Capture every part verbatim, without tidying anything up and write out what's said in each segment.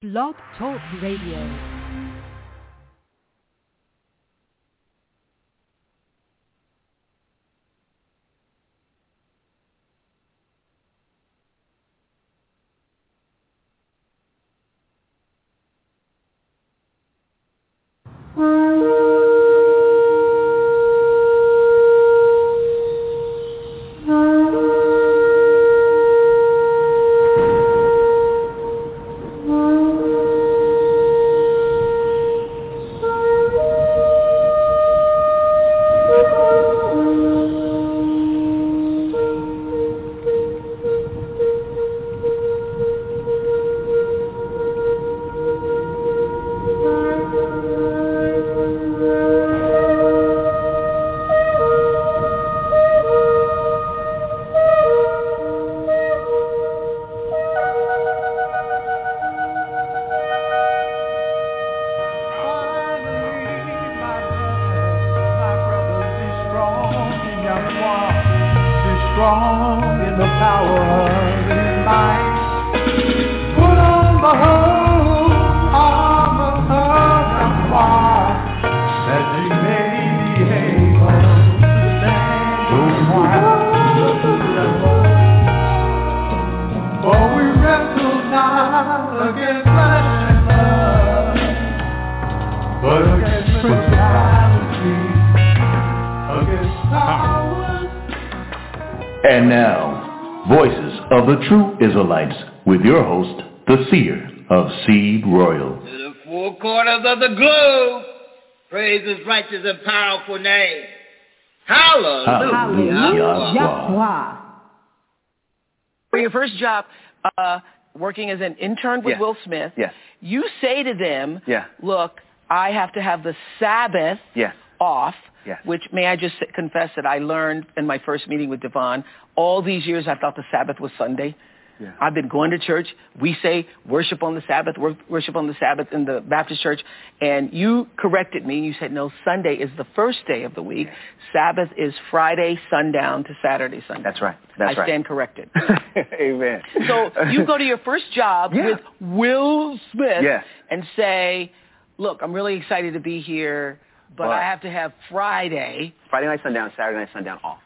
Blog Talk Radio. And now, Voices of the True Israelites, with your host, the Seer of Seed Royal. To the four corners of the globe, praise His righteous and powerful name. Hallelujah. Hallelujah. For your first job, uh, working as an intern with yes. Will Smith, yes. you say to them, yeah. look, I have to have the Sabbath yes. off. Yes. Which, may I just confess that I learned in my first meeting with Devon, all these years I thought the Sabbath was Sunday. Yeah. I've been going to church. We say worship on the Sabbath, worship on the Sabbath in the Baptist church. And you corrected me. You said, no, Sunday is the first day of the week. Yeah. Sabbath is Friday sundown to Saturday sundown. That's right. That's I right. stand corrected. Amen. So you go to your first job yeah. with Will Smith yes. and say, look, I'm really excited to be here. But what? I have to have Friday. Friday night sundown, Saturday night sundown off.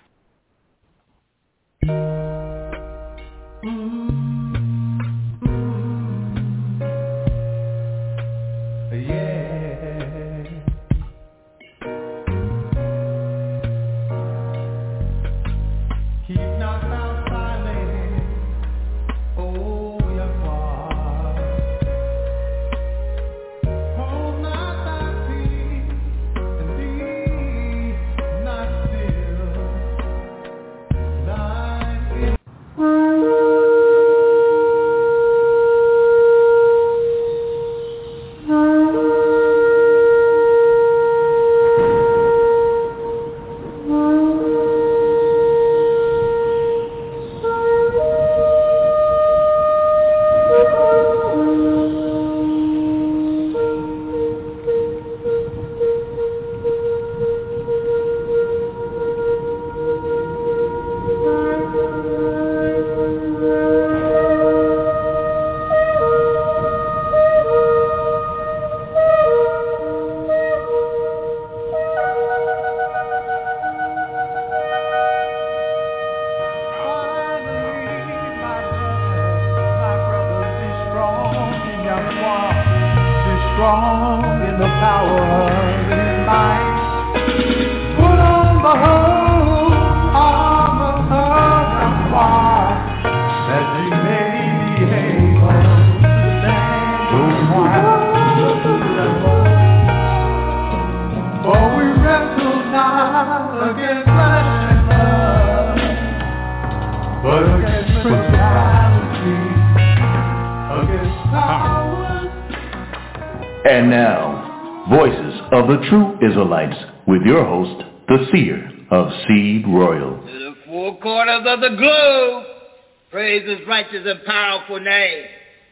And now, Voices of the True Israelites, with your host, the Seer of Seed Royal. To the four corners of the globe, praise His righteous and powerful name.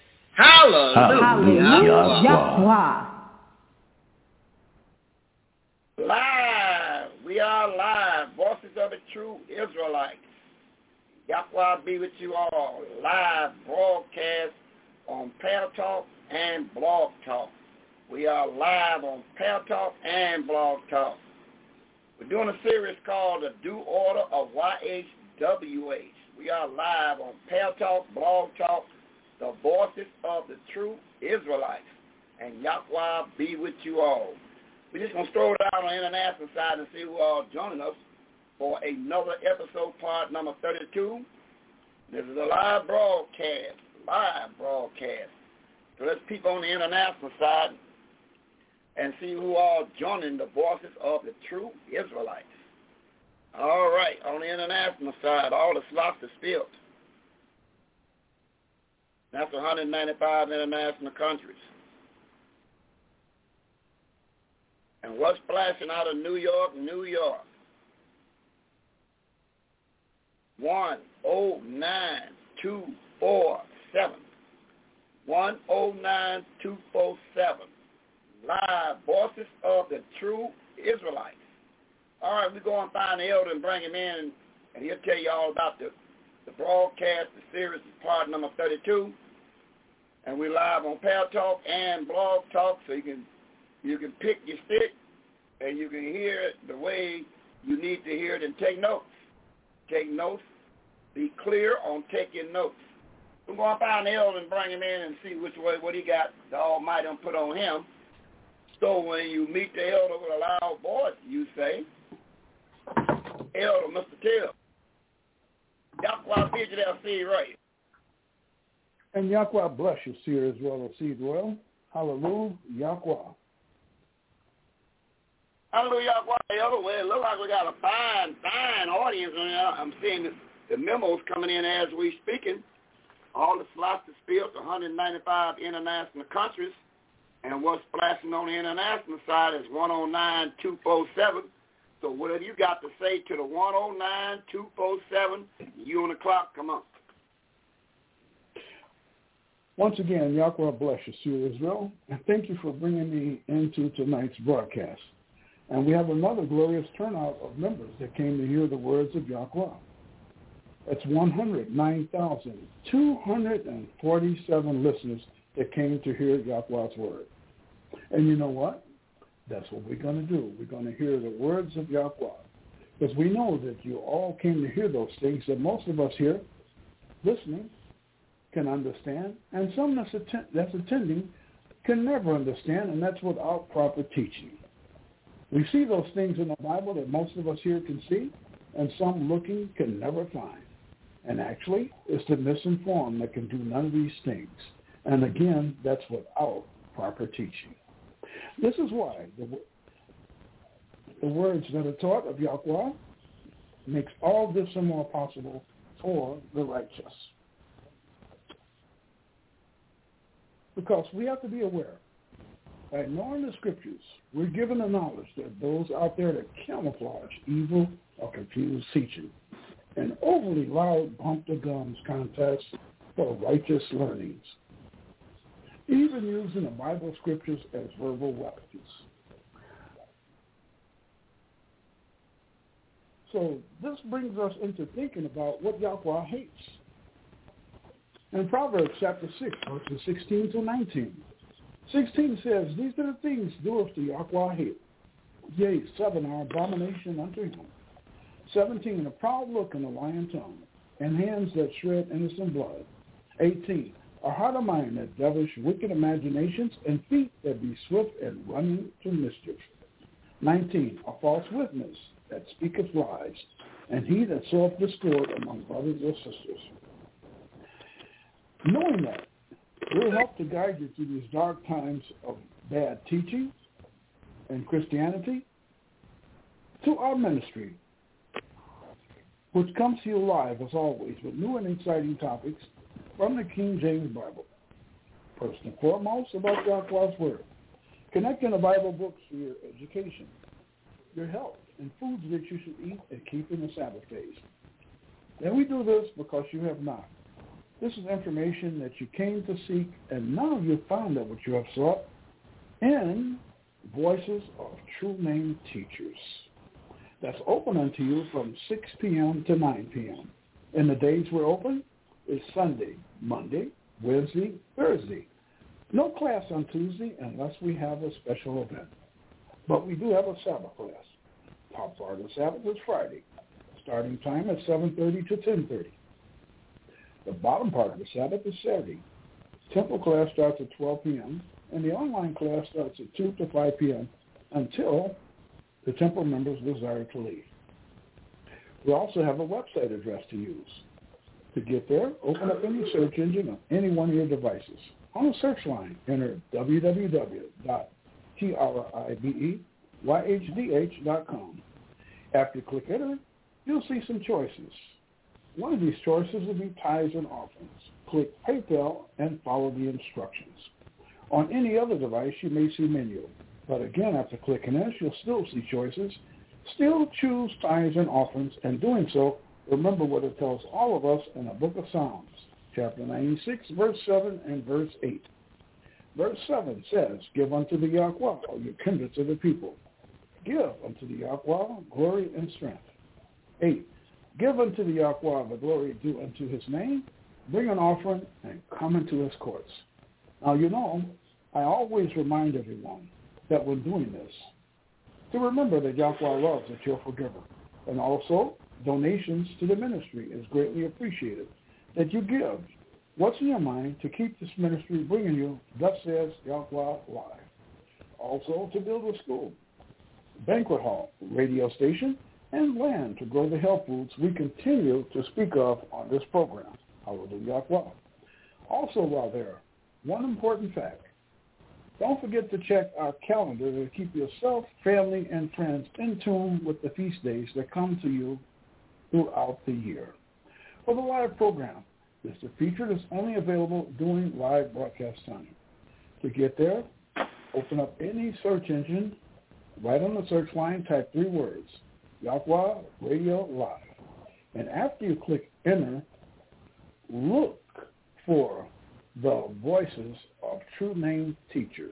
Hallelujah. Hallelujah. Live. We are live. Voices of the True Israelites. Yahweh be with you all. Live broadcast on Pal Talk and Blog Talk. We are live on Pal Talk and Blog Talk. We're doing a series called The Due Order of Y H W H. We are live on Pal Talk, Blog Talk, the voices of the true Israelites. And Yahweh be with you all. We're just going to stroll down on the international side and see who are joining us for another episode, part number thirty-two. This is a live broadcast, live broadcast. So let's peep on the international side and see who are joining the voices of the true Israelites. All right, on the international side, all the slots are spilled. That's one hundred ninety-five international countries. And what's flashing out of New York, New York? one oh nine two four seven. one oh nine two four seven. Live voices of the true Israelites. All right, we go and find the elder and bring him in, and he'll tell you all about the, the broadcast. The series is part number thirty-two. And we're live on Pal Talk and Blog Talk, so you can you can pick your stick and you can hear it the way you need to hear it and take notes. Take notes. Be clear on taking notes. We're going to find the elder and bring him in and see which way, what he got, the Almighty put on him. So when you meet the elder with a loud voice, you say, Elder, Mister Till, Yahweh bid you there, see right. And Yahweh bless you, seer as well as seed well. Hallelujah, Yahweh. Hallelujah, Yahweh, Elder. Well, it looks like we got a fine, fine audience. I'm seeing the, the memos coming in as we speaking. All the slots are spilled, one hundred ninety-five international countries. And what's flashing on the international side is one oh nine two four seven. So whatever you got to say to the one oh nine two four seven, you on the clock, come on. Once again, Yahweh bless you, Seer Israel, and thank you for bringing me into tonight's broadcast. And we have another glorious turnout of members that came to hear the words of Yahweh. It's one hundred nine thousand two hundred forty-seven listeners that came to hear Yahweh's word. And you know what? That's what we're going to do. We're going to hear the words of Yahweh. Because we know that you all came to hear those things that most of us here listening can understand, and some that's, atten- that's attending can never understand, and that's without proper teaching. We see those things in the Bible that most of us here can see, and some looking can never find. And actually, it's the misinformed that can do none of these things. And again, that's without proper teaching. This is why the, the words that are taught of Yahweh makes all this and more possible for the righteous. Because we have to be aware, by knowing the scriptures, we're given the knowledge that those out there that camouflage evil or confuse teaching, and overly loud bump the gums contests for righteous learnings, even using the Bible scriptures as verbal weapons. So this brings us into thinking about what Yahweh hates. In Proverbs chapter six, verses sixteen to nineteen, sixteen says, "These are the things doeth the Yahweh hate. Yea, seven are abomination unto him. Seventeen, a proud look and a lying tongue, and hands that shred innocent blood. Eighteen, a heart of mind that devilish wicked imaginations, and feet that be swift and running to mischief. Nineteen, a false witness that speaketh lies, and he that soweth discord among brothers or sisters." Knowing that, we'll help to guide you through these dark times of bad teaching and Christianity to our ministry, which comes to you live, as always, with new and exciting topics from the King James Bible. First and foremost, about Yahweh's Word, connecting the Bible books to your education, your health, and foods that you should eat and keep in the Sabbath days. And we do this because you have not. This is information that you came to seek, and now you've found out what you have sought, and voices of true name teachers. That's open unto you from six p.m. to nine p.m. And the days we're open is Sunday, Monday, Wednesday, Thursday. No class on Tuesday unless we have a special event. But we do have a Sabbath class. Top part of the Sabbath is Friday. Starting time is seven thirty to ten thirty. The bottom part of the Sabbath is Saturday. Temple class starts at twelve p.m., and the online class starts at two to five p.m. until the temple members desire to leave. We also have a website address to use. To get there, open up any search engine on any one of your devices. On the search line, enter w w w dot tribe y h d h dot com. After you click enter, you'll see some choices. One of these choices will be tithes and offerings. Click PayPal and follow the instructions. On any other device, you may see menu. But again, after clicking this, you'll still see choices. Still choose tithes and offerings, and doing so, remember what it tells all of us in the book of Psalms, chapter ninety-six, verse seven and verse eight. Verse seven says, give unto the Yahweh, all your kindreds of the people. Give unto the Yahweh glory and strength. eight. Give unto the Yahweh the glory due unto his name. Bring an offering and come into his courts. Now, you know, I always remind everyone that when doing this, to remember that Yahweh loves a cheerful giver. And also, donations to the ministry is greatly appreciated. That you give what's in your mind to keep this ministry bringing you, thus says Yahweh Live. Also, to build a school, banquet hall, radio station, and land to grow the health foods we continue to speak of on this program. Hallelujah. Also, while there, one important fact. Don't forget to check our calendar to keep yourself, family, and friends in tune with the feast days that come to you throughout the year. For the live program, this is a feature that's only available during live broadcast time. To get there, open up any search engine, right on the search line, type three words, Yahweh Radio Live. And after you click enter, look for the Voices of True Name Teachers.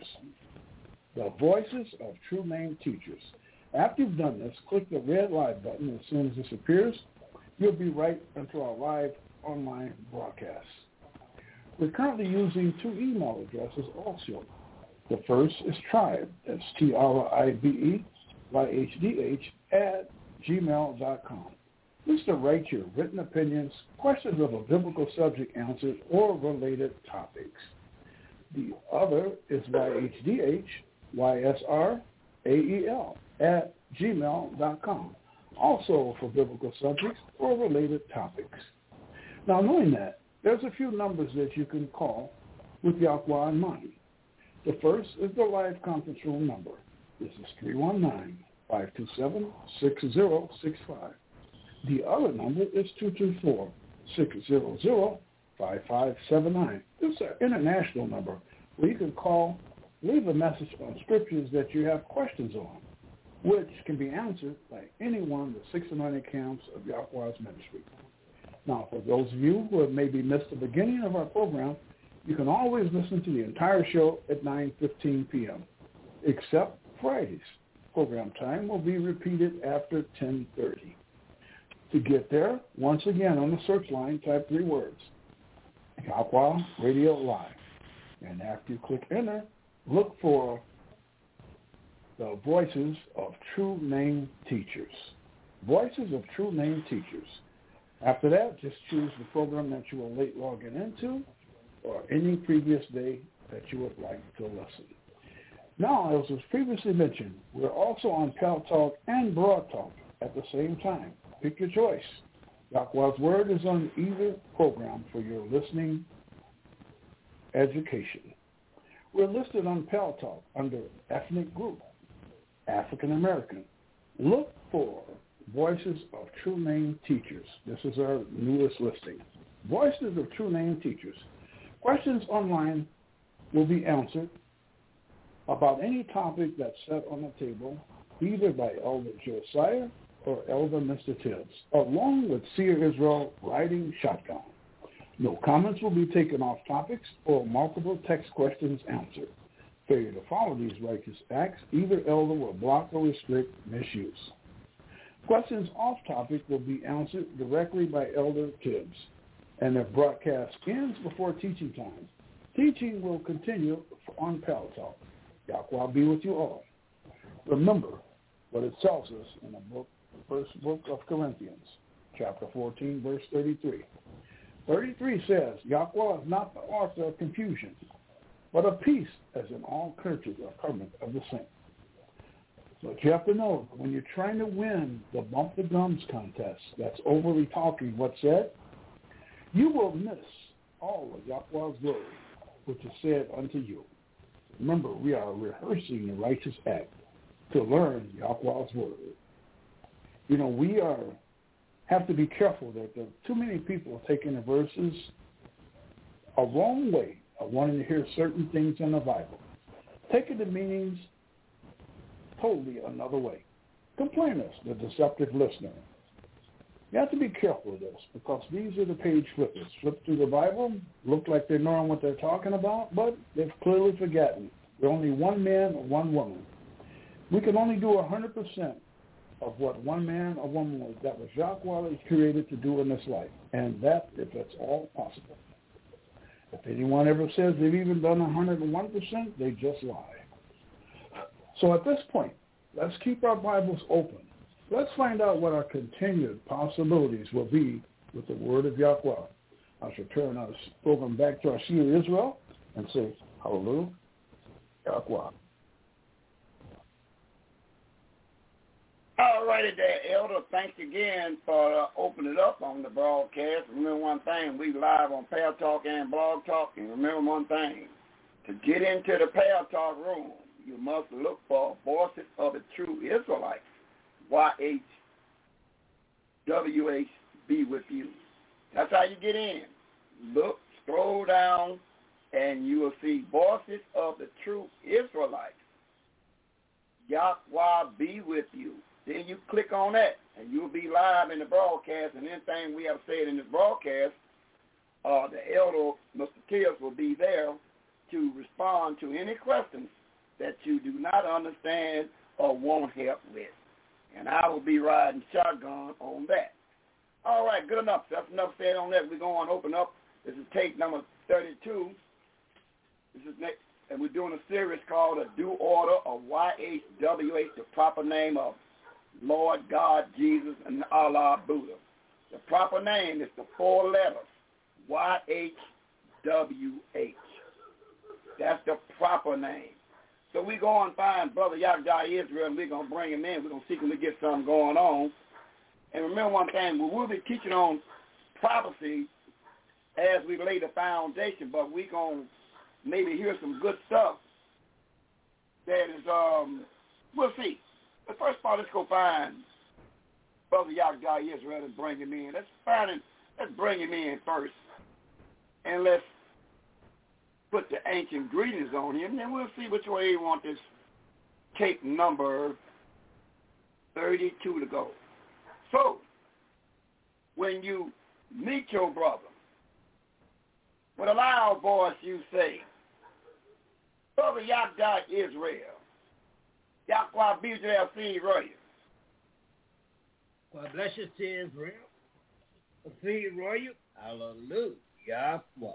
The Voices of True Name Teachers. After you've done this, click the red live button. As soon as this appears, you'll be right into our live online broadcast. We're currently using two email addresses also. The first is tribe, that's T R I B E Y H D H, at gmail dot com. This is to write your written opinions, questions of a biblical subject answered, or related topics. The other is Y H D H Y S R A E L at gmail dot com, also for biblical subjects or related topics. Now, knowing that, there's a few numbers that you can call with Yahweh in mind. The first is the live conference room number. This is three one nine, five two seven, six zero six five. The other number is two two four, six zero zero, five five seven nine. This is an international number where you can call, leave a message on scriptures that you have questions on, which can be answered by any one of the six anointed camps of Yahweh's ministry. Now, for those of you who have maybe missed the beginning of our program, you can always listen to the entire show at nine fifteen p.m., except Fridays. Program time will be repeated after ten thirty. To get there, once again on the search line, type three words, Yahweh Radio Live. And after you click enter, look for the Voices of True Name Teachers. Voices of True Name Teachers. After that, just choose the program that you will late log in into or any previous day that you would like to listen. Now, as was previously mentioned, we're also on Pal Talk and Broad Talk at the same time. Pick your choice. Yahweh's Word is on either program for your listening education. We're listed on Pal Talk under ethnic group, African American. Look for Voices of True Name Teachers. This is our newest listing. Voices of True Name Teachers. Questions online will be answered about any topic that's set on the table, either by Elder Josiah or Elder Mister Tibbs, along with Seer Israel riding shotgun. No comments will be taken off topics or multiple text questions answered. Failure to follow these righteous acts, either elder will block or restrict misuse. Questions off topic will be answered directly by Elder Tibbs. and if broadcast ends before teaching time, teaching will continue on Pal Talk. Yahweh be with you all. Remember what it tells us in the book, first book of Corinthians, chapter fourteen, verse thirty-three. thirty-three says, Yahweh is not the author of confusion, but of peace, as in all churches are covenant of the saints. But you have to know, when you're trying to win the bump the gums contest, that's overly talking what's said, you will miss all of Yahweh's glory, which is said unto you. Remember, we are rehearsing the righteous act to learn Yahweh's word. You know, we are have to be careful that there are too many people taking the verses a wrong way of wanting to hear certain things in the Bible, taking the meanings totally another way. Complainers, the deceptive listener. You have to be careful of this because these are the page flippers. Flip through the Bible, look like they're knowing what they're talking about, but they've clearly forgotten. We're only one man or one woman. We can only do one hundred percent of what one man or woman was, that was Yahweh is created to do in this life, and that if it's all possible. If anyone ever says they've even done one hundred one percent, they just lie. So at this point, let's keep our Bibles open. Let's find out what our continued possibilities will be with the word of Yahweh. I shall turn our program back to our seer Israel and say, hallelujah, Yahweh. All righty there, Elder. Thanks again for uh, opening it up on the broadcast. Remember one thing, we live on Pal Talk and Blog Talk. And remember one thing, to get into the Pal Talk room, you must look for Voices of the True Israelites, Y H W H be with you. That's how you get in. Look, scroll down, and you will see Voices of the True Israelites. Yahweh be with you. Then you click on that, and you'll be live in the broadcast, and anything we have said in this broadcast, uh, the elder, Mister Tears, will be there to respond to any questions that you do not understand or want help with. And I will be riding shotgun on that. All right, good enough. That's enough said on that. We're going to open up. This is tape number thirty-two. This is next, and we're doing a series called A Due Order of Y H W H, the proper name of Lord God, Jesus, and Allah, Buddha. The proper name is the four letters, Y H W H. That's the proper name. So we go and find Brother Yahweh Israel, and we're going to bring him in. We're going to see if we can get something going on. And remember one thing, we will be teaching on prophecy as we lay the foundation, but we're going to maybe hear some good stuff that is, um, we'll see. But first of all, let's go find Brother Yahweh Israel and bring him in. Let's find him, let's bring him in first. And let's put the ancient greetings on him, and then we'll see which way you want this tape number thirty-two to go. So, when you meet your brother, with a loud voice you say, Brother Yahweh Israel, Yahweh be there, see Roy. God bless you, see Israel. See Roy. Hallelujah. Yahweh.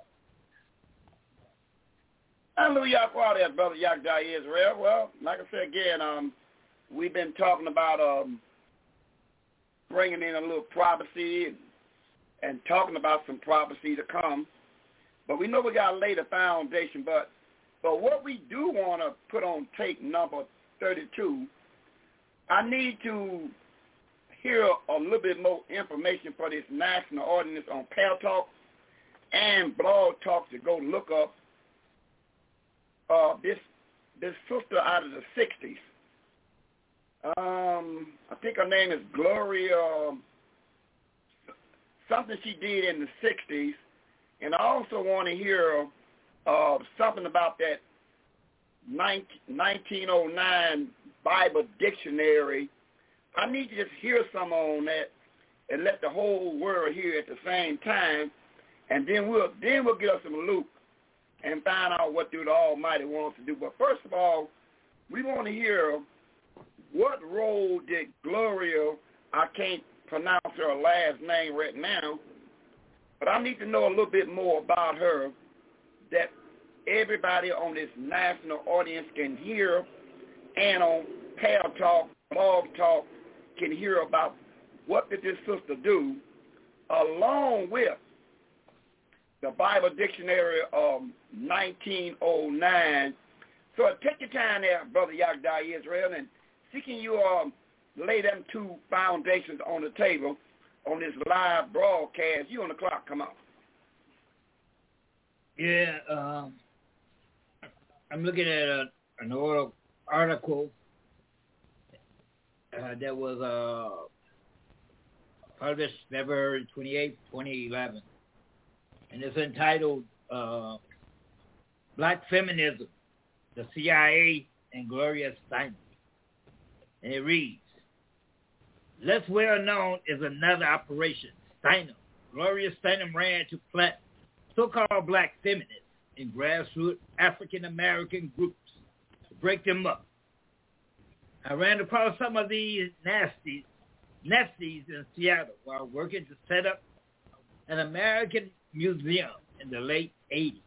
Hallelujah, there, Brother Yahweh Israel. Well, like I said again, um, we've been talking about um, bringing in a little prophecy and, and talking about some prophecy to come. But we know we got to lay the foundation. But, but what we do want to put on tape number thirty-two, I need to hear a little bit more information for this national audience on Pal Talk and Blog Talk to go look up Uh, this this sister out of the sixties. Um, I think her name is Gloria, something she did in the sixties. And I also want to hear uh, something about that nineteen oh nine Bible dictionary. I need to just hear some on that and let the whole world hear at the same time. And then we'll, then we'll get us some Luke and find out what the Almighty wants to do. But first of all, we want to hear what role did Gloria, I can't pronounce her last name right now, But I need to know a little bit more about her that everybody on this national audience can hear, and on Pal Talk, Blog Talk can hear about what did this sister do, along with the Bible Dictionary of nineteen oh nine. So take your time there, Brother Yagda Israel, and seeking you um, lay them two foundations on the table on this live broadcast. You on the clock, come on. Yeah, um, I'm looking at a, an old article uh, that was uh, published February twenty-eighth, twenty eleven, and it's entitled uh, Black Feminism, the C I A and Gloria Steinem. And it reads, less well known is another operation, Steinem. Gloria Steinem ran to plant so-called black feminists in grassroots African-American groups to break them up. I ran across some of these nasties, nasties in Seattle while working to set up an American museum in the late eighties.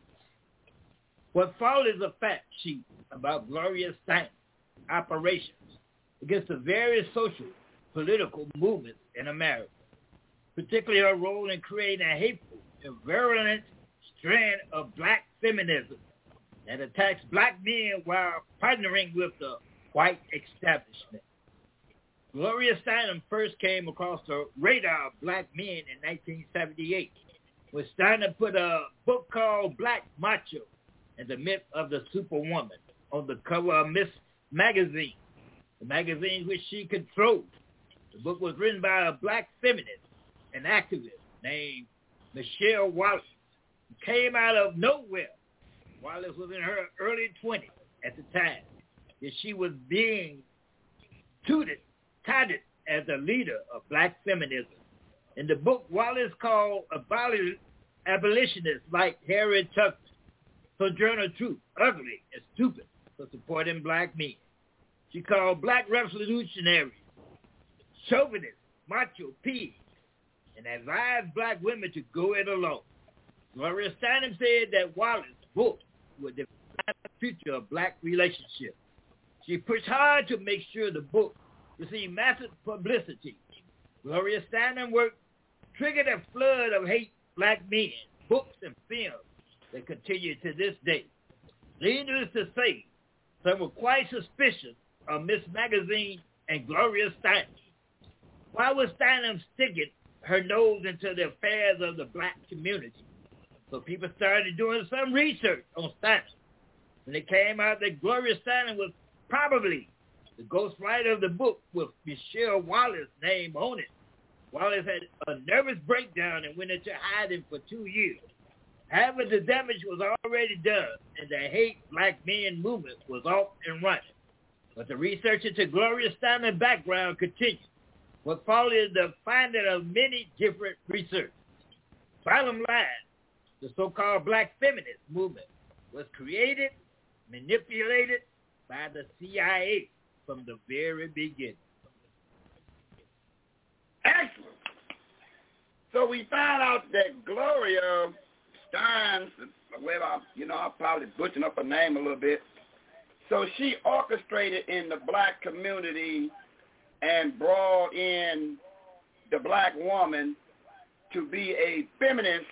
What followed is a fact sheet about Gloria Steinem's operations against the various social, political movements in America, particularly her role in creating a hateful and virulent strand of black feminism that attacks black men while partnering with the white establishment. Gloria Steinem first came across the radar of black men in nineteen seventy-eight when Steinem put a book called Black Macho and the Myth of the Superwoman on the cover of Miss Magazine, the magazine which she controlled. The book was written by a black feminist and activist named Michelle Wallace. It came out of nowhere. Wallace was in her early twenties at the time that she was being touted, touted as a leader of black feminism. In the book, Wallace called abolish, abolitionists like Harriet Tubman, Sojourner Truth, ugly and stupid for supporting black men. She called black revolutionaries chauvinists, macho pigs, and advised black women to go it alone. Gloria Steinem said that Wallace's book would define the future of black relationships. She pushed hard to make sure the book received massive publicity. Gloria Steinem work triggered a flood of hate black men, books, and films that continue to this day. Needless to say, some were quite suspicious of Miss Magazine and Gloria Steinem. Why was Steinem sticking her nose into the affairs of the black community? So people started doing some research on Steinem. And it came out that Gloria Steinem was probably the ghostwriter of the book with Michelle Wallace's name on it. Wallace had a nervous breakdown and went into hiding for two years. However, the damage was already done, and the hate black men movement was off and running. But the research into Gloria Steinem's background continued. What followed is the finding of many different research. Bottom line, the so-called black feminist movement was created, manipulated by the C I A from the very beginning. Excellent. So we found out that Gloria Steinem, well, you know, I'm probably butchering up her name a little bit. So she orchestrated in the black community and brought in the black woman to be a feminist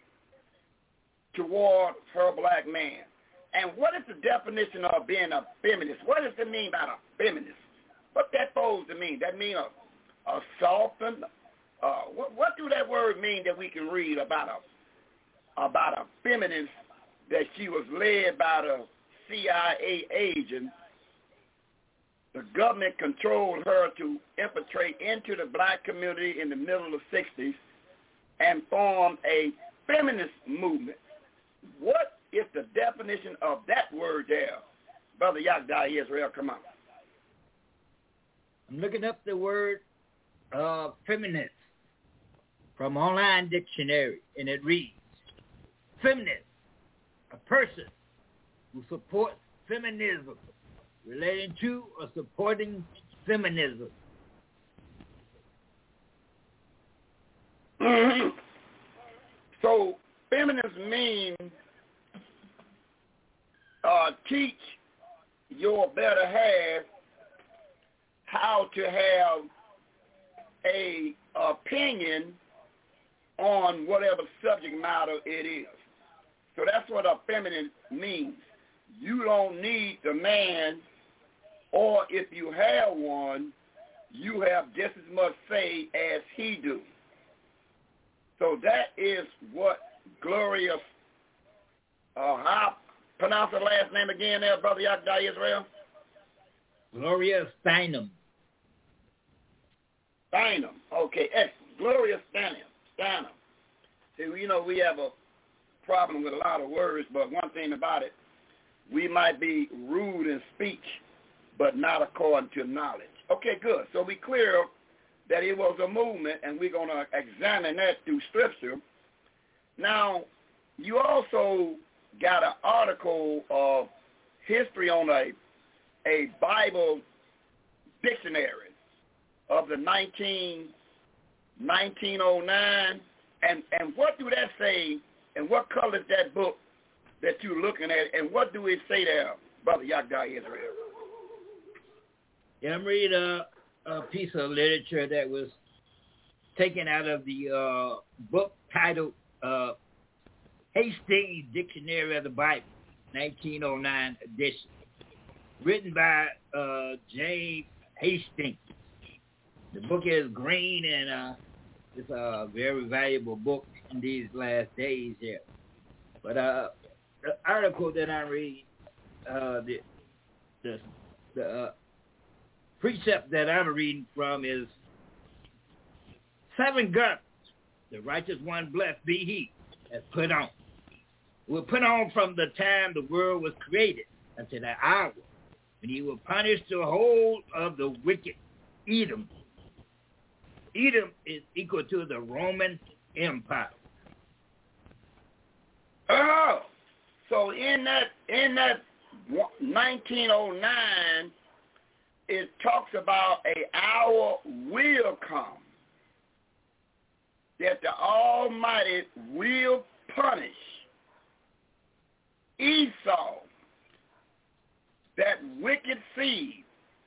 toward her black man. And what is the definition of being a feminist? What does it mean by a feminist? What that supposed to mean? That mean a, a softened? Uh, what, what do that word mean that we can read about a about a feminist that she was led by the C I A agent? The government controlled her to infiltrate into the black community in the middle of the sixties and form a feminist movement. What is the definition of that word there? Brother Yagda Israel, come on. I'm looking up the word uh, feminist from online dictionary, and it reads, feminist, a person who supports feminism, relating to or supporting feminism. Mm-hmm. So feminists mean uh, teach your better half how to have a opinion on whatever subject matter it is. So that's what a feminine means. You don't need the man, or if you have one, you have just as much say as he do. So that is what Gloria, uh, how pronounce her last name again there, Brother Yakda Israel? Gloria Steinem. Steinem. Okay, excellent. Gloria Steinem. Steinem. See, you know, we have a problem with a lot of words, but one thing about it, we might be rude in speech, but not according to knowledge. Okay, good. So we clear that it was a movement, and we're going to examine that through Scripture. Now, you also got an article of history on a a Bible dictionary of the nineteen, nineteen oh nine, and, and what do that say, and what color is that book that you're looking at, and what do it say there, Brother Yakda Israel? Yeah, I'm reading a, a piece of literature that was taken out of the uh, book titled uh, Hastings Dictionary of the Bible, nineteen oh nine edition, written by uh, James Hastings. The book is green, and uh, it's a very valuable book in these last days here. But uh, the article that I read, uh, the the, the uh, precept that I'm reading from is seven garments the righteous one, blessed be he, has put on. Will put on from the time the world was created until that hour when he will punish the whole of the wicked Edom. Edom is equal to the Roman Empire. Oh, so in that in that nineteen oh nine, it talks about a hour will come that the Almighty will punish Esau, that wicked seed,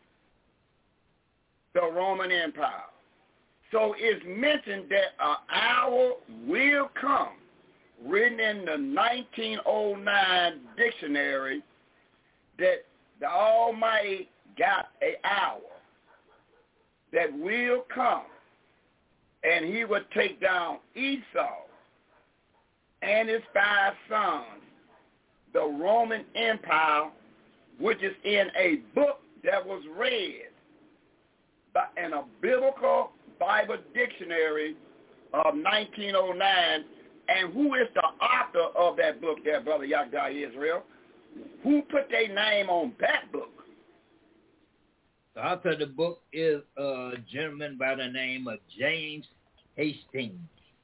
the Roman Empire. So it's mentioned that an hour will come, written in the nineteen oh nine dictionary, that the Almighty got an hour that will come, and he would take down Esau and his five sons, the Roman Empire, which is in a book that was read by, in a biblical Bible dictionary of nineteen oh nine. And who is the author of that book there, Brother Yakda Israel? Who put their name on that book? The author of the book is a gentleman by the name of James Hastings.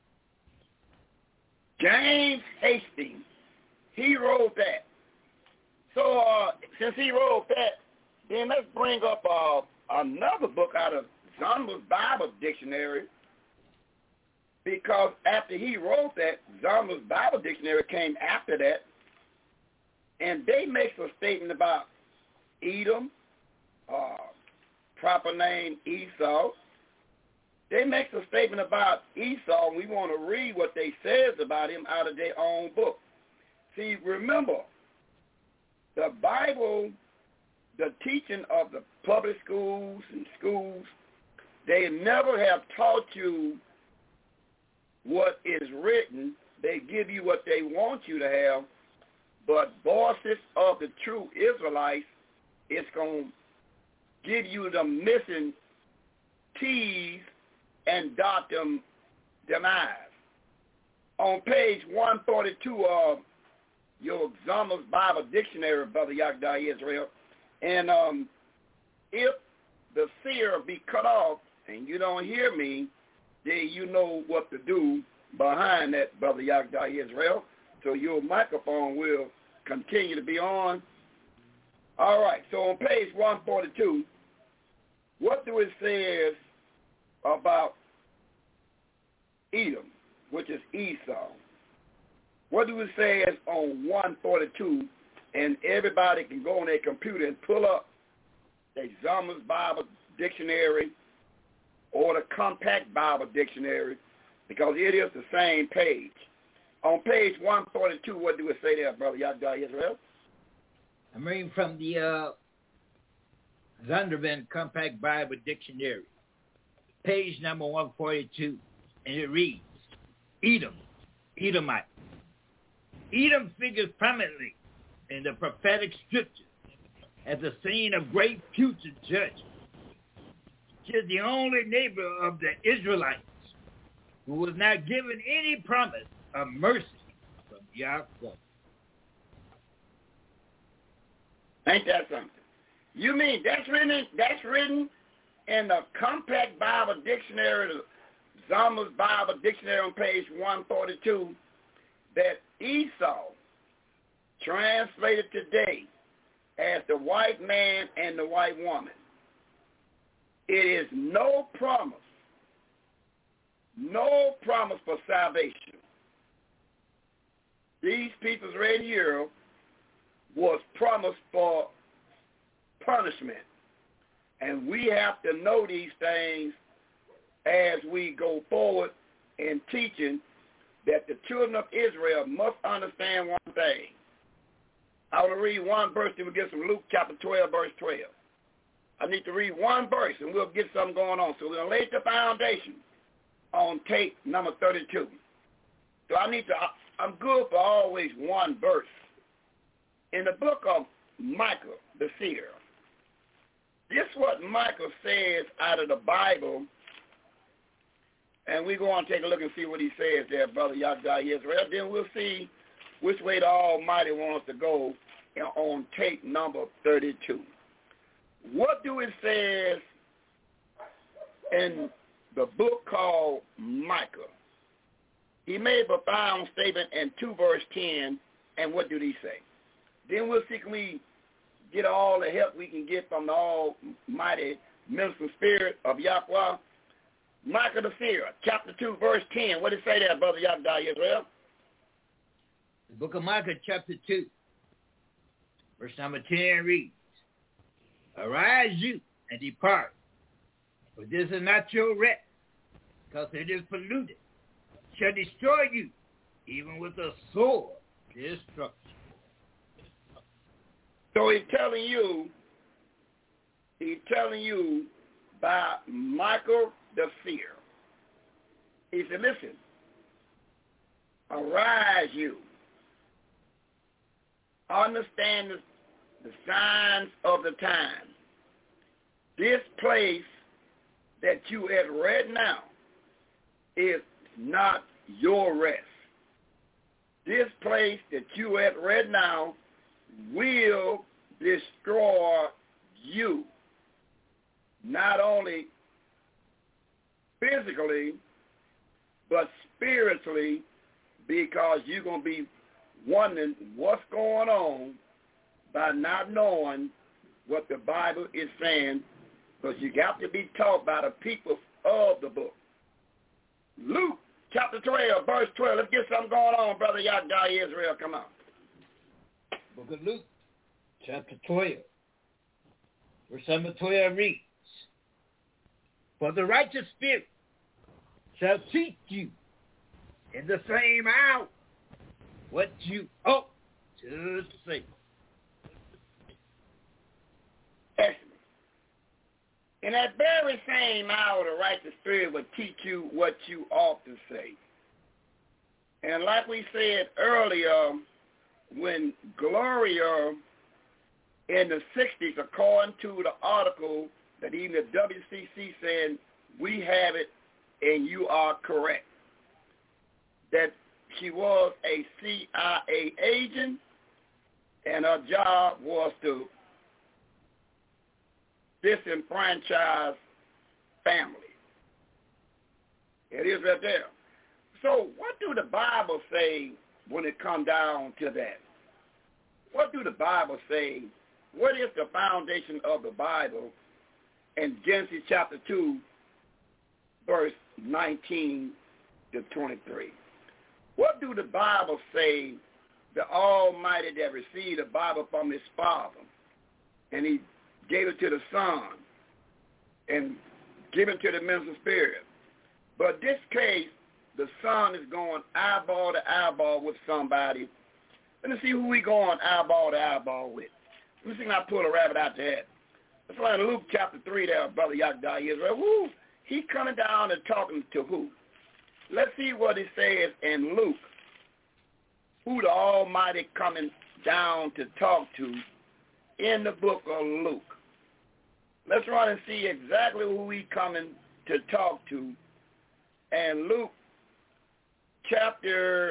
James Hastings. He wrote that. So uh, since he wrote that, then let's bring up uh, another book out of Zomba's Bible Dictionary, because after he wrote that, Zomba's Bible Dictionary came after that, and they make a statement about Edom, uh, proper name Esau. They make a statement about Esau, and we want to read what they says about him out of their own book. See, remember, the Bible, the teaching of the public schools and schools, they never have taught you what is written. They give you what they want you to have, but Voices of the True Israelites is going to give you the missing T's and dot them, them I's. On page one forty-two of your Zomba's Bible Dictionary, Brother Yakda Israel, and um, if the seer be cut off and you don't hear me, then you know what to do behind that, Brother Yakda Israel. So your microphone will continue to be on. All right, so on page one forty-two, what do it say about Edom, which is Esau? what do it say on one forty-two? And everybody can go on their computer and pull up the Zomers Bible Dictionary or the Compact Bible Dictionary, because it is the same page. On page one forty-two, what do it say there, Brother Yagda Israel? I'm reading from the uh, Zondervan Compact Bible Dictionary, page number one forty-two, and it reads, Edom, Edomite. Edom figures prominently in the prophetic scriptures as the scene of great future judgment. She is the only neighbor of the Israelites who was not given any promise of mercy from Yahweh. Ain't that something? You mean that's written, that's written in the Compact Bible Dictionary, the Zomers Bible Dictionary on page one forty-two, that Esau, translated today as the white man and the white woman, it is no promise, no promise for salvation. These peoples right here was promised for punishment. And we have to know these things as we go forward in teaching that the children of Israel must understand one thing. I want to read one verse, then we'll get some Luke chapter twelve, verse twelve. I need to read one verse, and we'll get something going on. So we're going to lay the foundation on tape number thirty-two. So I need to, I'm good for always one verse. In the book of Micah, the seer, this is what Micah says out of the Bible, and we're going to take a look and see what he says there, Brother Yagda Israel. Then we'll see which way the Almighty wants to go on tape number thirty-two. What do it says in the book called Micah? He made a profound statement in two verse ten, and what did he say? Then we'll see can we get all the help we can get from the Almighty ministering spirit of Yahweh. Micah the seer, chapter two, verse ten. What did it say there, Brother Yahweh Israel? The book of Micah, chapter two, verse number ten reads, Arise you and depart, for this is not your rest, because it is polluted, shall destroy you, even with a sword destruction. So he's telling you, he's telling you by Michael the seer. He said, listen, arise you. Understand the, the signs of the time. This place that you at right now is not your rest. This place that you at right now will destroy you, not only physically, but spiritually, because you're going to be wondering what's going on by not knowing what the Bible is saying, because you got to be taught by the people of the book. Luke chapter twelve, verse twelve. Let's get something going on, Brother Yahweh Israel. Come on. Book of Luke, chapter twelve, verse number twelve reads, For the righteous spirit shall teach you in the same hour what you ought to say. Excellent. In that very same hour, the righteous spirit will teach you what you ought to say. And like we said earlier, when Gloria in the sixties, according to the article that even the W C C said, we have it and you are correct, that she was a C I A agent and her job was to disenfranchise family. It is right there. So what do the Bible say when it comes down to that? What do the Bible say? What is the foundation of the Bible in Genesis chapter two, verse nineteen to twenty-three? What do the Bible say the Almighty that received the Bible from his Father, and he gave it to the Son, and given to the minister spirit? But this case, the Son is going eyeball to eyeball with somebody. Let me see who we going eyeball to eyeball with. Let me see if I pull a rabbit out the hat. Let's learn Luke chapter three there, Brother Yakda Israel. Woo, he coming down and talking to who? Let's see what it says in Luke. Who the Almighty coming down to talk to in the book of Luke. Let's run and see exactly who he coming to talk to. And Luke chapter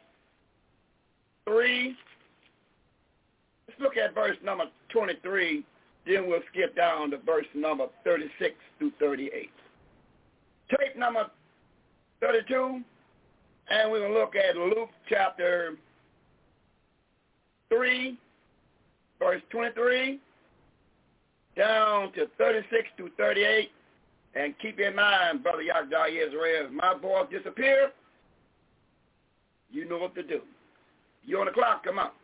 three, let's look at verse number twenty-three, then we'll skip down to verse number thirty-six through thirty-eight. Tape number thirty-two, and we're going to look at Luke chapter three, verse twenty-three, down to thirty-six through thirty-eight. And keep in mind, Brother Yakda Israel, if my voice disappear, you know what to do. You on the clock, come on.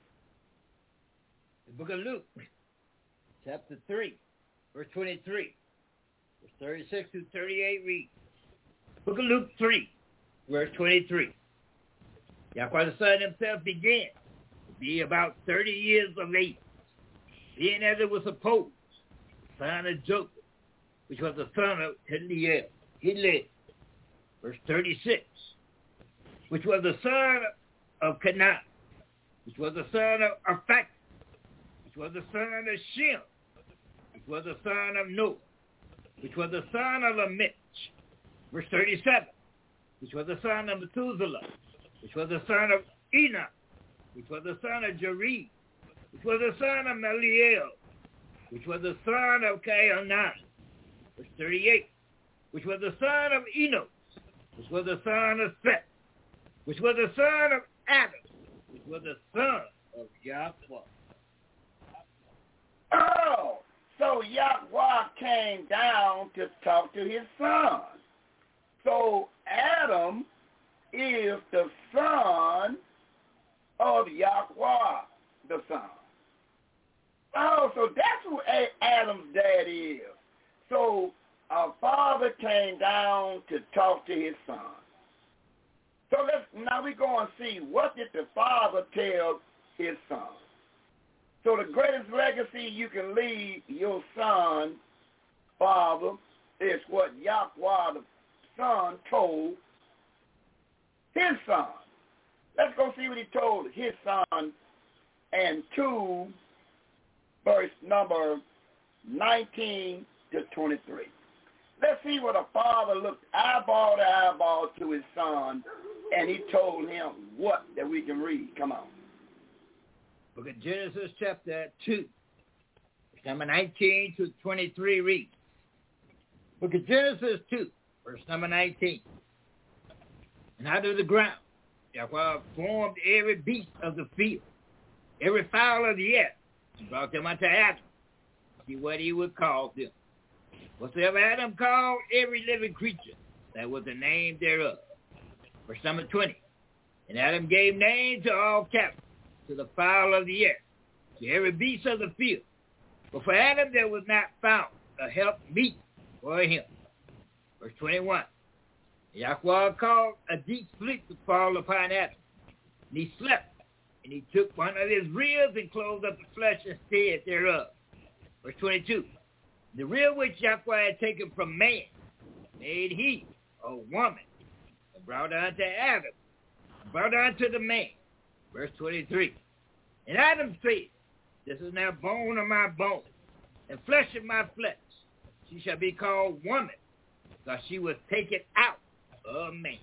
The book of Luke, chapter three, verse twenty-three, verse thirty-six through thirty-eight reads. Book of Luke three, verse twenty-three. Yahweh the Son himself began to be about thirty years of age, being as it was supposed, the son of Joseph, which was the son of Heliel, Hillel, verse thirty-six, which was the son of Canaan, which was the son of Arphaxad, which was the son of Shem, which was the son of Noah, which was the son of Lamech, verse thirty-seven, which was the son of Methuselah, which was the son of Enoch, which was the son of Jared, which was the son of Meliel, which was the son of Cainan, verse thirty-eight, which was the son of Enos, which was the son of Seth, which was the son of Adam, which was the son of Yahweh. Oh, so Yahweh came down to talk to his son. So Adam is the son of Yahweh, the son. Oh, so that's who Adam's dad is. So a father came down to talk to his son. So let's now we go and see, what did the father tell his son? So the greatest legacy you can leave your son, father, is what Yahweh the son told his son. Let's go see what he told his son and two, verse number nineteen to twenty-three. Let's see what a father looked eyeball to eyeball to his son, and he told him what that we can read. Come on. Book of Genesis chapter two, verse number nineteen to twenty-three reads. Book of Genesis two, verse number nineteen. And out of the ground Yahweh formed every beast of the field, every fowl of the air, and brought them unto Adam, to see what he would call them. Whatsoever Adam called every living creature, that was the name thereof. Verse number twenty. And Adam gave name to all cattle, to the fowl of the air, to every beast of the field. But for Adam there was not found a help meet for him. Verse twenty-one. Yahweh caused a deep sleep to fall upon Adam, and he slept, and he took one of his ribs and closed up the flesh instead thereof. Verse twenty-two. The rib which Yahweh had taken from man made he a woman, and brought her unto Adam, and brought her unto the man. Verse twenty-three. And Adam said, this is now bone of my bone, and flesh of my flesh. She shall be called woman, because she was taken out of man.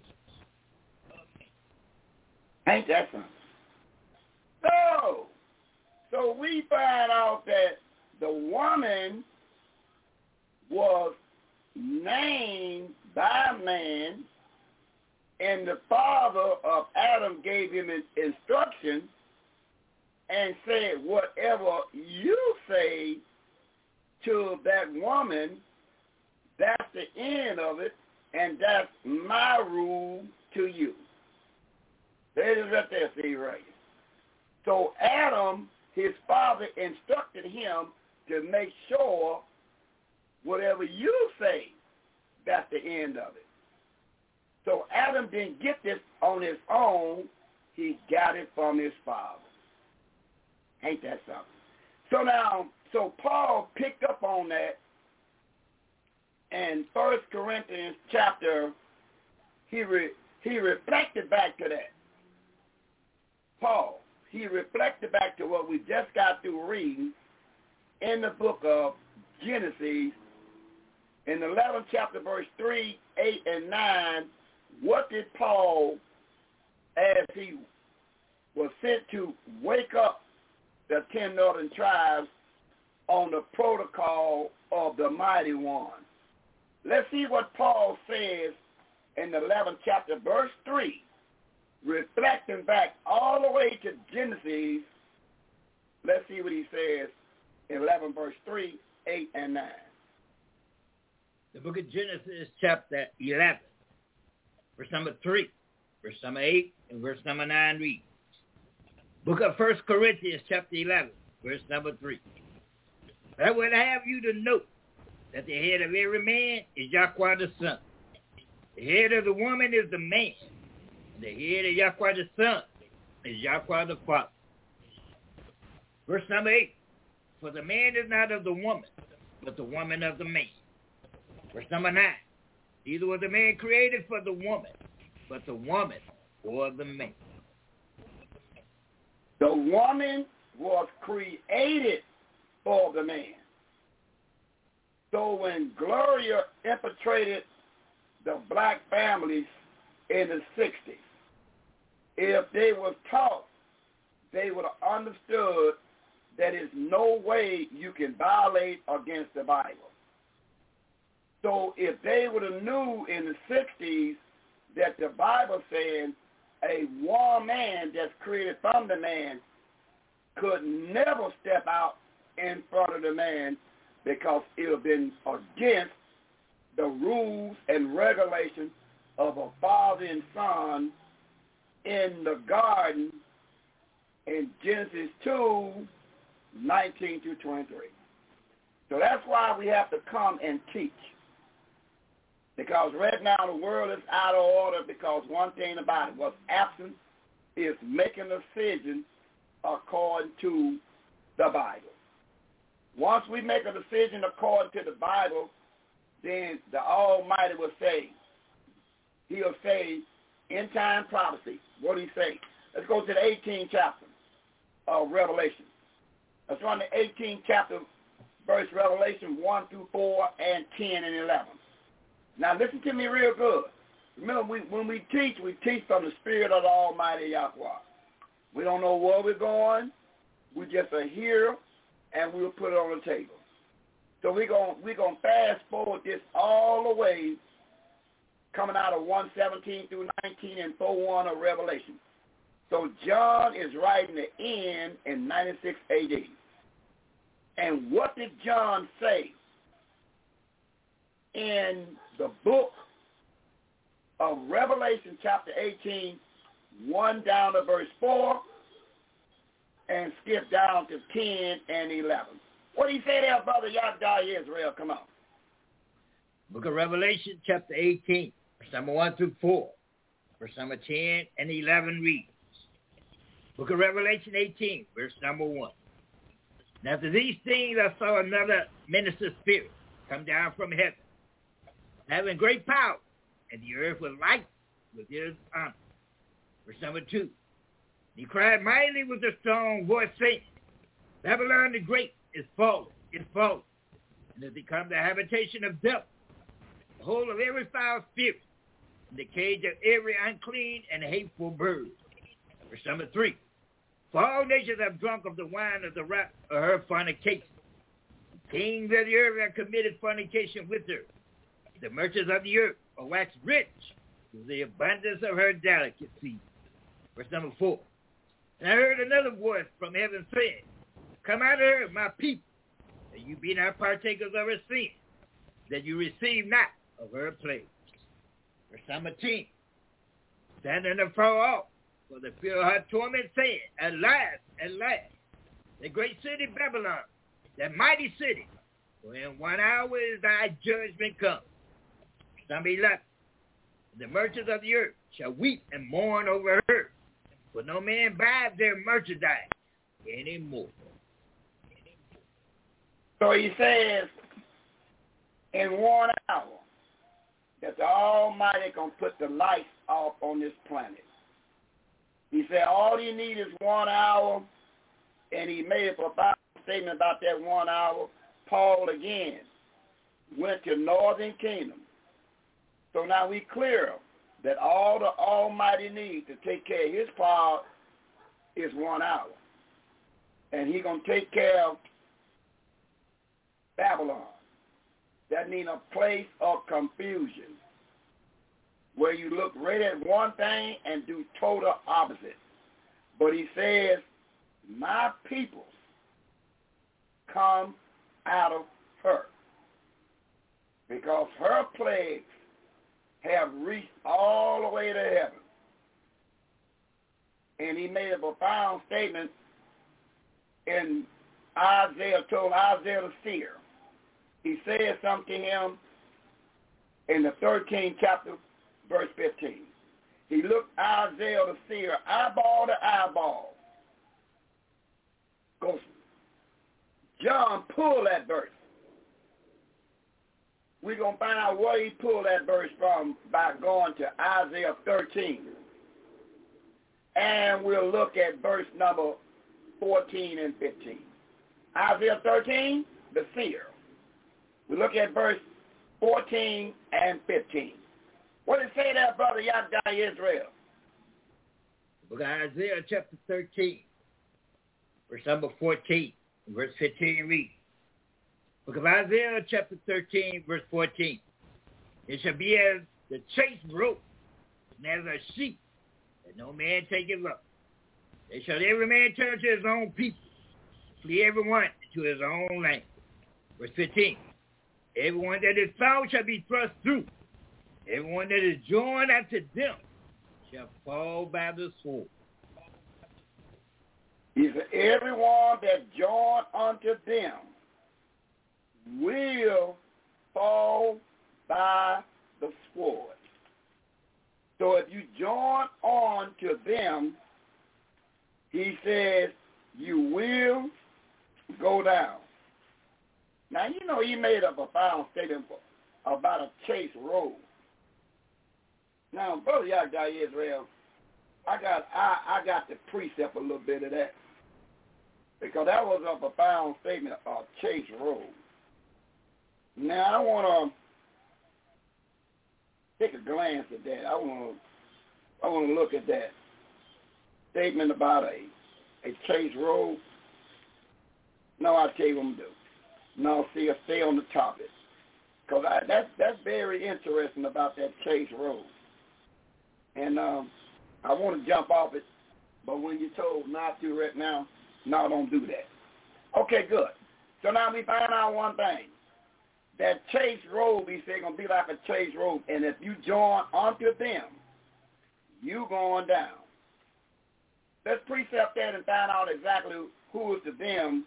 Ain't that something? So, so we find out that the woman was named by man, and the father of Adam gave him instruction and said, whatever you say to that woman, that's the end of it, and that's my rule to you. There it is right there, see right. So Adam, his father, instructed him to make sure whatever you say, that's the end of it. So Adam didn't get this on his own. He got it from his father. Ain't that something? So now, so Paul picked up on that in First Corinthians chapter, he re, he reflected back to that. Paul, he reflected back to what we just got through reading in the book of Genesis, in the eleventh chapter, verse three, eight, and nine. What did Paul, as he was sent to wake up the ten northern tribes on the protocol of the mighty one? Let's see what Paul says in the eleventh chapter, verse three, reflecting back all the way to Genesis. Let's see what he says in eleven, verse three, eight, and nine. The book of Genesis, chapter eleven, verse number three, verse number eight, and verse number nine reads. Book of First Corinthians, chapter eleven, verse number three. I would have you to note that the head of every man is Yahweh the Son. The head of the woman is the man. And the head of Yahweh the Son is Yahweh the Father. Verse number eight. For the man is not of the woman, but the woman of the man. Verse number nine. Neither was the man created for the woman, but the woman for the man. The woman was created for the man. So when Gloria infiltrated the black families in the sixties, if they were taught, they would have understood that there's no way you can violate against the Bible. So if they would have knew in the sixties that the Bible said a woman that's created from the man could never step out in front of the man because it would have been against the rules and regulations of a father and son in the garden in Genesis two, nineteen through twenty-three. So that's why we have to come and teach. Because right now the world is out of order because one thing about it, what's absent is making a decision according to the Bible. Once we make a decision according to the Bible, then the Almighty will say, he'll say, end time prophecy. What do he say? Let's go to the eighteenth chapter of Revelation. Let's run the eighteenth chapter, verse Revelation one through four and ten and eleven. Now listen to me real good. Remember, we, when we teach, we teach from the Spirit of the Almighty Yahweh. We don't know where we're going. We just are here, and we'll put it on the table. So we're going we're gonna fast forward this all the way, coming out of one seventeen through nineteen and four one of Revelation. So John is writing the end in ninety-six A D. And what did John say in the book of Revelation chapter eighteen, one down to verse four, and skip down to ten and eleven? What do you say there, Brother Yahweh Israel? Come on. Book of Revelation chapter eighteen, verse number one through four, verse number ten and eleven reads. Book of Revelation eighteen, verse number one. And after these things I saw another minister spirit come down from heaven, having great power, and the earth was light with his honor. Verse number two. He cried mightily with a strong voice, saying, Babylon the great is fallen, is fallen, and has become the habitation of death, the whole of every foul spirit, and the cage of every unclean and hateful bird. Verse number three. For all nations have drunk of the wine of the wrath of her fornication. Kings of the earth have committed fornication with her. The merchants of the earth are waxed rich through the abundance of her delicacies. Verse number four. And I heard another voice from heaven saying, Come out of her, my people, that you be not partakers of her sin, that you receive not of her plagues. Verse number ten. Standing afar off, for the fear of her torment, saying, At last, at last, the great city Babylon, that mighty city, for in one hour is thy judgment come. Psalm eleven. The merchants of the earth shall weep and mourn over her, for no man buys their merchandise anymore. So he says, in one hour, that the Almighty going to put the lights off on this planet. He said all you need is one hour, and he made a profound statement about that one hour. Paul, again, went to northern kingdom. So now we clear that all the Almighty needs to take care of his part is one hour. And he's going to take care of Babylon. That means a place of confusion where you look right at one thing and do total opposite. But he says, my people come out of her, because her plagues have reached all the way to heaven. And he made a profound statement in Isaiah, told Isaiah the seer. He said something to him in the thirteenth chapter, verse fifteen. He looked Isaiah the seer eyeball to eyeball. Goes, John pulled that verse. We're going to find out where he pulled that verse from by going to Isaiah thirteen. And we'll look at verse number fourteen and fifteen. Isaiah thirteen, the seer. We look at verse fourteen and fifteen. What did it say there, Brother Yahweh Israel? Book of Isaiah chapter thirteen, verse number fourteen, verse fifteen reads. Book of Isaiah chapter thirteen, verse fourteen. It shall be as the chase rope, and as a sheep, that no man taketh up. They shall every man turn to his own people, flee every one to his own land. Verse fifteen. Everyone that is found shall be thrust through. Everyone that is joined unto them shall fall by the sword. He said, everyone that joined unto them will fall by the sword. So if you join on to them, he says, you will go down. Now, you know, he made a profound statement about a chase road. Now, Brother Yahweh Israel, I got I, I got to precept a little bit of that, because that was a profound statement of chase road. Now, I want to take a glance at that. I want to I want to look at that statement about a, a chase road. No, I'll tell you what I'm going to do. No, see, I stay on the topic, because that's, that's very interesting about that chase road. And um, I want to jump off it, but when you're told not to right now, no, don't do that. Okay, good. So now we find out one thing. That chase road, we say, going to be like a chase road, and if you join onto them, you going down. Let's precept that and find out exactly who is to them,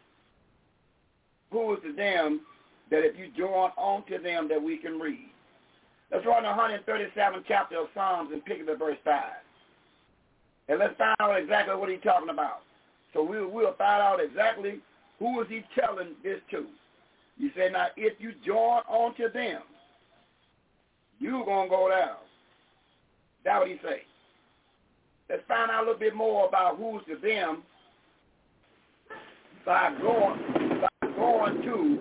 who is to them that if you join onto them that we can read. Let's run the one hundred thirty-seventh chapter of Psalms and pick up at verse five. And let's find out exactly what he's talking about. So we'll, we'll find out exactly who is he telling this to. You say, now, if you join onto them, you're going to go down. That's what he say. Let's find out a little bit more about who's to them by going, by going to,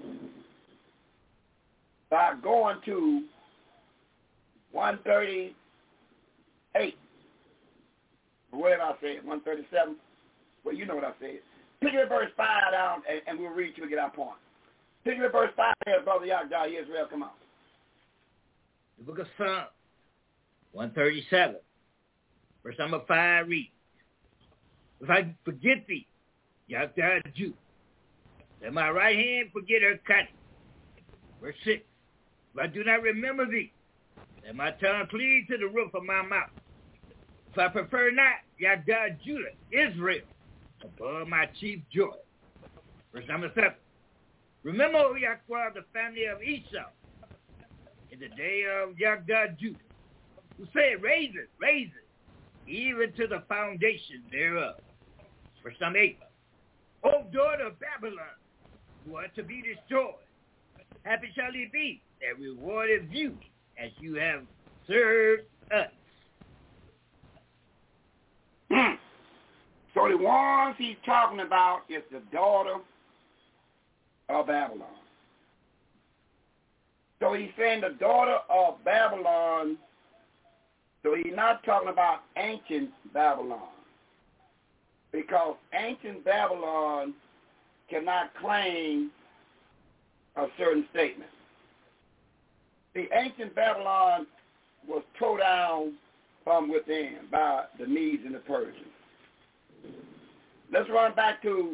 by going to one thirty-eight. What did I say? one thirty-seven? Well, you know what I said. Pick up verse five down, and, and we'll read till we get our point. Pick up verse five there, Brother Yahweh Israel. Come on. The book of Psalms, one thirty-seven, verse number five reads, if I forget thee, Yahweh Jew, let my right hand forget her cunning. Verse six, if I do not remember thee, let my tongue cleave to the roof of my mouth. If I prefer not, Yada Judah, Israel, above my chief joy. Verse number seven. Remember, O Yahweh, the family of Esau, in the day of Yada Judah, who said, raise it, raise it, even to the foundation thereof. Verse number eight. O daughter of Babylon, who are to be destroyed, happy shall it be that rewardeth you as you have served us. Hmm. So the ones he's talking about is the daughter of Babylon. So he's saying the daughter of Babylon, so he's not talking about ancient Babylon. Because ancient Babylon cannot claim a certain statement. The ancient Babylon was tore down from within by the Medes and the Persians. Let's run back to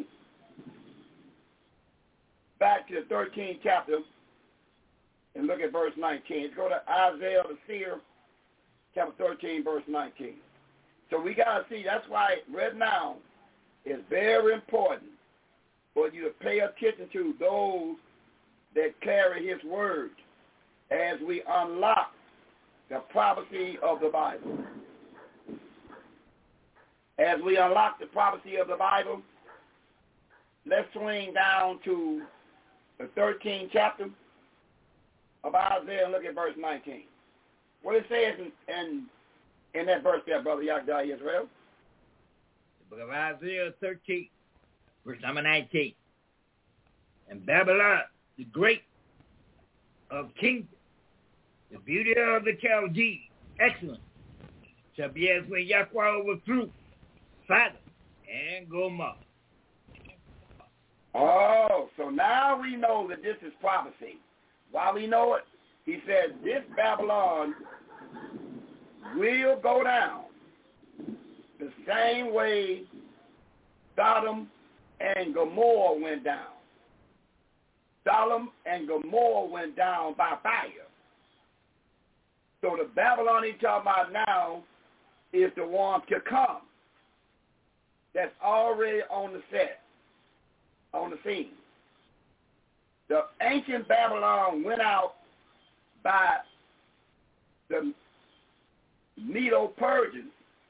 back to the thirteenth chapter and look at verse nineteen. Let's go to Isaiah the seer, chapter thirteen, verse nineteen. So we got to see, that's why right now it's very important for you to pay attention to those that carry his word as we unlock the prophecy of the Bible. As we unlock the prophecy of the Bible, let's swing down to the thirteenth chapter of Isaiah and look at verse nineteen. What it says in, in, in that verse there, Brother Yahweh Israel. The book of Isaiah thirteen, verse number nineteen. And Babylon, the great of kingdom, the beauty of the Chaldees, excellent, shall be as when Yahweh overthrew Sodom and Gomorrah. Oh, so now we know that this is prophecy. Why we know it? He said this Babylon will go down the same way Sodom and Gomorrah went down. Sodom and Gomorrah went down by fire. So the Babylon he's talking about now is the one to come. That's already on the set, on the scene. The ancient Babylon went out by the Medo-Persians.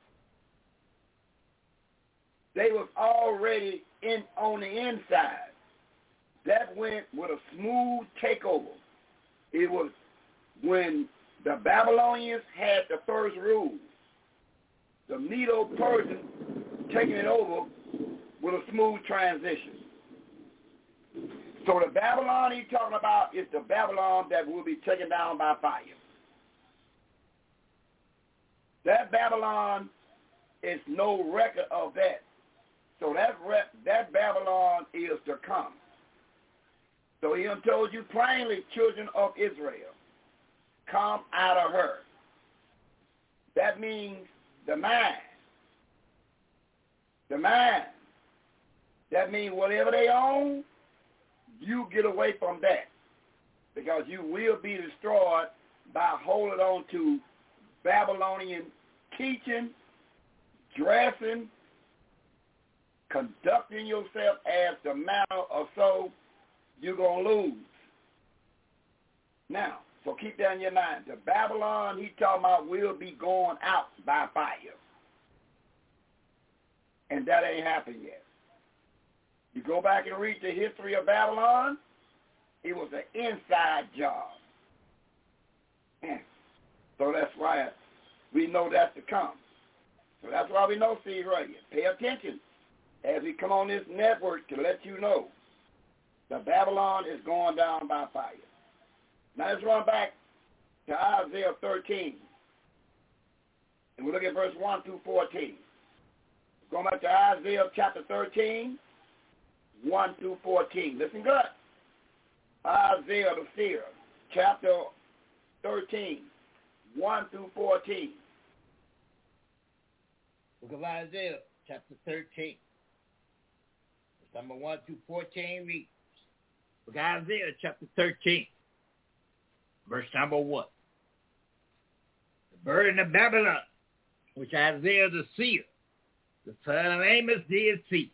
They was already in on the inside. That went with a smooth takeover. It was when the Babylonians had the first rule. The Medo-Persians taking it over with a smooth transition. So the Babylon he's talking about is the Babylon that will be taken down by fire. That Babylon is no record of that. So that re- that Babylon is to come. So he told you plainly, children of Israel, come out of her. That means the mind. The mind. That means whatever they own, you get away from that. Because you will be destroyed by holding on to Babylonian teaching, dressing, conducting yourself as the manner of so, you're going to lose. Now, so keep that in your mind. The Babylon he's talking about will be going out by fire. And that ain't happened yet. You go back and read the history of Babylon, it was an inside job. So that's why we know that's to come. So that's why we know, Steve, right here. Pay attention as we come on this network to let you know the Babylon is going down by fire. Now let's run back to Isaiah thirteen. And we look at verse one through fourteen. Going back to Isaiah chapter thirteen, one through fourteen. Listen good. Isaiah the seer, chapter thirteen, one through fourteen. Book of Isaiah, chapter thirteen. Verse number one through fourteen reads. Book of Isaiah, chapter thirteen. Verse number one. The burden of Babylon which Isaiah the seer, the son of Amos, did see.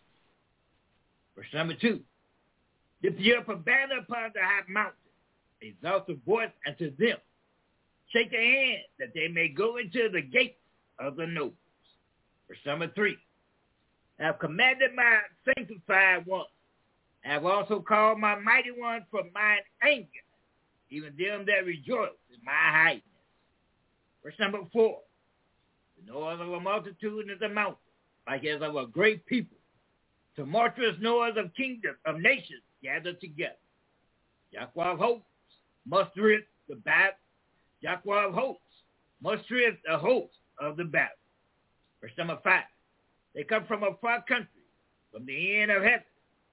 Verse number two, lift ye up a banner upon the high mountain, exalt the voice unto them, shake their hands that they may go into the gates of the nobles. Verse number three, I have commanded my sanctified one, I have also called my mighty one from mine anger, even them that rejoice in my highness. Verse number four, the noise of a multitude is a mountain, like as of a great people. Tumultuous noise of kingdoms, of nations gathered together. Yahweh of hosts mustereth the battle. Yahweh of hosts mustereth the host of the battle. Verse number five, they come from a far country, from the end of heaven,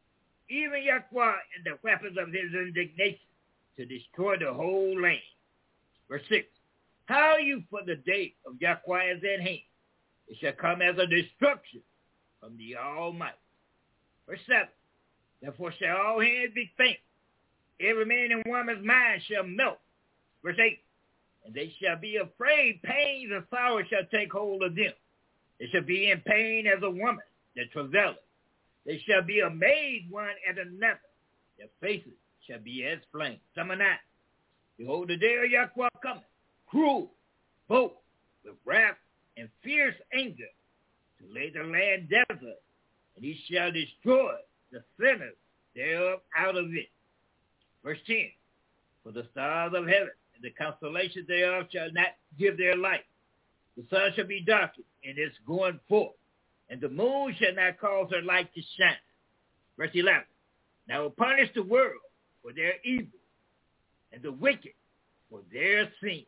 even Yahweh and the weapons of his indignation, to destroy the whole land. Verse six, how you for the day of Yahweh is at hand. It shall come as a destruction from the Almighty. Verse seven, therefore shall all hands be faint. Every man and woman's mind shall melt. Verse eight, and they shall be afraid. Pains and sorrow shall take hold of them. They shall be in pain as a woman that travaileth. They shall be amazed one at another. Their faces shall be as flame. Number nine, behold, the day of Yahweh cometh, cruel, both with wrath and fierce anger, to lay the land desolate, and he shall destroy the sinners thereof out of it. Verse ten, for the stars of heaven and the constellations thereof shall not give their light. The sun shall be darkened in its going forth, and the moon shall not cause her light to shine. Verse eleven, and I will punish the world for their evil, and the wicked for their sin.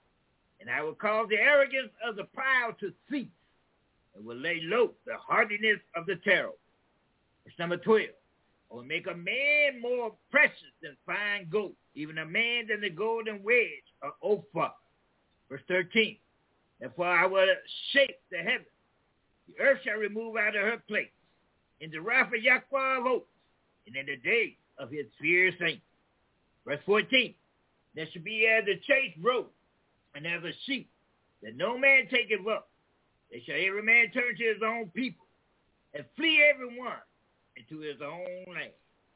And I will cause the arrogance of the proud to cease, and will lay low the hardiness of the terrible. Verse number twelve, I will make a man more precious than fine gold, even a man than the golden wedge of Ophir. Verse thirteen, therefore I will shake the heavens. The earth shall remove out of her place, in the wrath of Yahweh of hosts, and in the day of his fierce anger. Verse fourteen, there shall be as a chased road, and as a sheep, that no man taketh up. They shall every man turn to his own people, and flee every one into his own land.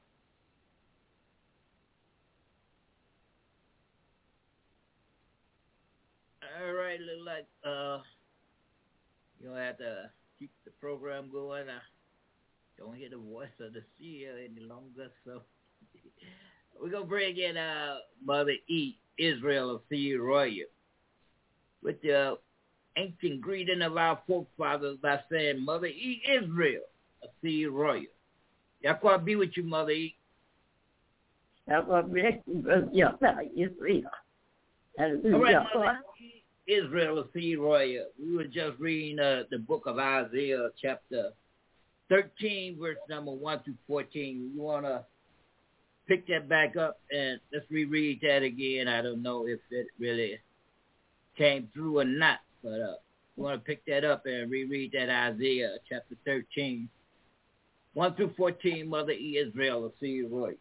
All right, look like uh, you'll have to keep the program going. I don't hear the voice of the seer any longer, so we're going to bring in uh, Mother E. Israel of Seer Royal with the ancient greeting of our forefathers by saying, Mother E. Israel of Seer Royal. Yahweh be with you, Mother E. Yahweh bless you, Brother Yahweh Israel. Hallelujah. All right, Mother E. Israel of Seer Royal. We were just reading uh, the book of Isaiah, chapter thirteen, verse number one through fourteen. You want to pick that back up and let's reread that again. I don't know if it really came through or not, but uh, we want to pick that up and reread that Isaiah chapter thirteen, one through fourteen, Mother E. Israel of Seer Royal.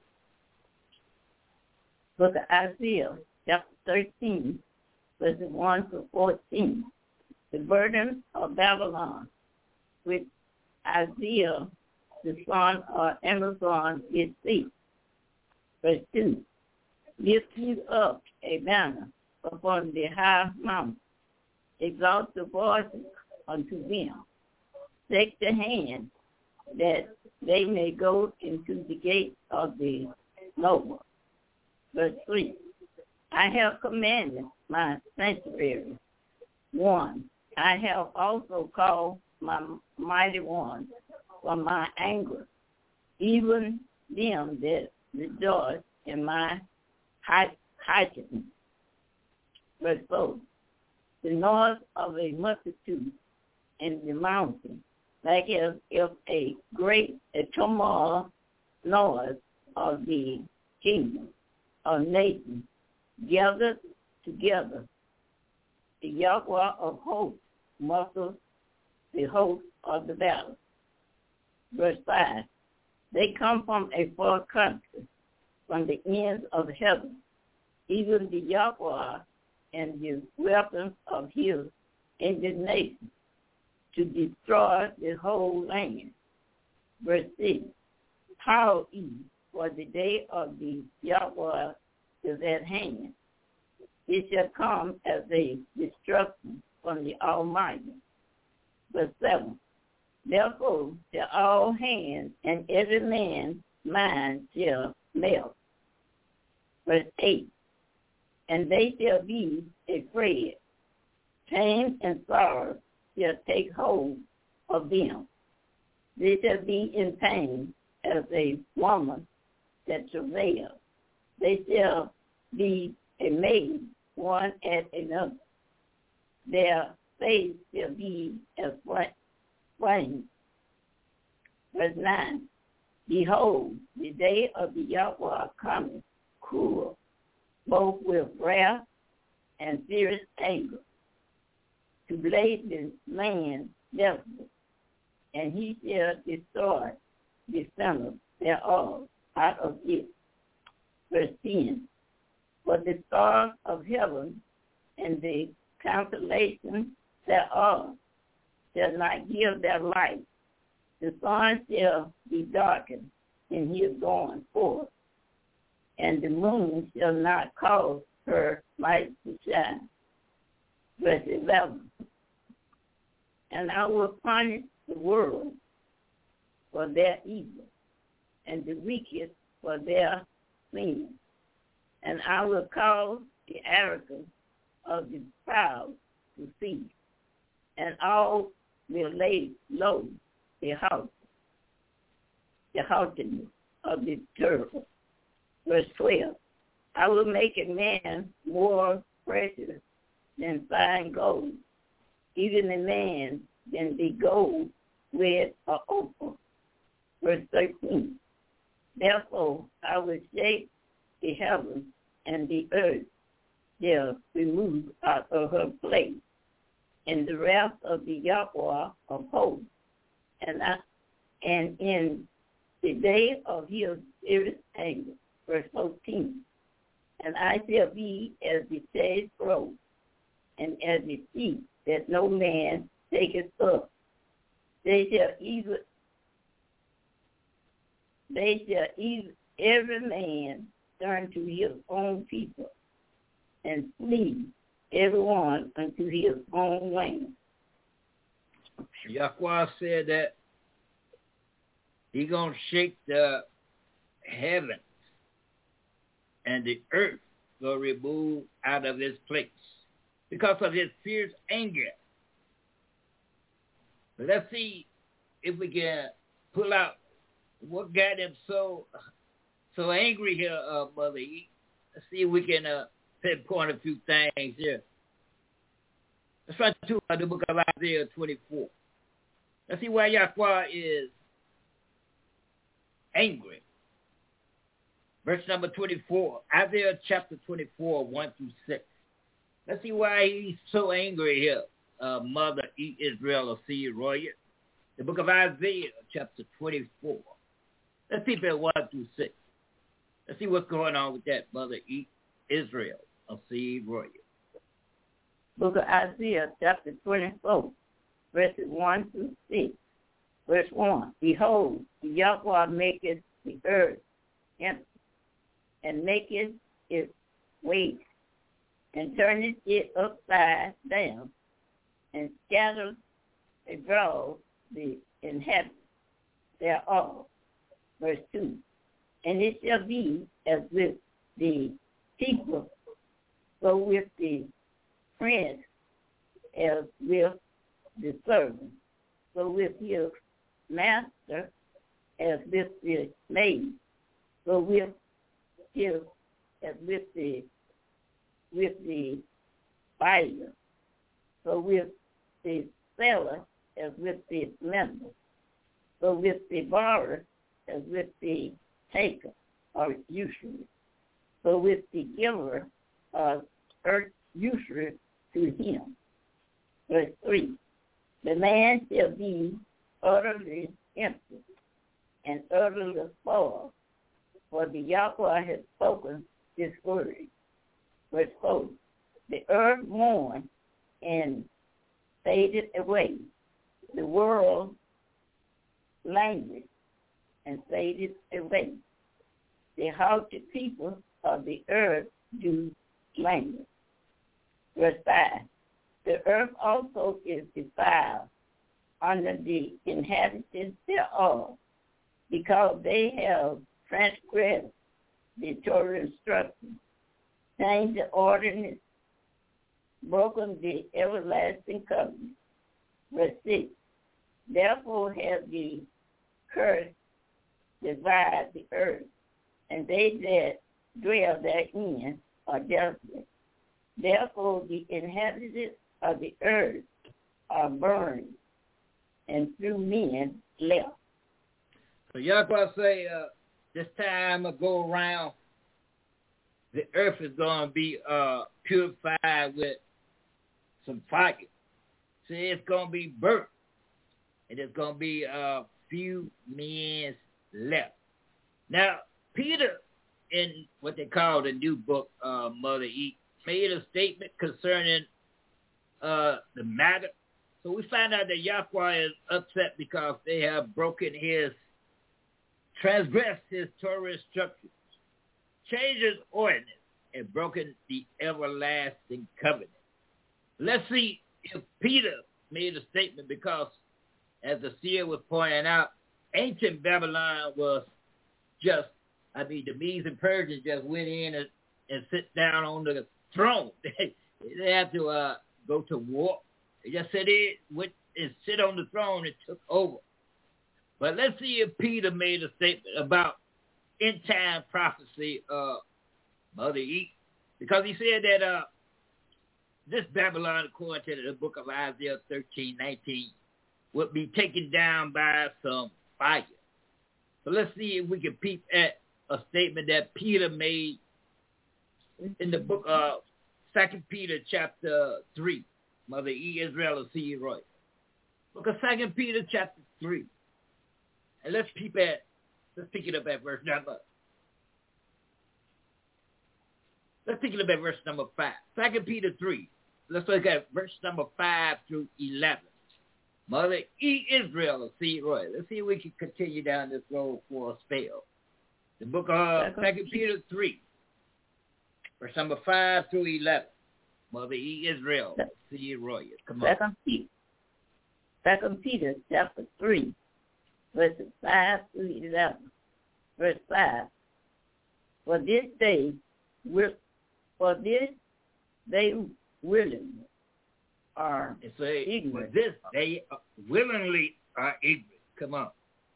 Book of Isaiah, chapter thirteen, verses one to fourteen. The burden of Babylon, which Isaiah, the son of Amazon, did see. Verse two, lift you up a banner upon the high mountain, exalt the voices unto them, take the hand that they may go into the gate of the noble. Verse three, I have commanded my sanctuary. One, I have also called my mighty ones from my anger, even them that rejoice in my heightened. Verse four, the noise of a multitude in the mountain, like as if a great a tumult noise of the kingdom of nations gathered together. The Yahweh of hosts musters the host of the battle. Verse five, they come from a far country, from the ends of heaven, even the Yahweh and the weapons of his indignation, to destroy the whole land. Verse six, Howl ye, for the day of the Yahweh is at hand. It shall come as a destruction from the Almighty. Verse seven, therefore shall all hands and every man's mind shall melt. Verse eight, and they shall be afraid. Pain and sorrow shall take hold of them. They shall be in pain as a woman that travails. They shall be amazed one at another. Their face shall be as flame. Verse nine, behold, the day of the Yahweh cometh cruel, both with wrath and fierce anger, to lay the land desolate, and he shall destroy the sinners thereof out of it. Verse ten, for the stars of heaven and the constellation thereof shall not give their light. The sun shall be darkened in his going forth, and the moon shall not cause her light to shine. Verse eleven, and I will punish the world for their evil, and the wicked for their sin. And I will cause the arrogance of the proud to cease, and all will lay low the house, the haughtiness of the terrible. Verse twelve, I will make a man more precious than fine gold, even a man than the gold, red or opal. Verse thirteen, therefore I will shake the heavens and the earth shall remove out of her place, in the wrath of the Yahweh of hosts, and I, and in the day of his fierce anger. Verse fourteen, and I shall be as the sage grove, and as the sea that no man taketh up. They shall even they shall even every man turn to his own people, and flee every one unto his own land. Yahweh said that he gonna shake the heavens and the earth will remove out of his place because of his fierce anger. But let's see if we can pull out what got him so so angry here, uh, Mother E. Let's see if we can uh, pinpoint a few things here. Let's try to uh, the book of Isaiah twenty-four. Let's see why Yahweh is angry. Verse number twenty-four, Isaiah chapter twenty-four, one through six. Let's see why he's so angry here, uh, Mother E. Israel of Seed Royal. The book of Isaiah chapter twenty-four. Let's see if it's one through six. Let's see what's going on with that, Mother E. Israel of Seed Royal. Book of Isaiah chapter twenty-four, verses one through six. Verse one, behold, the Yahweh maketh the earth empty, and maketh it waste, and turneth it upside down, and scattereth abroad the inhabitants thereof. Verse two, and it shall be as with the people, so with the prince, as with the servant, so with his master, as with the maid, so with his, as with the with the buyer, so with the seller, as with the lender, so with the borrower, as with the taker or usury, so with the giver of earth usury to him. Verse three, the man shall be utterly empty and utterly spoiled, for the Yahweh has spoken this word. Verse four, the earth mourned and faded away, the world language and faded away. The haughty people of the earth do language. Verse five. The earth also is defiled under the inhabitants thereof, because they have transgressed the Torah instruction, changed the ordinance, broken the everlasting covenant. Verse six. Therefore have the curse divided the earth, and they that dwell therein are desolate. Therefore the inhabitants of the earth are burned, and few men left. So Yahweh say, uh, this time I go around, the earth is going to be uh, purified with some fire. See, it's going to be burnt, and there's going to be a few men left. Now, Peter, in what they call the new book, uh, Mother E, made a statement concerning uh, the matter. So we find out that Yahweh is upset because they have broken his, transgressed his Torah instructions, changed his ordinance, and broken the everlasting covenant. Let's see if Peter made a statement, because as the seer was pointing out, ancient Babylon was just, I mean, the Medes and Persians just went in and, and sit down on the throne. They, they have to uh, go to war. They just said it went and sit on the throne and took over. But let's see if Peter made a statement about end-time prophecy, uh, Mother E, because he said that uh, this Babylon, according to the book of Isaiah thirteen nineteen, would be taken down by some fire. So let's see if we can peep at a statement that Peter made in the book of Second Peter chapter three. Mother E. Israel of C. Roy. Book of Second Peter chapter three. And let's peep at, let's pick it up at verse number. Let's pick it up at verse number five. Second Peter three. Let's look at verse number five through eleven. Mother E. Israel of C. Roy. Let's see if we can continue down this road for a spell. The book of Second Peter three. Verse number five through eleven. Mother E. Israel, C. Roy. Come on. Second Peter, Second Peter chapter three, verses five through eleven. Verse five. For this day, will, for this they willingly are it's a, ignorant. For this they willingly are ignorant. Come on.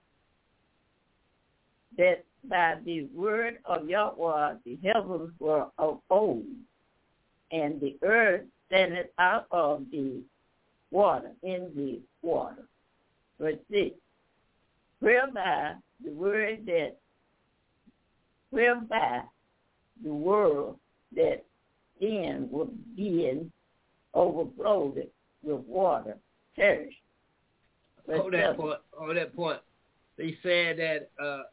That by the word of Yahweh the heavens were of old, and the earth standeth out of the water, in the water. Verse six. Whereby the word that, whereby the world that then was being overflowed with water perished. Verse Hold that seven. point. Hold that point. They said that uh,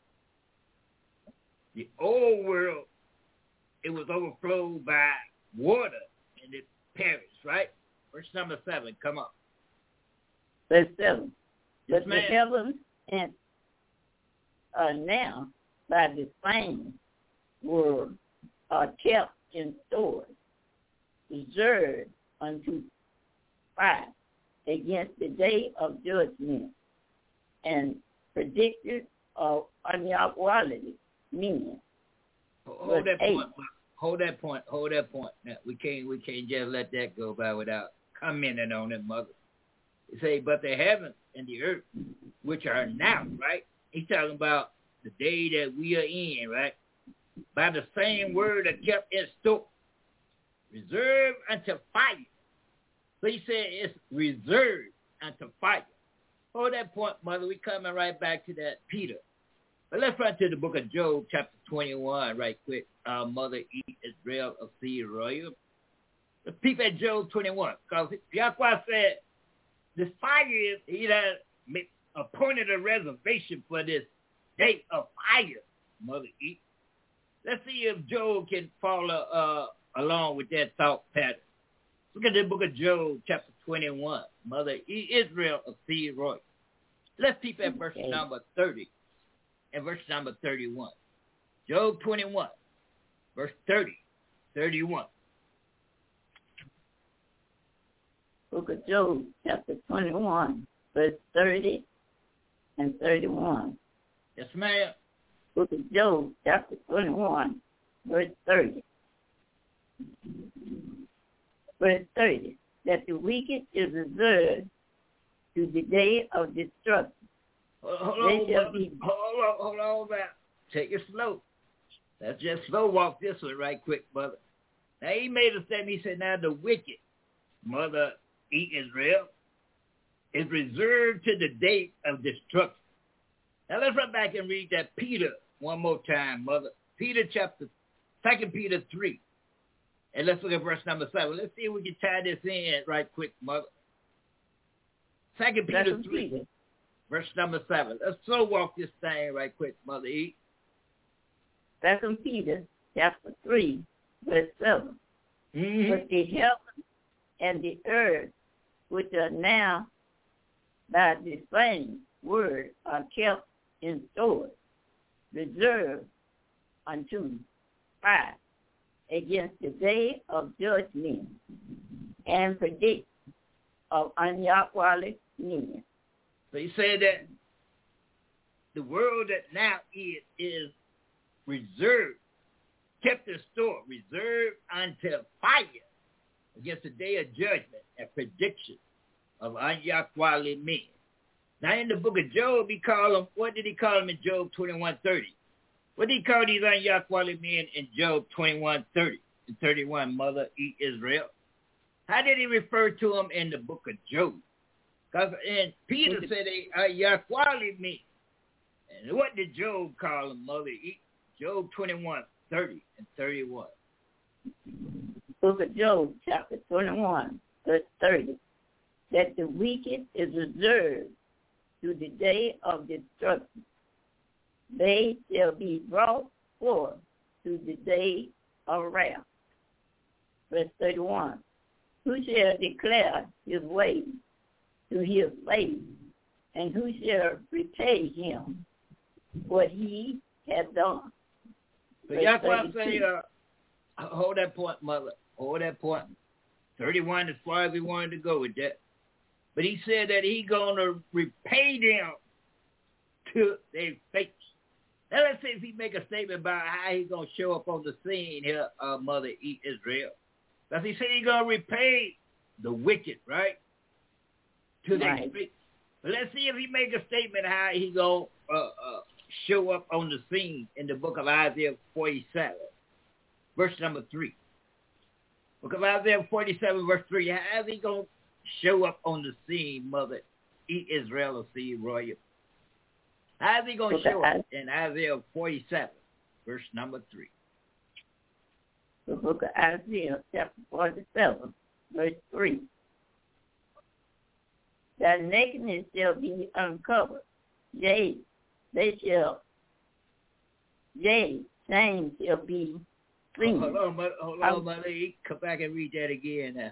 the old world, it was overflowed by water, and it perished, right? Verse number seven, come on. Verse seven. Yes, But ma'am. the heavens and are now by the same word are kept in storage, reserved unto fire against the day of judgment, and predicted of unquality men. Hold that eight. point. Hold that point. Hold that point. Now, we can't we can't just let that go by without commenting on it, mother. They say, but the heavens and the earth, which are now, right? He's talking about the day that we are in, right? By the same word that kept in store, reserved unto fire. So he said it's reserved unto fire. Hold that point, mother. We coming right back to that Peter. But let's run to the book of Job, chapter twenty-one, right quick. Our mother E. Israel of C. Royal. Let's peep at Job twenty-one, because Yahweh said, this fire is, he has appointed a reservation for this day of fire, Mother E. Let's see if Job can follow uh, along with that thought pattern. Look at the book of Job, chapter twenty-one. Mother E. Israel of C. Roy. Let's keep at verse Okay. number thirty and verse number thirty-one. Job twenty-one, verse thirty, thirty-one. Book of Job, chapter twenty-one, verse thirty and thirty-one. Yes, ma'am. Book of Job, chapter twenty-one, verse thirty. Verse thirty, that the wicked is reserved to the day of destruction. Hold They on, shall mother. be- hold on, hold on, man. Take it slow. Let's just slow walk this one right quick, mother. Now, he made a statement. He said, now the wicked, Mother E. Israel, is reserved to the day of destruction. Now, let's run back and read that Peter one more time, Mother. Peter chapter, Second Peter three. And let's look at verse number seven. Let's see if we can tie this in right quick, Mother. Second Peter Second three, Peter, verse number seven. Let's slow walk this thing right quick, Mother E. Second Peter, chapter three, verse seven. Mm-hmm. But the heaven and the earth, which are now by the same word, are kept in store, reserved unto fire against the day of judgment and predict of ungodly men. So he said that the world that now is is reserved, kept in store, reserved until fire against the day of judgment and prediction of ungodly men. Now in the book of Job, he called them, what did he call them in Job twenty-one thirty? What did he call these ungodly men in Job twenty-one thirty and thirty-one, Mother E. Israel? How did he refer to them in the book of Job? Because and Peter said they are ungodly men. And what did Job call them, Mother E? Job twenty-one thirty and thirty-one. Book of Job, chapter twenty-one, verse thirty, that the wicked is reserved to the day of destruction. They shall be brought forth to the day of wrath. Verse thirty-one, who shall declare his way to his slave, and who shall repay him what he has done? So y'all want to say, uh, hold that point, Mother. Hold that point. thirty-one as far as we wanted to go with that. But he said that he going to repay them to their face. Now let's see if he make a statement about how he going to show up on the scene here, uh, Mother E. Israel. Because he said he going to repay the wicked, right? To their Right. face. But let's see if he make a statement how he going to uh, uh, show up on the scene in the book of Isaiah forty-seven, verse number three. Book of Isaiah forty-seven, verse three. How's he going to show up on the scene, Mother E. Israel of C. Royal? How's he going to show up in Isaiah forty-seven, verse number three? The book of Isaiah, chapter forty-seven, verse three. That nakedness shall be uncovered. Yea, they shall, yea, shame shall be seen. Hold on, Mother, hold on, Mother E. Come back and read that again now.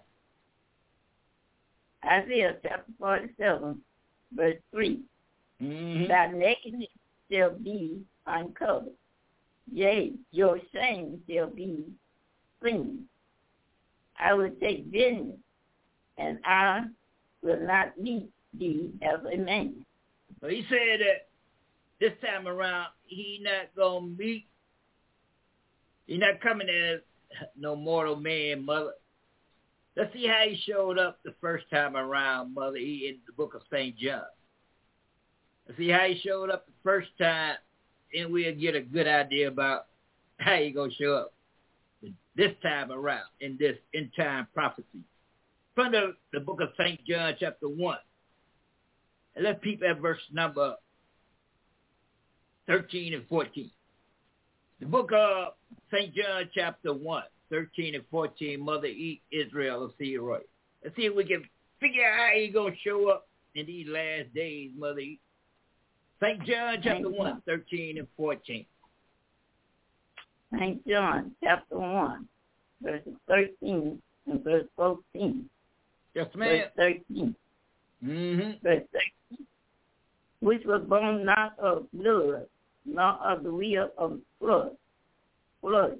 Isaiah chapter forty-seven, verse three. Mm-hmm. That nakedness shall be uncovered. Yea, your shame shall be seen. I will take vengeance, and I will not meet thee as a man. So he said that this time around, he not going to meet, he not coming as no mortal man, Mother. Let's see how he showed up the first time around, Mother E, in the book of Saint John. Let's see how he showed up the first time, and we'll get a good idea about how he going to show up this time around in this end-time prophecy. From the, the book of Saint John chapter one. And let's peep at verse number thirteen and fourteen. The book of Saint John chapter one, thirteen and fourteen, Mother E. Israel of C. Roy. Let's see if we can figure out how he's going to show up in these last days, Mother E. Saint John chapter one, thirteen and fourteen. Saint John chapter one, verses thirteen and verse fourteen. Yes, ma'am. Verse thirteen. Mm-hmm. Verse thirteen. Which was born not of blood, nor of the will of blood, blood,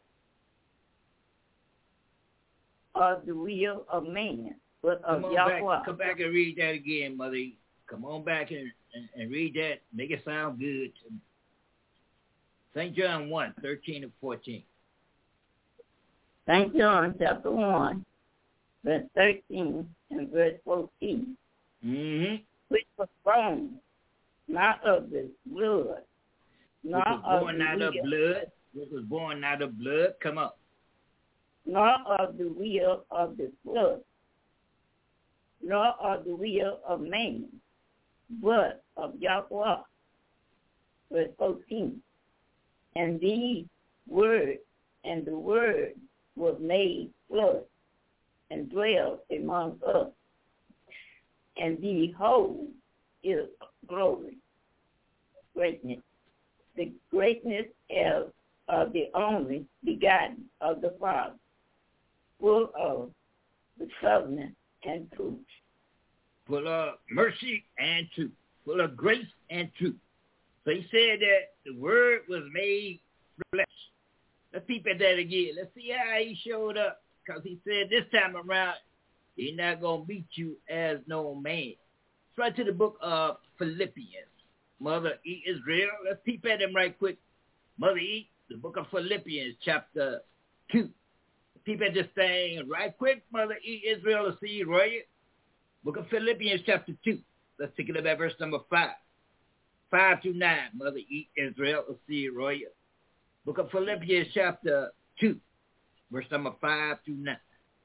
or the will of man, but of Come on Yahweh. back. Come back and read that again, Mother E. Come on back and, and, and read that. Make it sound good. Saint John one, thirteen and fourteen. Saint John chapter one, verse thirteen and verse fourteen. Mm-hmm. Which was born not of the blood, Which nor was of born the out of will, blood. Which was born out of blood. Come up. nor of the will of the blood, nor of the will of man, but of Yahweh. Verse fourteen. And the word, and the word was made flesh, and dwelt among us. And behold, is glory, greatness, the greatness of, of the only begotten of the Father, full of the covenant and truth. Full of mercy and truth. Full of grace and truth. So he said that the word was made flesh. Let's peep at that again. Let's see how he showed up. Because he said this time around, he's not going to meet you as no man. Let's right to the book of Philippians. Mother E. Israel. Let's peep at him right quick. Mother E. The book of Philippians, chapter two. Peep at this thing right quick, Mother E. Israel. Let's see, Roy. Book of Philippians, chapter two. Let's take it up at verse number five. Five to nine, Mother E. Israel. Let's see, Roy. Book of Philippians, chapter two. Verse number five to nine.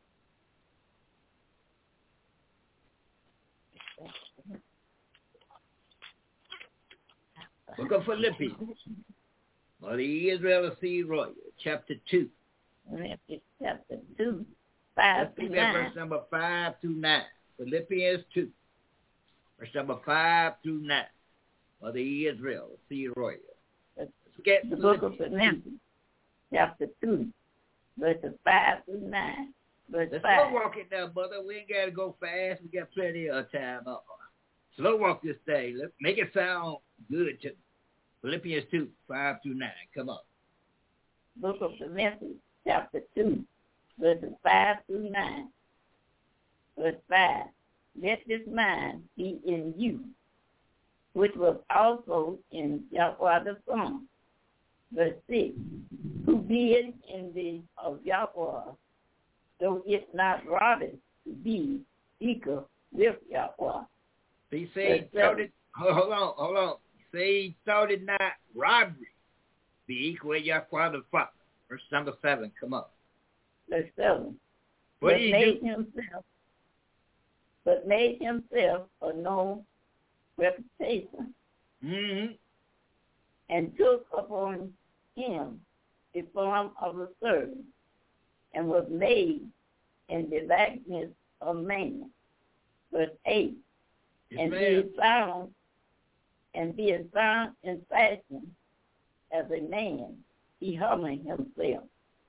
Book of Philippians. Mother E. Israel, let's see, Roy. Chapter two. Philippians chapter two, five Let's to see that nine. verse number five to nine. Philippians two. Verse number five to nine. Mother E. Israel, let's see, Roy. Let's get the book of Philippians, chapter two, verses five through nine. Verse Let's five. slow walk it now, mother. We ain't got to go fast. We got plenty of time. Uh-uh. Slow walk this thing. Let's make it sound good. To Philippians two, five through nine. Come on. Book of Philippians, chapter two, verses five through nine. Verse five. Let this mind be in you, which was also in Yahweh the Son. Verse six. Who being in the of Yahweh, though it's not robbery to be equal with Yahweh. He said he thought it, hold on, hold on. He said he thought it not robbery be equal with Yahweh the Father. Verse number seven, come up. Verse seven. What but do you made do? himself, but made himself a known reputation, Mm-hmm. and took upon him the form of a servant, and was made in the likeness of man. Verse eight. Yes, and ma'am. being found, and being found in fashion as a man, he humbled himself,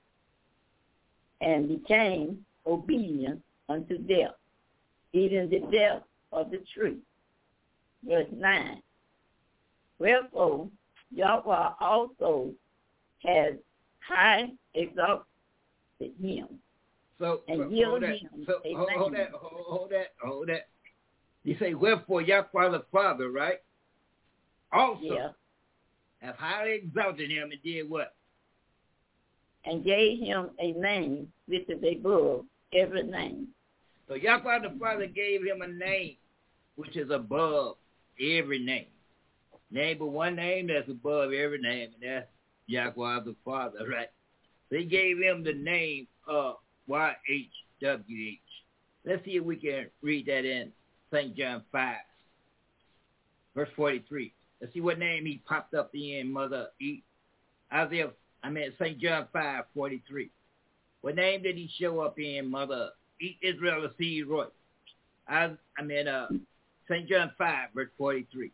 and became obedient unto death, even the death of the tree. Verse nine. Wherefore Yahweh also has high exalted him, So, and so yield hold that. him So a hold, hold name. that. Hold, hold that. Hold that. You say, wherefore Yahweh the Father, right? Also Yeah, have highly exalted him and did what? and gave him a name which is above every name. So Yahweh the Father gave him a name which is above every name. Name but one name that's above every name, and that's Yahweh the Father, right? They gave him the name of Y H W H. Let's see if we can read that in Saint John five, verse forty-three. Let's see what name he popped up in, Mother E. Isaiah, I mean Saint John five, forty-three. What name did he show up in, Mother E. Israel of C. Roy? I, I mean uh, Saint John five, verse forty-three.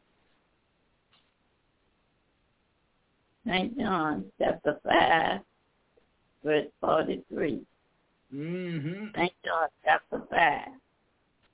Saint John chapter five, verse forty-three. Mm-hmm. Saint John chapter five,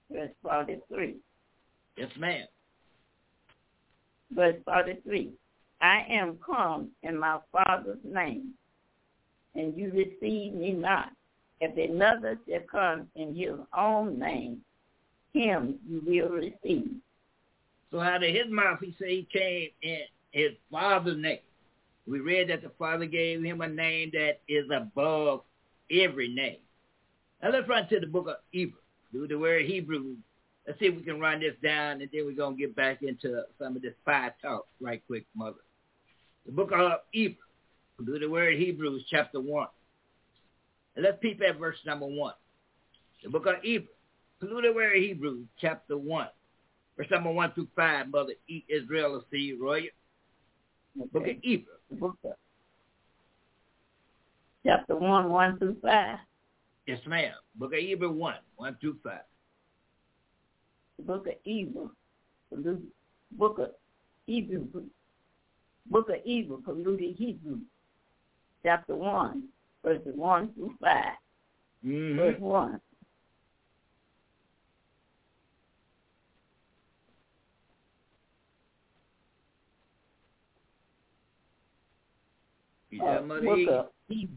verse forty-three. Yes, ma'am. Verse forty-three. I am come in my Father's name, and you receive me not. If another shall come in his own name, him you will receive. So out of his mouth, he said he came in his Father's name. We read that the Father gave him a name that is above every name. Now let's run to the book of Hebrew. Do the word Hebrew. Let's see if we can run this down, and then we're going to get back into some of this fire talk right quick, Mother. The book of Hebrew. Do the word Hebrews, chapter one. And let's peep at verse number one. The book of Hebrew. Do the word Hebrews, chapter one. Verse number one through five, Mother E. Israel of C. Royal. Okay. Book of Hebrew. Book of, chapter one, one through five. Yes, ma'am. Book of Hebrew one, one through five. The book of Hebrew. Book of Hebrew. Book of Hebrew, polluted Hebrew. Chapter one, verses one through five. Mm-hmm. Verse one. Uh, book of Hebrew.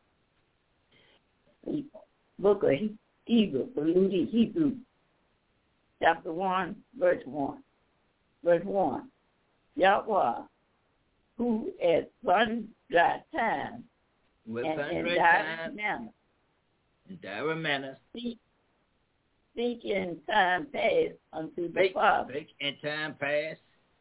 Book of Hebrew, polluted Hebrew. Chapter one, verse one. Verse one. Yahweh, who at sundry times With and in sundry diverse times manners and diverse manners speak, speak in time past unto the spake, Father spake in time past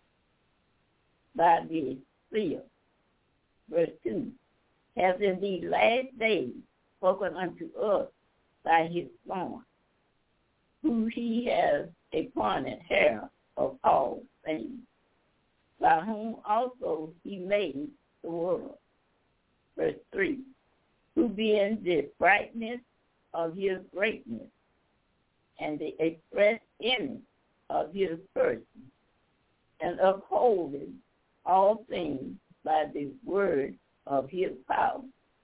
by the seal. Verse two. Has in these last days spoken unto us by his Son, who he has appointed heir of all things, by whom also he made the world. Verse three. Who being the brightness of his greatness and the express image of his person, and upholding all things by the word of his power,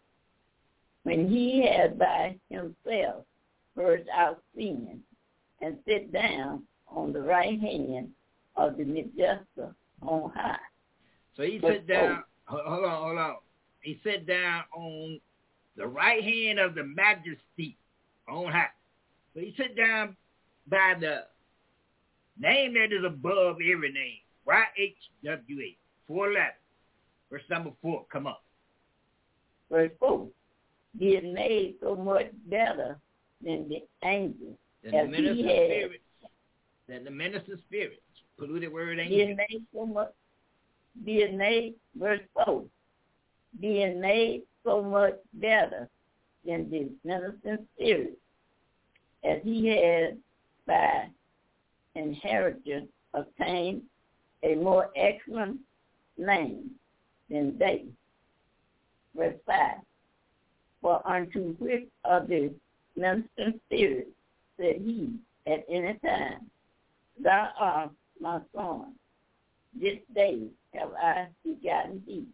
when he had by himself purged our sin and sit down on the right hand of the Majesty on high. So he But, sat down, oh, hold on, hold on. He sat down on the right hand of the Majesty on high. So he sat down by the name that is above every name. Y H W H, four letters. Verse number four, come up. Verse four. Being made so much better than the angels. Than the as minister he had, spirits. Than the minister spirits. Polluted word angel. being made so much, being made, verse four, being made so much better than the ministering spirit, as he had by inheritance obtained a more excellent name than they. Verse five. For unto which of the ministering spirits said he at any time, Thou art my son, this day have I begotten thee.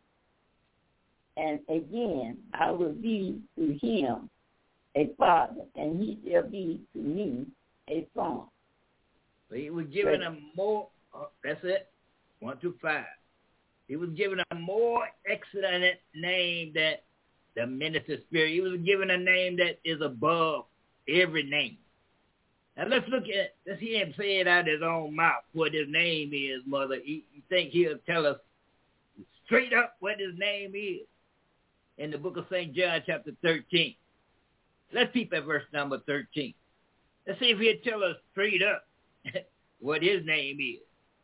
And again I will be to him a father, and he shall be to me a son. So he was given a more, uh, that's it, one through five. He was given a more excellent name than the minister spirit. He was given a name that is above every name. Now let's look at, let's hear him say it out of his own mouth what his name is, Mother. You think he'll tell us straight up what his name is in the book of Saint John chapter thirteen. Let's peep at verse number thirteen. Let's see if he'll tell us straight up what his name is.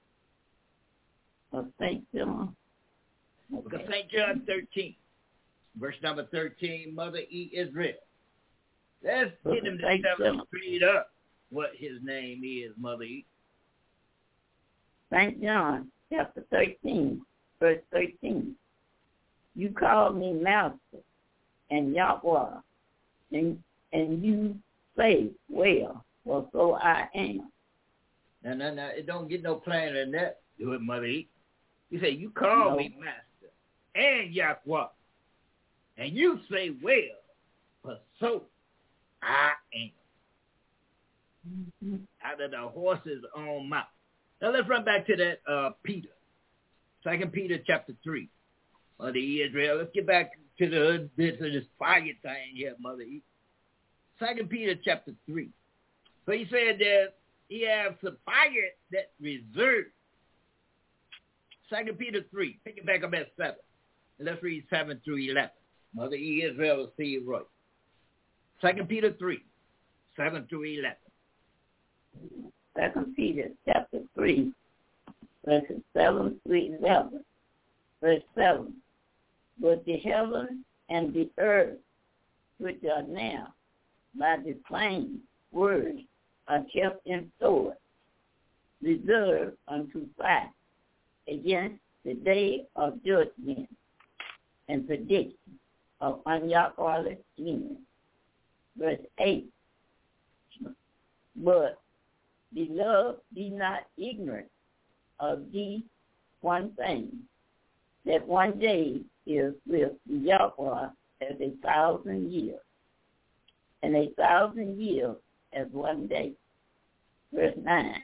Of Saint John. Book of Saint John thirteen, verse number thirteen, Mother E. Israel. Let's get him to tell us straight up what his name is, Mother E. Saint John, chapter thirteen, verse thirteen. You call me Master and Yahweh, and, and you say, well, well, so I am. No, no, no, it don't get no plainer than that. Do it, Mother E. You say, you call No. me Master and Yahweh, and you say, well, but so I am. Mm-hmm. Out of the horse's own mouth. Now let's run back to that uh, Peter. Second Peter chapter three. Mother E. Israel. Let's get back to the this, this fire thing here, Mother E. Second Peter chapter three. So he said that he has some fire that reserved. Second Peter three. Pick it back up at seven. And let's read seven through eleven. Mother E. Israel will see you right. Second Peter three, seven through eleven. Second Peter chapter three, verses seven through eleven. Verse seven. But the heaven and the earth, which are now by the plain word, are kept in store, reserved unto fire against the day of judgment and prediction of ungodly men. Verse eight. But, beloved, be not ignorant of these one thing, that one day is with Yahweh as a thousand years, and a thousand years as one day. Verse nine.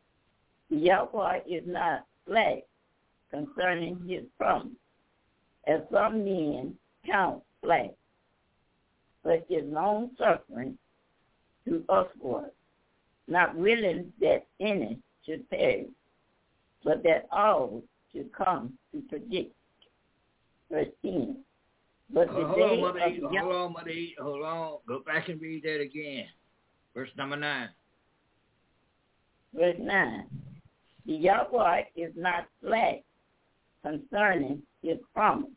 Yahweh is not slack concerning his promise, as some men count slack, but is long-suffering to usward, not willing that any should perish, but that all should come to predict. Verse ten. But the hold day on, Mother of E, hold on, Mother E, hold on. Go back and read that again. Verse number nine. Verse nine. The Yahweh is not slack concerning his promise,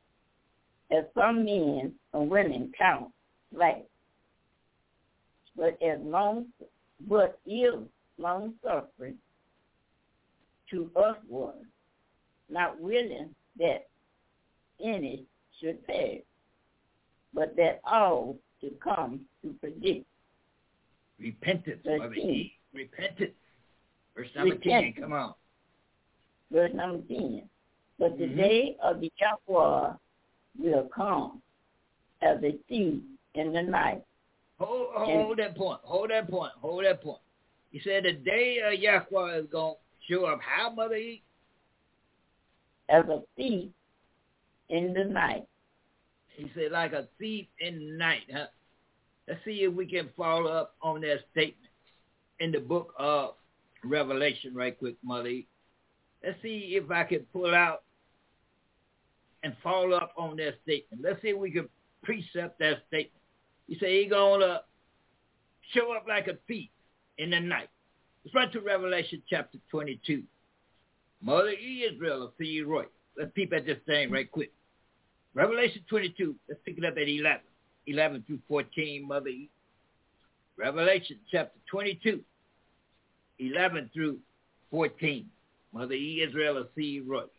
as some men and women count slack, but as long, but is long suffering to usward, not willing that any should perish, but that all should come to predict. Repentance, Verse Mother ten. E. Repentance. Verse number Repentance. ten, come on. Verse number ten. But the Mhm. day of the Yahweh will come as a thief in the night. Hold, hold, And- hold that point. Hold that point. Hold that point. He said the day of Yahweh is going to show up. How, Mother E? As a thief in the night. He said like a thief in the night, huh? Let's see if we can follow up on that statement in the book of Revelation right quick, Mother E. Let's see if I can pull out and follow up on that statement. Let's see if we can precept that statement. He said he's going to show up like a thief in the night. Let's run to Revelation chapter twenty-two. Mother E. Israel will see you right. Let's peep at this thing right quick. Revelation twenty-two, let's pick it up at eleven. eleven through fourteen, Mother E. Revelation chapter twenty-two, eleven through fourteen. Mother E. Israel will see you right.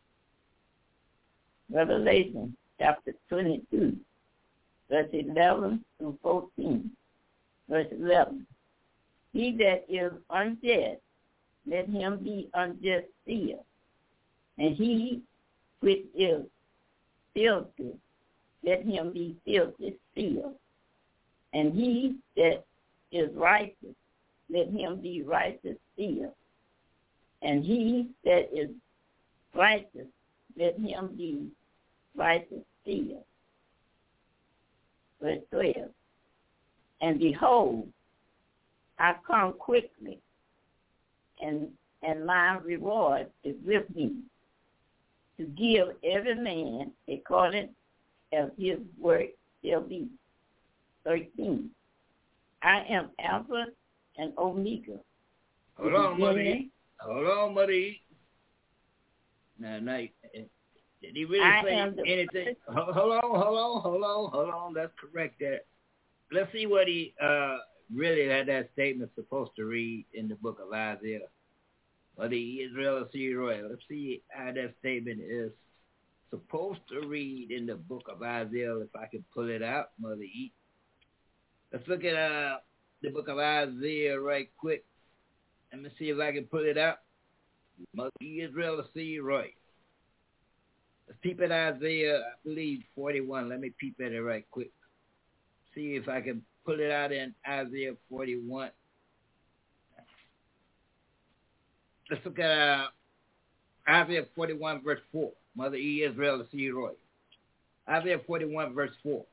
Revelation chapter twenty-two, verse eleven through fourteen. Verse eleven. He that is unjust, let him be unjust still. And he which is filthy, let him be filthy still. And he that is righteous, let him be righteous still. And he that is righteous, let him be righteous still. Verse twelve. And behold, I come quickly, and and my reward is with me, to give every man according as his work shall be. thirteen. I am Alpha and Omega. Hold on, Mother E. Hold on, Mother E. Now, now, did he really I say am the anything? Hold, hold on, hold on, hold on, hold on. Let's correct that. Let's see what he uh, really had that statement supposed to read in the book of Isaiah. Mother E. Israel see Roy. Let's see how that statement is supposed to read in the book of Isaiah, if I can pull it out, Mother E. Let's look at uh, the book of Isaiah right quick. Let me see if I can pull it out. Mother E. Israel will see you right. Let's peep at Isaiah, I believe, forty-one. Let me peep at it right quick. See if I can pull it out in Isaiah forty-one. let's look at uh, Isaiah forty-one, verse four. Mother E. Israel, the C. Roy. Isaiah forty-one, verse four.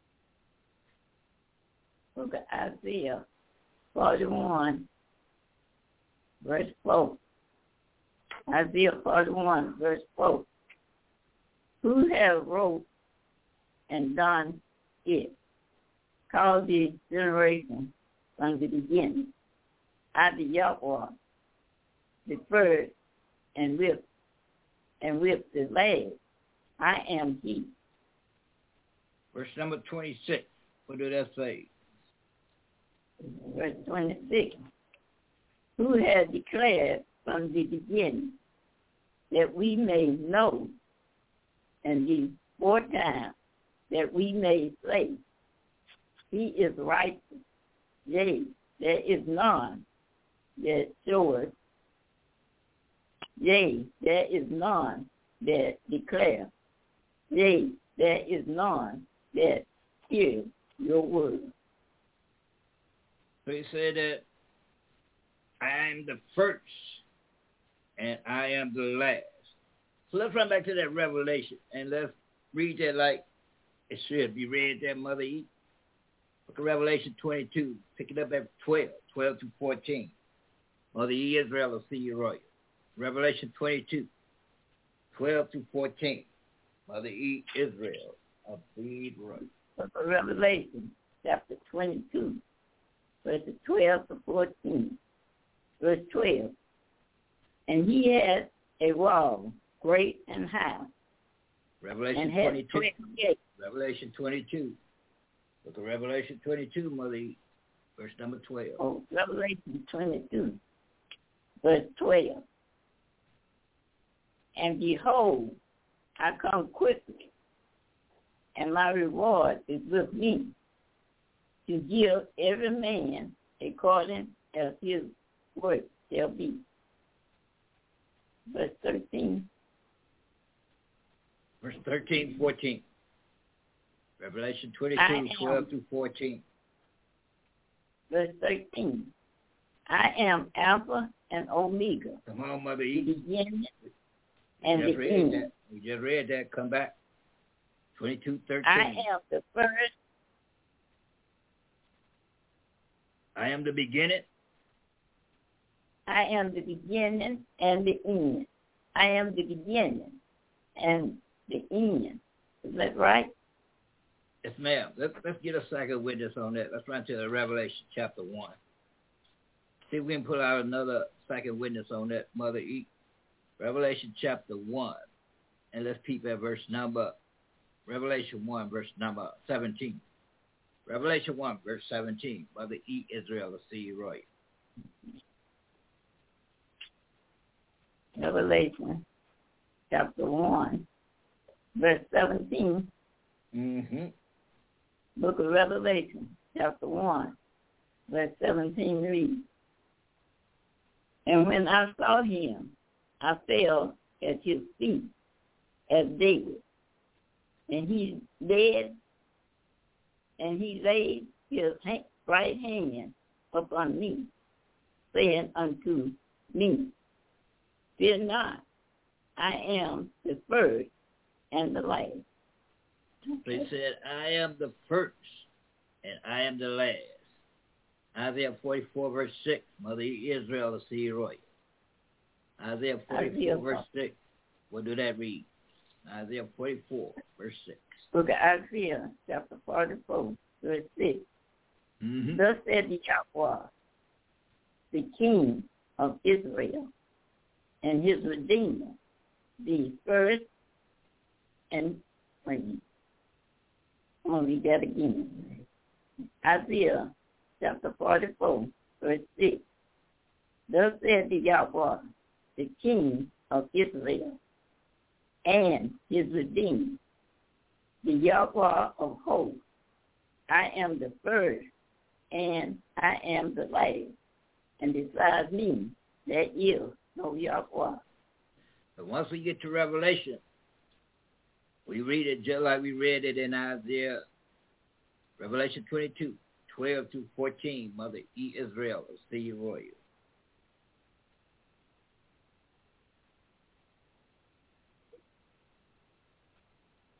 Look at Isaiah forty-one, verse four. Isaiah forty-one, verse four. Who has wrote and done it? Call the generation from the beginning. I, the Yahweh, deferred and whipped, and whipped the last. I am he. Verse number twenty-six. What did that say? Verse twenty-six. Who has declared from the beginning that we may know, and the foretime that we may say, he is righteous. Yea, there is none that showeth. Yea, there is none that declare. Yea, there is none that hears your word. So he said that I am the first and I am the last. So let's run back to that Revelation and let's read that like it should be read there, Mother E. Look at Revelation twenty-two. Pick it up at twelve, twelve to fourteen. Mother E. Israel will see you royal. Revelation twenty-two, twelve to fourteen. Mother E. Israel of the royal. Look at Revelation chapter twenty-two, verses twelve to fourteen. Verse twelve. And he had a wall great and high. Revelation and had twenty-two. twelve gates. Revelation twenty-two. Look at Revelation twenty-two, Mother E. Verse number twelve. Oh, Revelation twenty-two, verse twelve. And behold, I come quickly, and my reward is with me, to give every man according as his work shall be. Verse thirteen. Verse thirteen, fourteen. Revelation twenty-two, twelve through fourteen. Verse thirteen. I am Alpha and Omega. Come on, Mother The E. beginning We and just the read end. that. We just read that. Come back. twenty-two, thirteen. I am the first. I am the beginning. I am the beginning and the end. I am the beginning and the end. Is that right? Yes, ma'am. Let's, let's get a second witness on that. Let's run to the Revelation chapter one. See if we can put out another second witness on that, Mother E. Revelation chapter one. And let's peep at verse number, Revelation one, verse number seventeen. Revelation one, verse seventeen. Mother E. Israel, will see you right. Revelation chapter one, verse seventeen. Mm-hmm. Book of Revelation chapter one, verse seventeen reads, and when I saw him, I fell at his feet as David, and he dead, and he laid his right hand upon me, saying unto me, fear not, I am the first and the last. They said, I am the first and I am the last. Isaiah forty-four, verse six. Mother Israel, the see you right. Isaiah forty-four, Isaiah. verse six. What do that read? Isaiah forty-four, verse six. Book of Isaiah, chapter forty-four, verse six. Mm-hmm. Thus said the Yahweh, the King of Israel, and his Redeemer, the first and when I'm going to read that again. Isaiah chapter forty-four, verse six. Thus said the Yahweh, the King of Israel, and his Redeemer, the Yahweh of hosts. I am the first, and I am the last, and besides me, there is no Yahweh. But once we get to Revelation, we read it just like we read it in Isaiah, Revelation twenty-two, twelve to fourteen. Mother E. Israel, see you royal.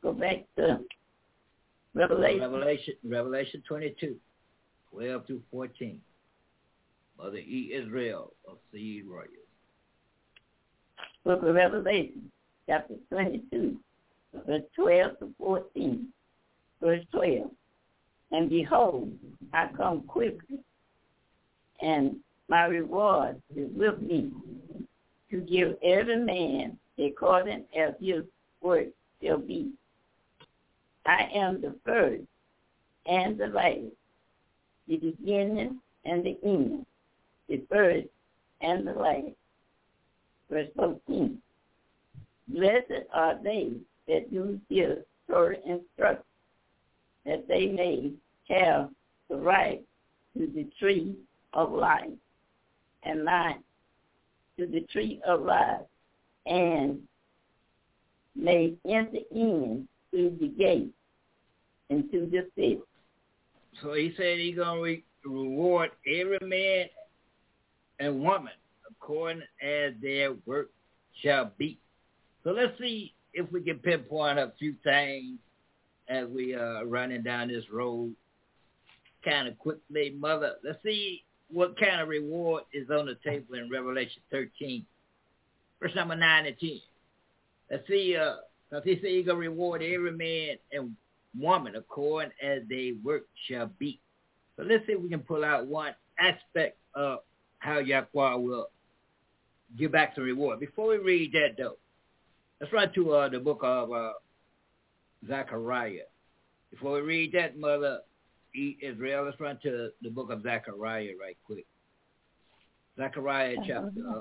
go back to Revelation. Revelation, Revelation twenty-two, twelve through fourteen. Mother E. Israel of Seed Royals. Book of Revelation, chapter twenty-two, verse twelve to fourteen. Verse twelve. And behold, I come quickly, and my reward is with me, to give every man according as his work shall be. I am the first and the last, the beginning and the end, the first and the last. Verse fourteen. Blessed are they that do hear her instruction, that they may have the right to the tree of life, and life to the tree of life, and may enter in through the gate into the city. So he said he's going to re- reward every man and woman according as their work shall be. So let's see if we can pinpoint a few things as we are uh, running down this road kind of quickly, Mother. Let's see what kind of reward is on the table in Revelation thirteen, verse number nine and ten. Let's see, uh, because he said he's going to reward every man and woman according as their work shall be. So let's see if we can pull out one aspect of how Yahweh will give back some reward. Before we read that, though, let's run to uh, the book of uh, Zechariah. Before we read that, Mother Israel, let's run to the book of Zechariah right quick. Zechariah chapter, uh,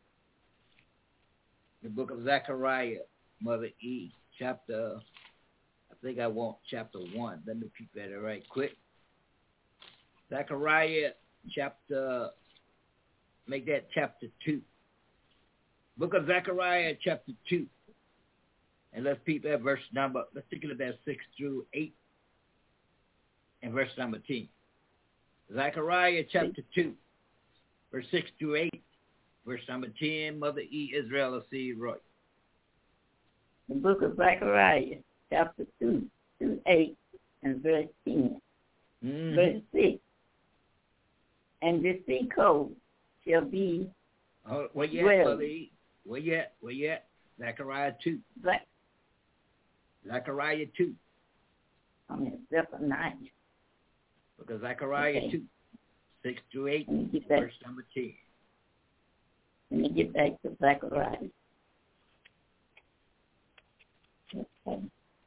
the book of Zechariah, Mother E, chapter, I think I want chapter one. Let me peep at it right quick. Zechariah chapter, make that chapter two. Book of Zechariah chapter two. And let's peep at verse number, let's take a look at six through eight and verse number ten. Zechariah chapter two, verse six through eight, verse number ten, Mother E. Israel of Seed Roy. The book of Zechariah chapter two through eight and verse ten. Mm-hmm. Verse six. And the sea coast shall be oh, where yet, well. Mother E? Where yet? Where yet? Zechariah two. Zech- Zechariah two. I mean, Zephaniah. Because Zechariah okay. two, six through eight, verse number ten. Let me get back to Zechariah. Okay.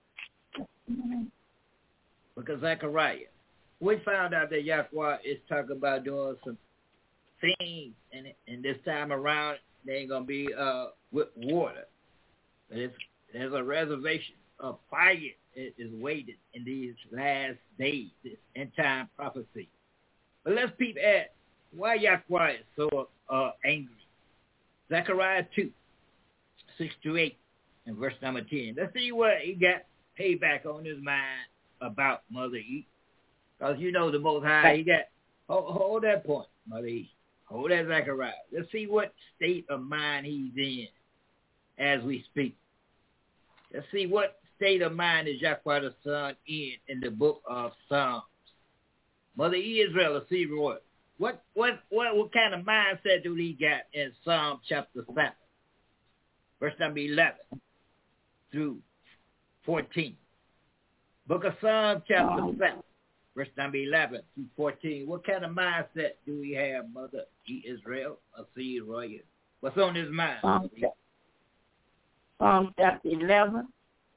Because Zechariah, we found out that Yahweh is talking about doing some things, and and this time around, they ain't going to be uh, with water. But it's, there's a reservation of fire is waiting in these last days, this end time prophecy. But let's peep at why Yahweh is so uh, angry. Zechariah two, six to eight, and verse number ten. Let's see what he got payback on his mind about Mother E. Because you know the Most High, he got, hold, hold that point, Mother E. Hold that Zechariah. Let's see what state of mind he's in as we speak. Let's see what state of mind is Yahweh the Son in in the book of Psalms. Mother E. Israel, see what what what what what kind of mindset do he got in Psalm chapter seven, verse number eleven through fourteen. Book of Psalm chapter seven, verse number eleven through fourteen. What kind of mindset do we have, Mother E. Israel, a seed royal? What's on his mind? Psalm, Psalm chapter eleven.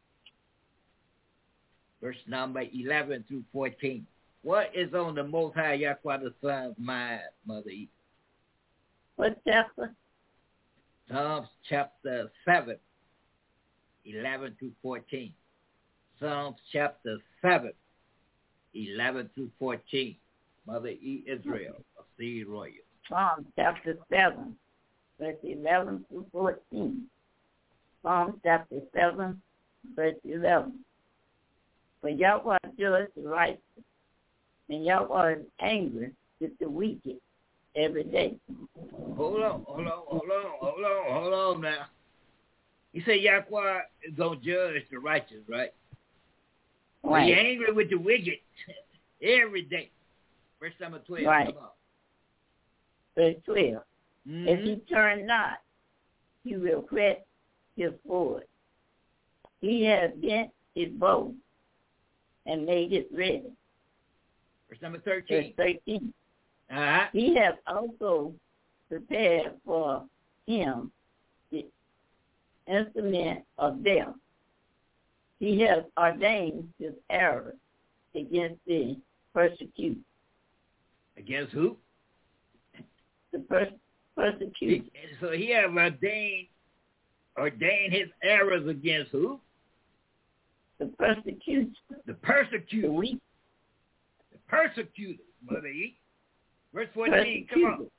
Verse number eleven through fourteen. What is on the Most High Yahweh the Son's mind, Mother E? What chapter? Psalms chapter seven, eleven through fourteen. Psalms chapter seven, eleven through fourteen. Mother E. Israel, a seed royal. Psalm chapter seven, verse eleven through fourteen. Psalm chapter seven, verse eleven. For Yahweh judges the righteous, and Yahweh is angry with the wicked every day. Hold on, hold on, hold on, hold on, hold on now. You say Yahweh is going to judge the righteous, right? Right. Be angry with the wicked every day. Verse number twelve. Right. Come on. Verse twelve. Mm-hmm. If he turn not, he will whet his sword. He has bent his bow and made it ready. Verse number thirteen. Verse thirteen. Uh-huh. He has also prepared for him the instrument of death. He has ordained his arrow against the persecuted. Against who? The pers- persecuted. He, so he has ordained ordained his arrows against who? The persecuted. The persecuted. The weak. The persecuted, Mother E. Verse fourteen, come on.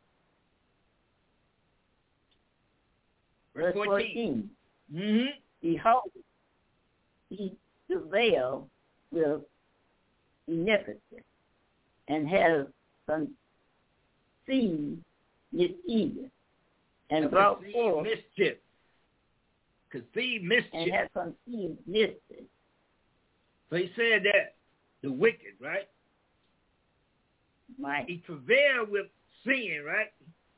Verse fourteen. Mm-hmm. Behold, he travailed with iniquity and has conceived mischief and brought forth mischief. Conceived mischief. And has conceived mischief. So he said that the wicked, right? Right. He travailed with sin, right?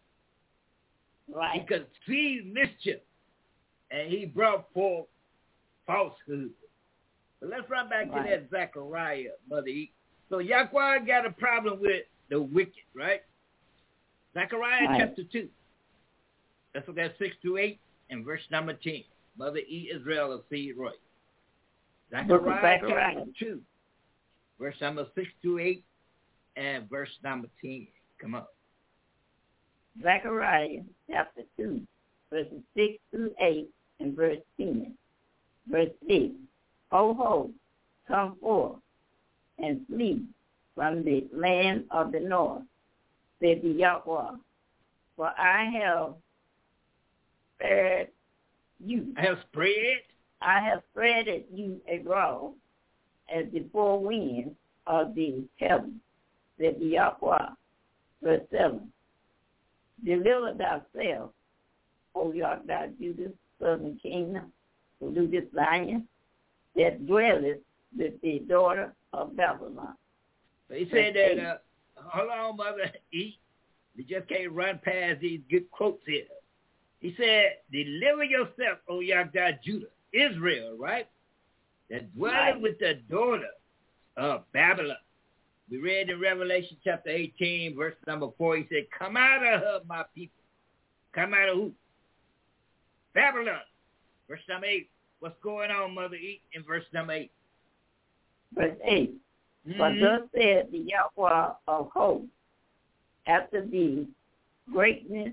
Right. He conceived mischief, and he brought forth falsehood. But let's run back right. to that Zechariah, Mother E. So Yahweh got a problem with the wicked, right? Zechariah right. chapter two. Let's look at six to eight and verse number ten. Mother E. Israel of Seed Roy. Zechariah, Zechariah chapter two, verse number six to eight and verse number ten. Come on. Zechariah chapter two, verses six through eight and verse ten. Verse six. Ho, ho, come forth and flee from the land of the north, said the Yahweh. For I have spared you. I have spread. I have spreaded you abroad as the four winds of the heaven, said the Yahweh. Verse seven. Deliver thyself, O Yahweh, Judah, southern kingdom, to this lion that dwelleth with the daughter of Babylon. So he said that, uh, hold on, Mother E. We just can't run past these good quotes here. He said, deliver yourself, O Yahweh, Judah, Israel, right? That dwelleth right. with the daughter of Babylon. We read in Revelation chapter eighteen, verse number four, he said, come out of her, my people. Come out of who? Babylon. Verse number eight. What's going on, Mother E, in verse number eight? Verse eight. Mm-hmm. For thus said the Yahweh of hosts, after the greatness,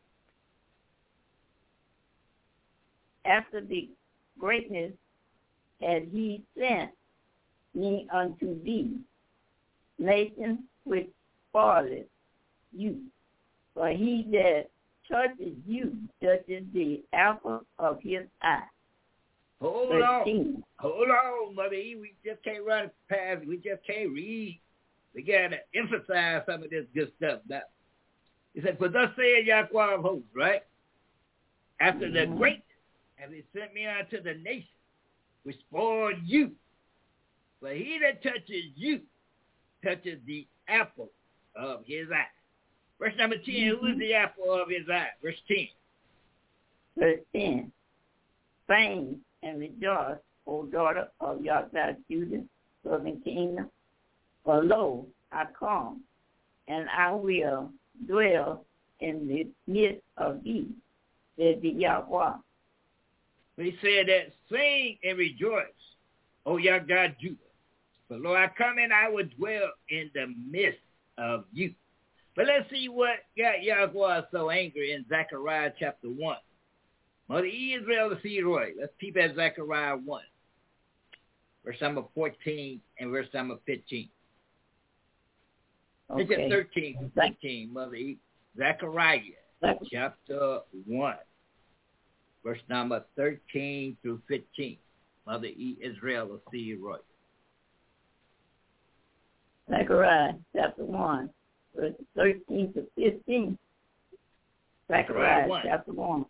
after the greatness had he sent me unto thee, nation which spoileth you. For he that touches you touches the apple of his eye. Hold thirteen. on. Hold on, Mother E. We just can't run past. We just can't read. We got to emphasize some of this good stuff now. He said, for thus saith Yahweh of hosts, right? After mm-hmm. the great, have he sent me unto the nation which spoiled you. But he that touches you touches the apple of his eye. Verse number ten, mm-hmm. who is the apple of his eye? Verse ten. Verse ten. Sing and rejoice, O daughter of Yahweh, Judah, southern kingdom. For lo, I come, and I will dwell in the midst of thee, said the Yahweh. He said that, sing and rejoice, O Yahweh, Judah. For lo, I come and I will dwell in the midst of you. But let's see what got Yahweh so angry in Zechariah chapter one. Mother E. Israel the Seed Roy. Let's keep at Zechariah one. Verse number fourteen and verse number fifteen. Okay. Look at thirteen and fifteen, Mother E. Zechariah chapter one. Verse number thirteen through fifteen. Mother E. Israel the Seed Roy. Zechariah chapter one, verse thirteen to fifteen. Zechariah one. chapter one.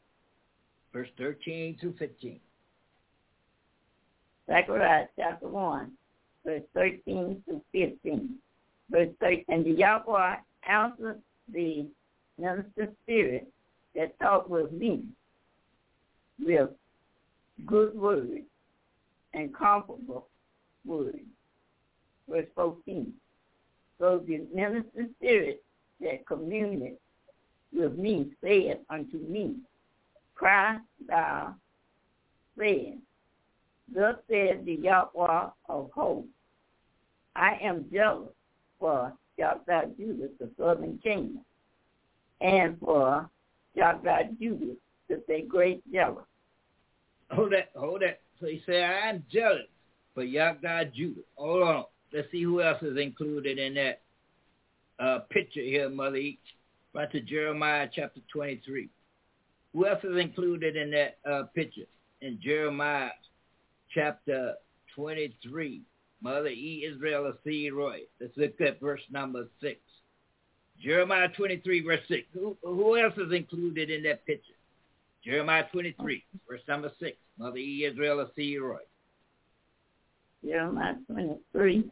Verse thirteen to fifteen. Zechariah chapter one, verse thirteen to fifteen. Verse thirteen, and the Yahweh answered the minister spirit that talked with me with good words and comfortable words. Verse fourteen. So the minister spirit that communed with me said unto me, cry thou, saying, thus said the Yahweh of hosts, I am jealous for Yahweh Judah, the southern kingdom, and for Yahweh Judah, that they great jealous. Hold that, hold that. So he said, I'm jealous for Yahweh Judah. Hold on. Let's see who else is included in that uh, picture here, Mother E. Right to Jeremiah chapter twenty-three. Who else is included in that uh, picture? In Jeremiah chapter twenty-three. Mother E. Israel of Seed Roy. Let's look at verse number six. Jeremiah twenty-three, verse six. Who, who else is included in that picture? Jeremiah twenty-three, verse number six. Mother E. Israel of Seed Roy. Jeremiah twenty-three,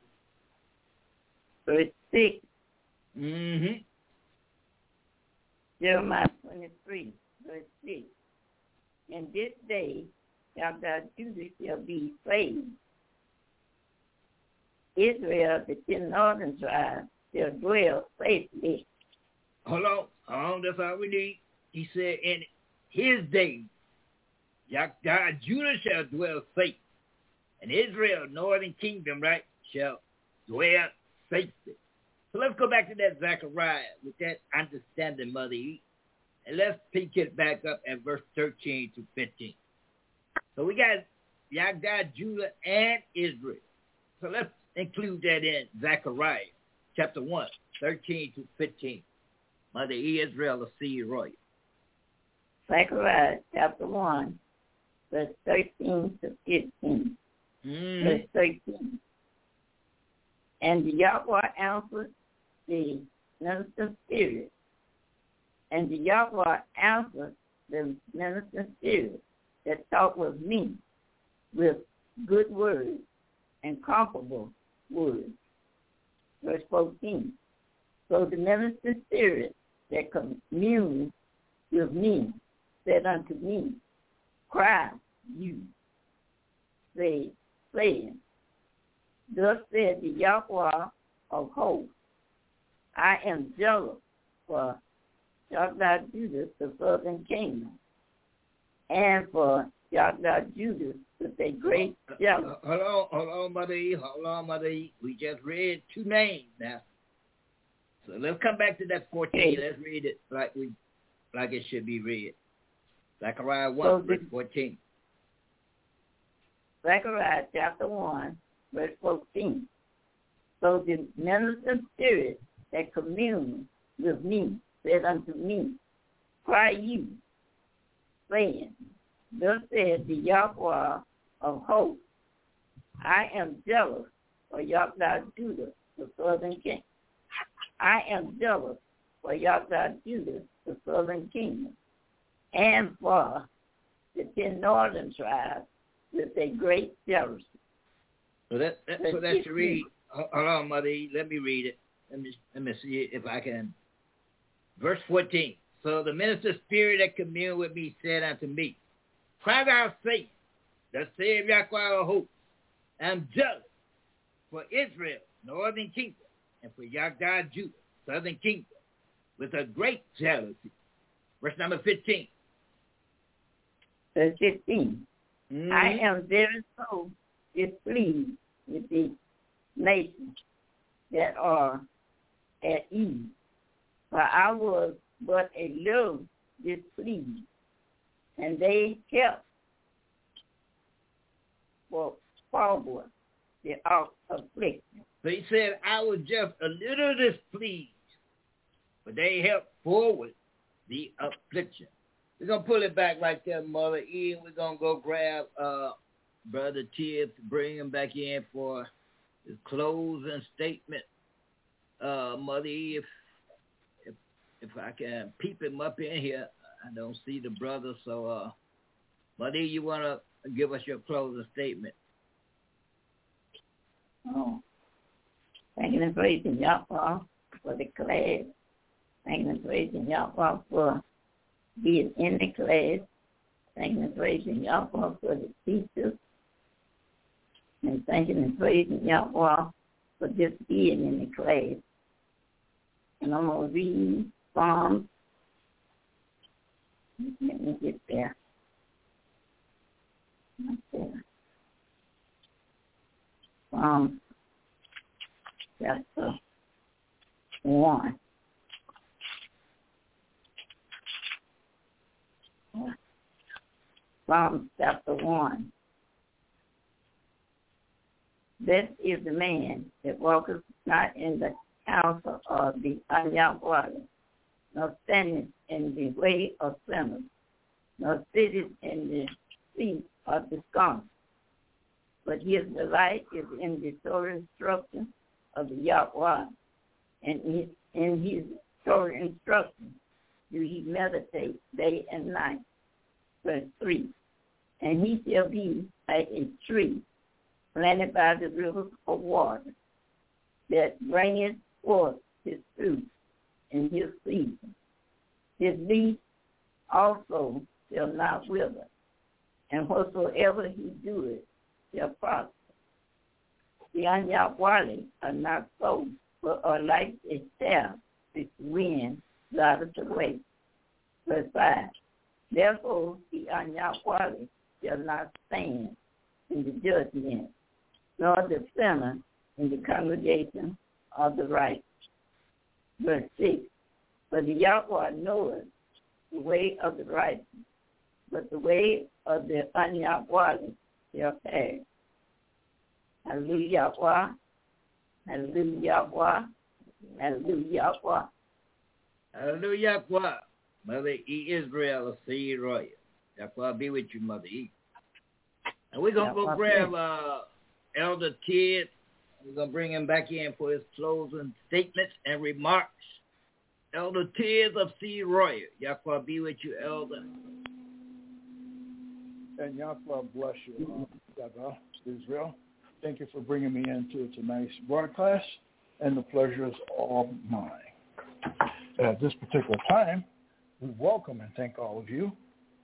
verse six. Mm-hmm. Jeremiah twenty-three, verse six. In this day shall thy Judah shall be saved. Israel, the ten northern tribes, shall dwell safely. Hold on. Hold on. That's all we need. He said, in his days, Yahweh Judah shall dwell safe. And Israel, northern kingdom, right, shall dwell safely. So let's go back to that Zechariah with that understanding, Mother E. And let's pick it back up at verse thirteen to fifteen. So we got Yahweh, Judah, and Israel. So let's include that in Zechariah chapter one, thirteen to fifteen. Mother E. Israel of Seed Roy. Zechariah chapter one, verse thirteen to fifteen. Mm. Verse thirteen. And the Yahweh answered the minister spirit. And the Yahweh answered the minister spirit that talked with me with good words and comfortable words. Verse fourteen. So the minister spirit that communed with me said unto me, cry you, say, saying, thus said the Yahweh of hosts, I am jealous for Yahweh Judah, the southern kingdom, and for Yahweh Judah with a great jealous. Uh, hold on, hold on, Mother E. Hold on, Mother E. We just read two names now. So let's come back to that fourteen. Okay. Let's read it like we, like it should be read. Zechariah one, So verse the, fourteen. Zechariah chapter one, verse fourteen. So the minister spirit that communed with me said unto me, cry you, saying, thus said the Yahweh of hosts, I am jealous for Yahweh Judah, the southern king. I am jealous for Yahweh Judah, the southern kingdom, and for the ten northern tribes with a great jealousy. So that, that so that should read. Hold on, Mother E. Let me read it. Let me let me see if I can. Verse fourteen. So the minister spirit that communed with me said unto me, cry thou saying, thus saith Yahweh of hosts, I am jealous for Israel, northern kingdom, and for Yahweh Judah, southern kingdom, with a great jealousy. Verse number fifteen. Verse fifteen. Mm-hmm. I am very so displeased with the nations that are at ease, for I was but a little displeased, and they kept for forward the affliction. So he said, I was just a little displeased, but they helped forward the affliction. We're going to pull it back right there, Mother E, and we're going to go grab uh, Brother Tibbs, bring him back in for his closing statement. Uh, Mother E, if, if if I can peep him up in here, I don't see the brother, so uh, Mother E, you want to give us your closing statement? Oh. Thanking and praising Yahweh for the class. Thanking and praising Yahweh for being in the class. Thanking and praising Yahweh for the teachers. And thanking and praising Yahweh for just being in the class. And I'm going to read Psalms. Let me get there. Right there. Psalms chapter one. Psalms chapter one. This is the man that walketh not in the counsel of the ungodly, nor standeth in the way of sinners, nor sitteth in the seat of the scornful. But his delight is in the Torah instruction of the Yahweh, and in, in his Torah instruction do he meditate day and night. Verse three. And he shall be like a tree planted by the rivers of water, that bringeth forth his fruit in his season. His leaf also shall not wither, and whatsoever he doeth shall prosper. The ungodly are not so, but are like a staff which the wind blotteth away. Verse five. Therefore the ungodly shall not stand in the judgment, nor the sinner in the congregation of the righteous. Verse six. But the Yahweh knoweth the way of the righteous, but the way of the ungodly shall perish. Hallelujah, Yahweh. Hallelujah, Yahweh. Hallelujah, Yahweh. Hallelujah, Yahweh. Mother E. Israel of Seed Royal. Yahweh be with you, Mother E. And we're going to go grab uh, Elder Ted. We're going to bring him back in for his closing statements and remarks. Elder Ted of Seed Royal. Yahweh be with you, Elder. And Yahweh bless you, uh, Israel. Thank you for bringing me into tonight's broadcast, and the pleasure is all mine. At this particular time, we welcome and thank all of you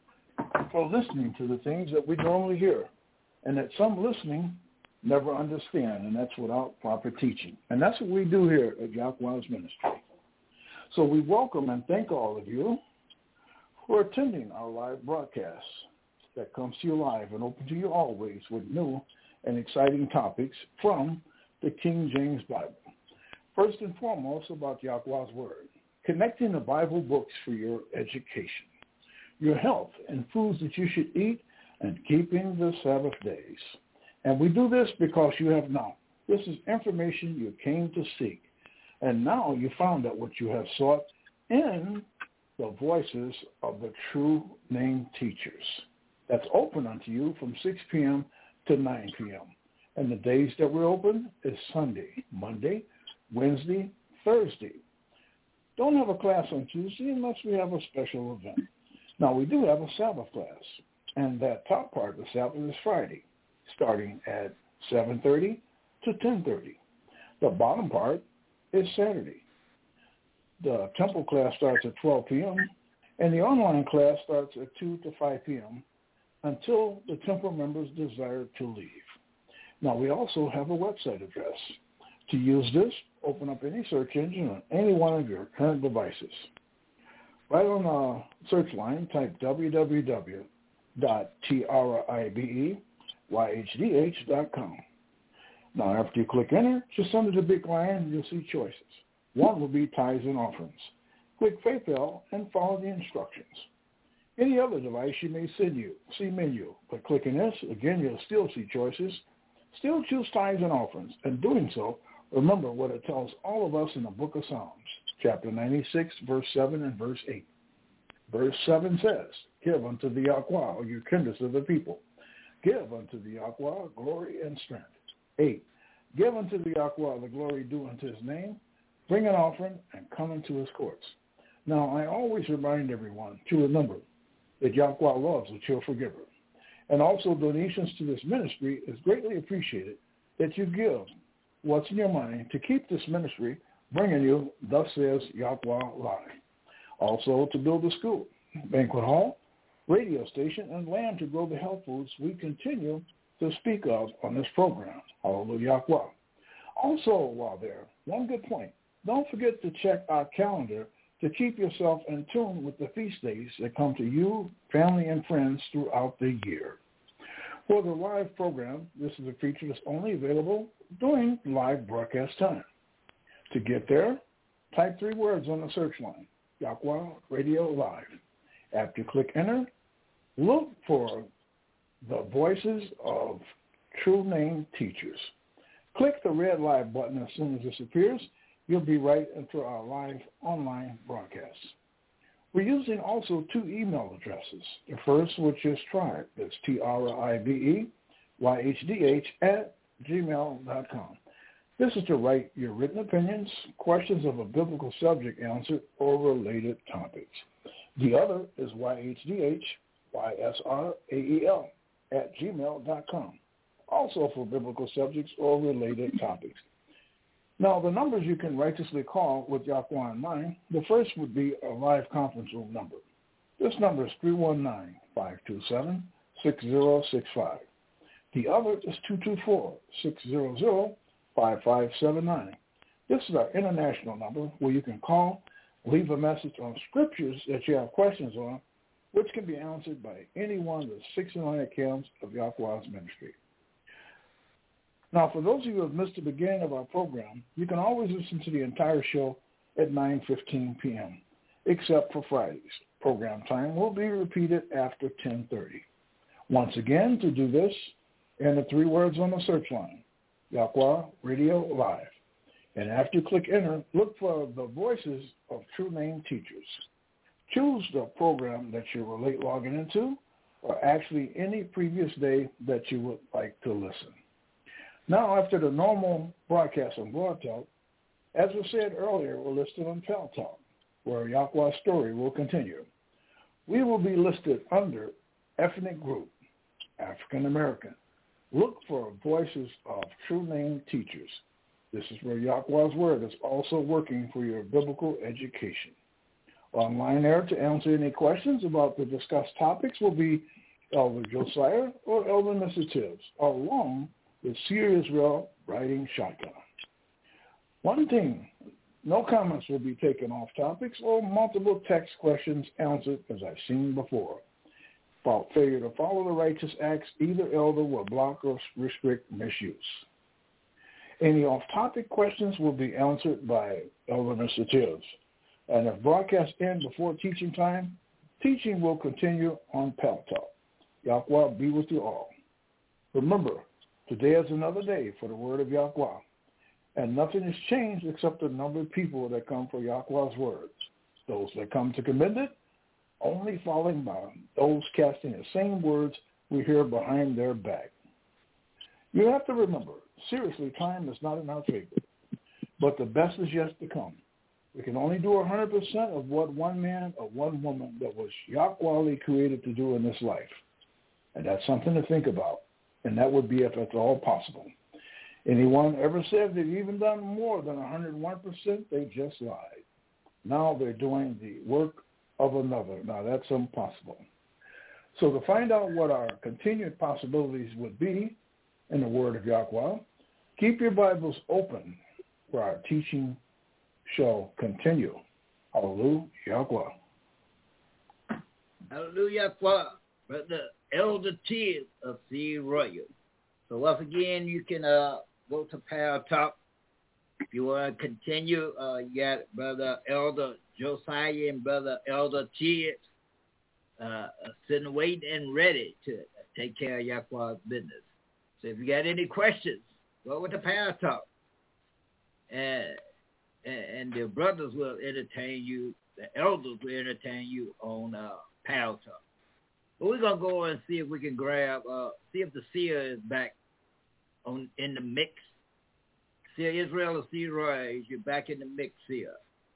for listening to the things that we normally hear, and that some listening never understand, and that's without proper teaching. And that's what we do here at Yahweh's Ministry. So we welcome and thank all of you for attending our live broadcast that comes to you live and open to you always with new and exciting topics from the King James Bible. First and foremost, about Yahweh's Word, connecting the Bible books for your education, your health, and foods that you should eat, and keeping the Sabbath days. And we do this because you have known. This is information you came to seek, and now you found out what you have sought in the voices of the true named teachers. That's open unto you from six p.m. to nine p.m. And the days that we're open is Sunday, Monday, Wednesday, Thursday. Don't have a class on Tuesday unless we have a special event. Now, we do have a Sabbath class, and that top part of the Sabbath is Friday, starting at seven thirty to ten thirty. The bottom part is Saturday. The temple class starts at twelve p.m., and the online class starts at two to five p.m. until the temple members desire to leave. Now, we also have a website address. To use this, open up any search engine on any one of your current devices. Right on the search line, type w w w dot tribe y h d h dot com. Now, after you click enter, just under the big lion, you'll see choices. One will be tithes and offerings. Click PayPal and follow the instructions. Any other device you may send you, see menu, but clicking this, again, you'll still see choices. Still choose tithes and offerings. And doing so, remember what it tells all of us in the book of Psalms, chapter ninety-six, verse seven and verse eight. Verse seven says, give unto the Yahweh, you kindreds of the people. Give unto the Yahweh glory and strength. Eight, give unto the Yahweh the glory due unto his name. Bring an offering and come into his courts. Now, I always remind everyone to remember that Yahweh loves a cheerful giver. And also donations to this ministry is greatly appreciated that you give what's in your mind to keep this ministry bringing you Thus Says Yahweh Live. Also to build a school, banquet hall, radio station, and land to grow the health foods we continue to speak of on this program. Hallelujah. Also, while there, one good point. Don't forget to check our calendar to keep yourself in tune with the feast days that come to you, family, and friends throughout the year. For the live program, this is a feature that's only available during live broadcast time. To get there, type three words on the search line, Yahweh Radio Live. After you click enter, look for the Voices of True Name Teachers. Click the red live button as soon as this appears. You'll be right into our live online broadcast. We're using also two email addresses. The first, which is Tribe, that's T R I B E Y H D H at gmail dot com. This is to write your written opinions, questions of a biblical subject answered, or related topics. The other is Y H D H Y S R A E L at gmail dot com, also for biblical subjects or related topics. Now, the numbers you can righteously call with Yahweh in mind, the first would be a live conference room number. This number is three one nine, five two seven, six zero six five. The other is two two four, six zero zero, five five seven nine. This is our international number where you can call, leave a message on scriptures that you have questions on, which can be answered by any one of the sixty-nine accounts of Yahweh's ministry. Now, for those of you who have missed the beginning of our program, you can always listen to the entire show at nine fifteen p.m., except for Fridays. Program time will be repeated after ten thirty. Once again, to do this, enter three words on the search line, Yahweh Radio Live. And after you click enter, look for the Voices of True Name Teachers. Choose the program that you were late logging into, or actually any previous day that you would like to listen. Now, after the normal broadcast on Blog Talk, as was said earlier, we're listed on Pal Talk, where Yahweh's story will continue. We will be listed under Ethnic Group, African American. Look for Voices of True Name Teachers. This is where Yahweh's Word is also working for your biblical education. Online there to answer any questions about the discussed topics will be Elder Josiah or Elder Mister Tibbs, along with Seer Israel riding shotgun. One thing, no comments will be taken off topics or multiple text questions answered as I've seen before. About failure to follow the righteous acts, either elder will block or restrict misuse. Any off-topic questions will be answered by Elder Mister Tibbs. And if broadcast ends before teaching time, teaching will continue on Pal Talk. Yahweh be with you all. Remember, today is another day for the word of Yahweh, and nothing has changed except the number of people that come for Yahweh's words. Those that come to commend it, only falling by those casting the same words we hear behind their back. You have to remember, seriously, time is not in our favor, but the best is yet to come. We can only do one hundred percent of what one man or one woman that was Yahweh created to do in this life. And that's something to think about. And that would be if it's all possible. Anyone ever said they've even done more than one hundred one percent, they just lied. Now they're doing the work of another. Now that's impossible. So to find out what our continued possibilities would be in the Word of Yahweh, keep your Bibles open for our teaching shall continue. Hallelujah, Yahweh. Hallelujah, Brother Elder Tibbs of Seed Royal. So once again, you can uh, go to Power Talk. If you want to continue, uh, you got Brother Elder Josiah and Brother Elder Tibbs uh, sitting, waiting, and ready to take care of Yahweh's business. So if you got any questions, go with the Power Talk. And, and the brothers will entertain you, the elders will entertain you on uh, Power Talk. But we're going to go and see if we can grab, uh, see if the seer is back on in the mix. Seer Israel or Seer Roy, you're back in the mix, Seer.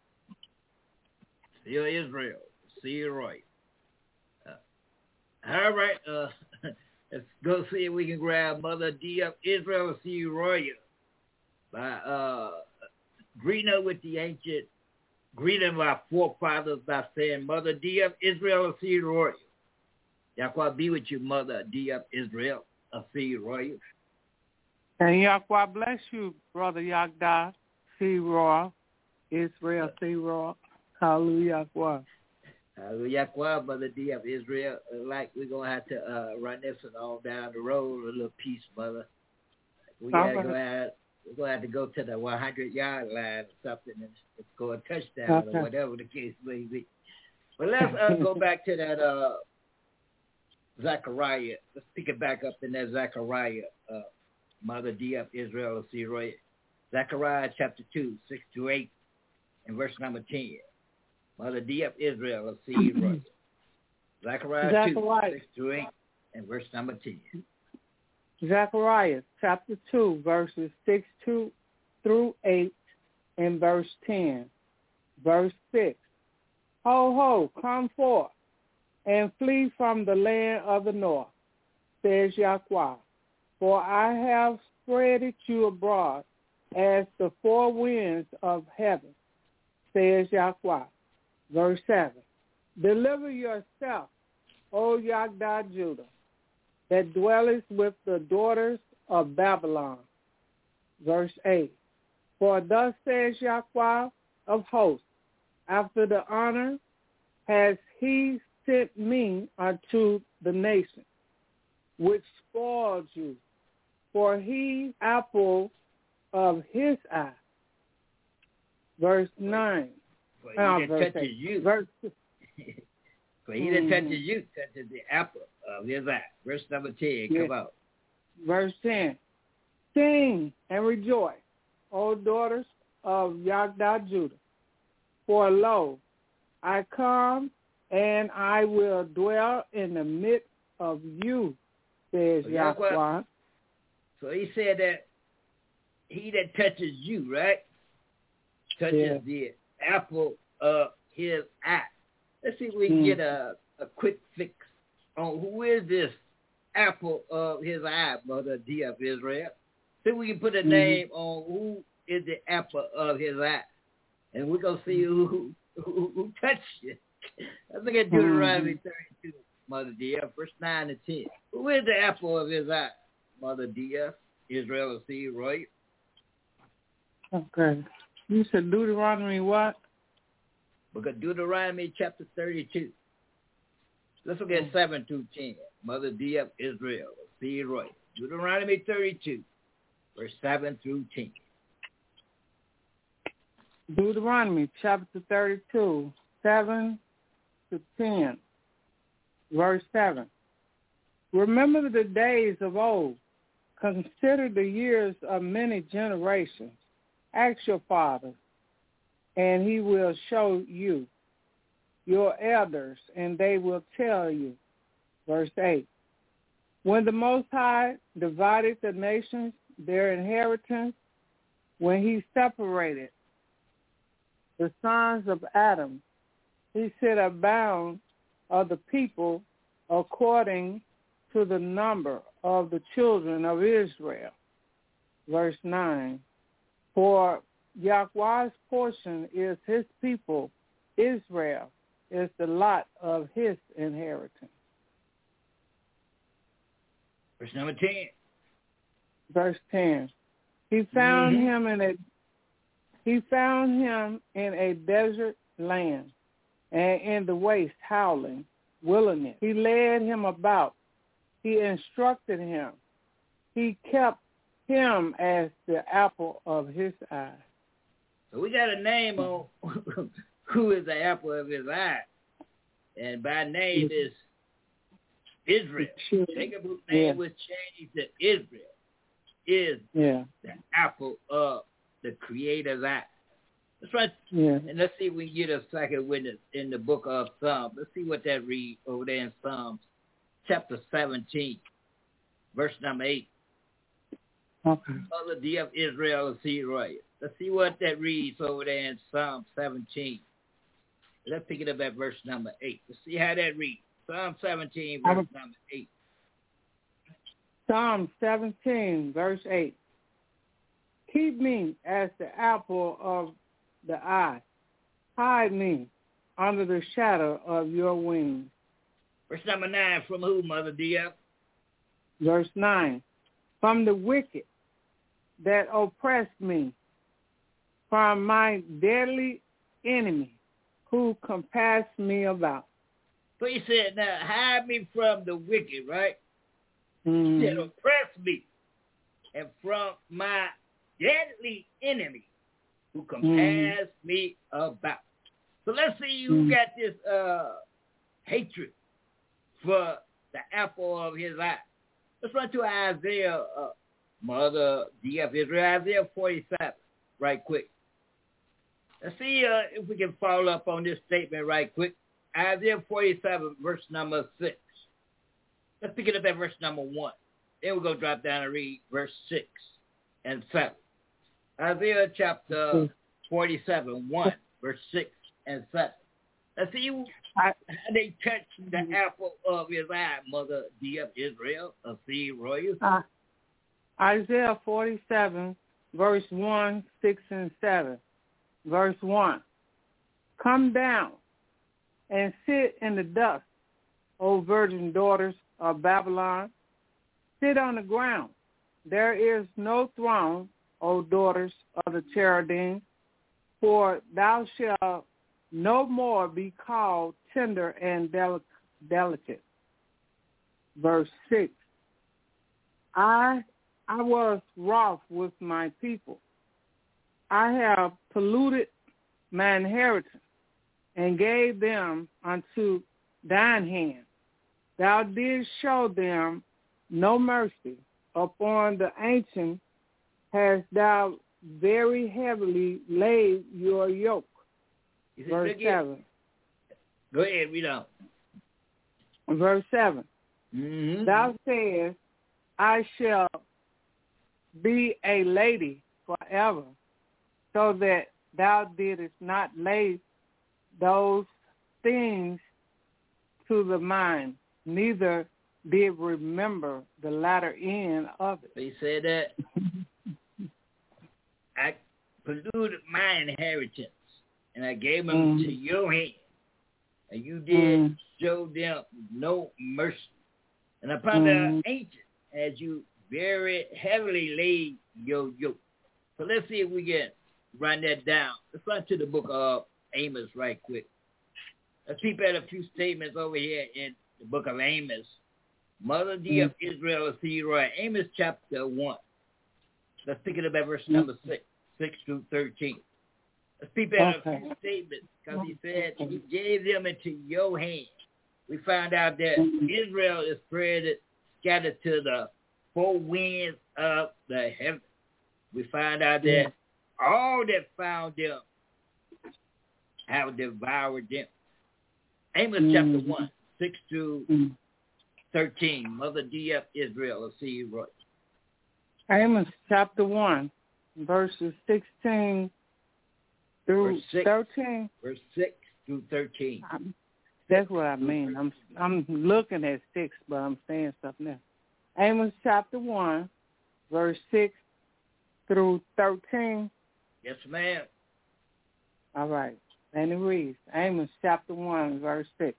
Seer Israel, Seer Roy. Uh, all right, uh, let's go see if we can grab Mother D of Israel or Seer Roy. by uh, greeting with the ancient, greeting our forefathers by saying, Mother D of Israel, a seed royal. Yahweh be with you, Mother D of Israel, a seed royal. And Yahweh bless you, Brother Yagda, seed royal, Israel, seed royal. Hallelujah, Yahweh. Hallelujah, Yahweh, Mother D of Israel. Like we're going to have to uh, run this one all down the road, a little piece, Mother. We gotta go out, we're going to have to go to the one hundred yard line or something and score a touchdown okay. or whatever the case may be. But let's uh, go back to that uh, Zechariah. Let's pick it back up in that Zechariah, uh, Mother D of Israel, Roy. Zechariah chapter two, six to eight, and verse number ten. Mother D of Israel, Roy. Zechariah, Zechariah two, six to eight, and verse number ten. Zechariah chapter two, verses six to through eight, and verse ten. Verse six. Ho, ho, come forth, and flee from the land of the north, says Yahweh. For I have spreaded you abroad as the four winds of heaven, says Yahweh. Verse seven. Deliver yourself, O Yagda Judah, that dwelleth with the daughters of Babylon. Verse eight. For thus says Yahweh of hosts, after the honor has he sent me unto the nation, which spoiled you, for he apple of his eye. Verse nine. For he oh, that verse touches eight. you. Verse For he that touches you touches the apple of his eye. Verse number ten, yeah. come out. Verse ten. Sing and rejoice, O daughters of Yagda Judah. For lo, I come and I will dwell in the midst of you, says so Yahweh. Yahweh. So he said that he that touches you, right, touches yeah. the apple of his eye. Let's see if we can mm. get a, a quick fix on who is this apple of his eye, Mother D of Israel. See if we can put a mm. name on who is the apple of his eye. And we're going to see who, who, who touched it. Let's look at Deuteronomy mm. thirty-two, Mother D of, verse nine and ten. Who is the apple of his eye, Mother D of Israel, see, Roy? Okay. You said Deuteronomy what? Book of Deuteronomy chapter thirty-two. Let's look at seven through ten. Mother D of Israel, see Roy. Deuteronomy thirty-two, verse seven through ten. Deuteronomy chapter thirty-two, seven to ten. Verse seven. Remember the days of old. Consider the years of many generations. Ask your father, and he will show you, your elders, and they will tell you. Verse eight. When the Most High divided the nations, their inheritance, when he separated the sons of Adam, he set a bound of the people according to the number of the children of Israel. Verse nine. For Yahweh's portion is his people, Israel is the lot of his inheritance. Verse number ten. Verse ten. He found mm-hmm. him in a he found him in a desert land and in the waste howling wilderness. He led him about. He instructed him. He kept him as the apple of his eye. So we got a name on who is the apple of his eye. And by name is Israel. Jacob's name yeah. was changed to Israel. Is yeah. the apple of the Creator's eye. That's right. Yeah. And let's see if we can get a second witness in the book of Psalms. Let's see what that reads over there in Psalms chapter seventeen, verse number eight. Okay. Mother D of Israel, see Roy. Let's see what that reads over there in Psalm seventeen. Let's pick it up at verse number eight. Let's see how that reads. Psalm seventeen, verse I'm, number eight. Psalm seventeen, verse eight. Keep me as the apple of the eye. Hide me under the shadow of your wings. Verse number nine, from who, Mother D F? Verse nine, from the wicked that oppressed me, from my deadly enemy who compassed me about. So he said, now hide me from the wicked, right? Mm. He said, oppress me, and from my deadly enemy who compassed mm. me about. So let's see who mm. got this uh, hatred for the apple of his eye. Let's run to Isaiah, uh, Mother D F Israel, Isaiah forty-seven, right quick. Let's see uh, if we can follow up on this statement right quick. Isaiah forty-seven, verse number six. Let's pick it up at verse number one. Then we're going to drop down and read verse six and seven. Isaiah chapter forty-seven, one, verse six and seven. Let's see who, how they touched the apple of his eye, Mother D F Israel, of seed royal. Uh, Isaiah forty-seven, verse one, six, and seven. Verse one, come down and sit in the dust, O virgin daughters of Babylon. Sit on the ground. There is no throne, O daughters of the cherubim, for thou shalt no more be called tender and delic- delicate. Verse six, I I was wroth with my people. I have polluted my inheritance and gave them unto thine hand. Thou didst show them no mercy. Upon the ancient hast thou very heavily laid your yoke. Verse seven. Go ahead, read on. Verse seven. Mm-hmm. Thou sayest, I shall be a lady forever, so that thou didst not lay those things to the mind, neither did remember the latter end of it. He said that I polluted my inheritance, and I gave them mm. to your hand, and you did mm. show them no mercy. And upon mm. the ancient, as you very heavily laid your yoke. So let's see if we can run that down. Let's run to the book of Amos right quick. Let's peep at a few statements over here in the book of Amos. Mother D of mm. Israel, see right. Amos chapter one. Let's pick it up at verse number six, six through thirteen. Let's peep at okay. a few statements, because he said he gave them into your hand. We found out that Israel is spread, scattered to the four winds of the heaven. We find out that yeah. all that found them have devoured them. Amos mm. chapter one, six through mm. thirteen. Mother D F Israel, I'll see you right. Amos chapter one, verses sixteen through verse six, thirteen. Verse six through thirteen. Um, that's what I mean. I'm I'm looking at six, but I'm saying something else. Amos chapter one, verse six through thirteen. Yes, ma'am. All right. And it reads, Amos chapter one, verse six.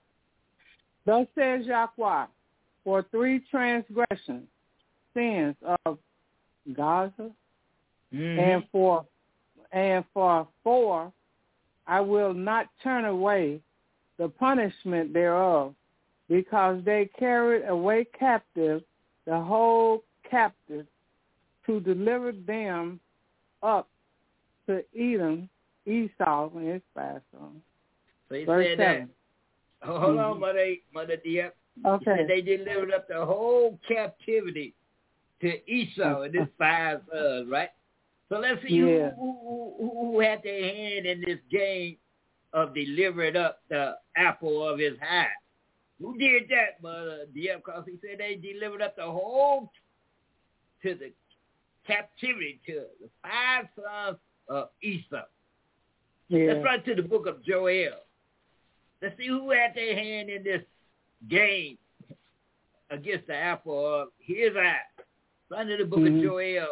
Thus says Yahweh, for three transgressions, sins of Gaza, mm-hmm. and for and for four, I will not turn away the punishment thereof, because they carried away captive the whole captive to deliver them up to Edom, Esau, and his fast on. So he Verse said seven. that. Oh, hold mm-hmm. on, Mother, Mother Dia. Okay. He said they delivered up the whole captivity to Esau and his five sons, right? So let's see yeah. who, who, who, who had their hand in this game of delivering up the apple of his eye. Who did that, Mother Dia? Because he said they delivered up the whole to the captivity to the five sons of Esau. Yeah. Let's run to the book of Joel. Let's see who had their hand in this game against the apple of his eye. Run to the book mm-hmm. of Joel,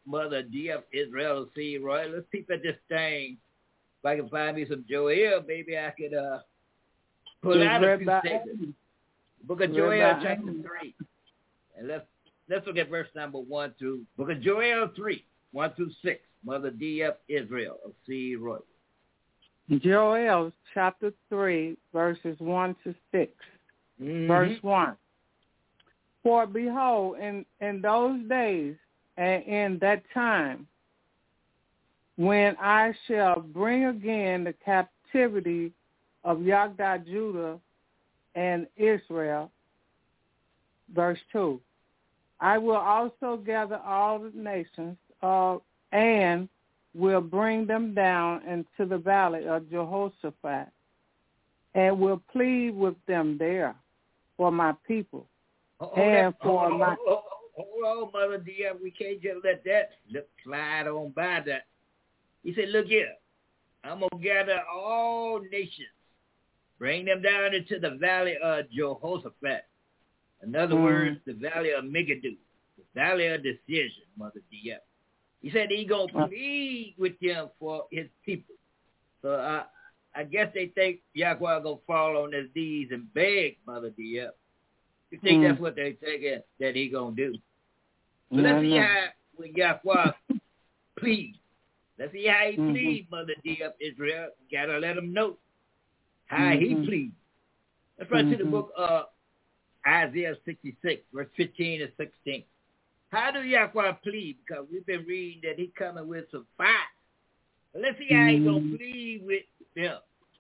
Mother D F Israel C. Roy. Let's peep at this thing. If I can find me some Joel, maybe I could uh, pull out a few statements. Book of Joel, chapter three. And let's let's look at verse number one through Book of Joel three, one through six. Mother D F Israel of C. Roy. Joel chapter three, verses one to six. Mm-hmm. Verse one. For behold, in, in those days and in that time, when I shall bring again the captivity of Yagda, Judah, and Israel, verse two, I will also gather all the nations uh, and will bring them down into the valley of Jehoshaphat and will plead with them there for my people. Oh, and that, for oh, my... Oh, oh, oh, oh, Mother dear, we can't just let that look, slide on by that. He said, look here, I'm going to gather all nations, bring them down into the valley of Jehoshaphat. In other mm. words, the valley of Megiddo, the valley of decision, Mother D F. He said he going to plead with them for his people. So uh, I guess they think Yahweh going to fall on his knees and beg, Mother D F. You think mm. that's what they think that he going to do. So no, let's see no. how when Yahweh pleads. Let's see how he mm-hmm. pleads, Mother D F Israel. Got to let him know how mm-hmm. he pleads. Let's run mm-hmm. to the book of Isaiah sixty-six, verse fifteen and sixteen. How do Yahweh plead? Because we've been reading that he's coming with some fire. But let's see how he's going to plead with them.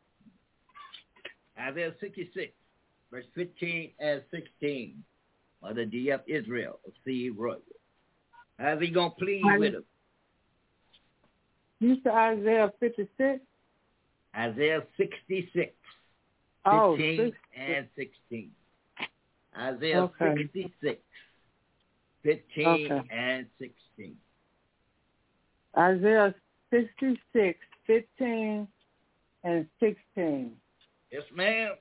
Isaiah sixty-six, verse fifteen and sixteen. Mother D F Israel of C. Roy. How's he going to plead I, with them? You said Isaiah fifty-six? Isaiah sixty-six, oh, fifteen and sixteen. Isaiah okay. sixty-six, fifteen okay. and sixteen. Isaiah sixty-six, fifteen and sixteen. Yes, ma'am.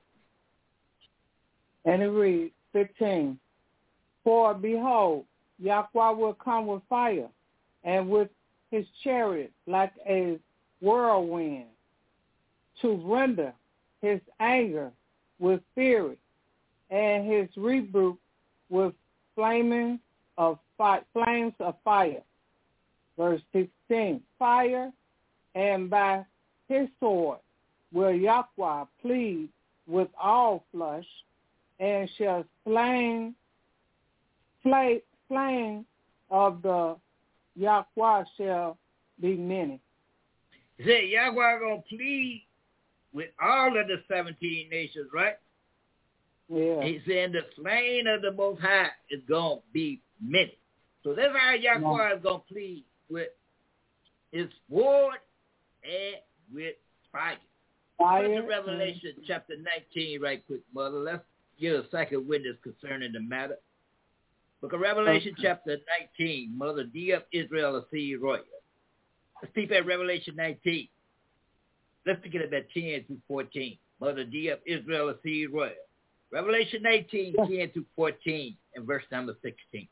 And it reads, fifteen. For behold, Yahweh will come with fire, and with his chariot like a whirlwind, to render his anger with fury, and his rebuke with flaming of fi- flames of fire. Verse sixteen. Fire, and by his sword will Yahweh plead with all flesh, and shall slain, slay, slain of the Yahweh shall be many. He said Yahweh going to plead with all of the seventeen nations, right? Yeah. He's saying the slain of the Most High is going to be many. So that's how Yahweh yeah. is going to plead with his sword and with fire. Fire. Go to Revelation mm-hmm. chapter nineteen right quick, Mother. Let's get a second witness concerning the matter. Book of Revelation okay. chapter nineteen, Mother D F Israel of C. Roy. Let's peep at Revelation nineteen. Let's pick it up at ten through fourteen. Mother D F Israel of C. Roy. Revelation nineteen, ten through fourteen, and verse number sixteen.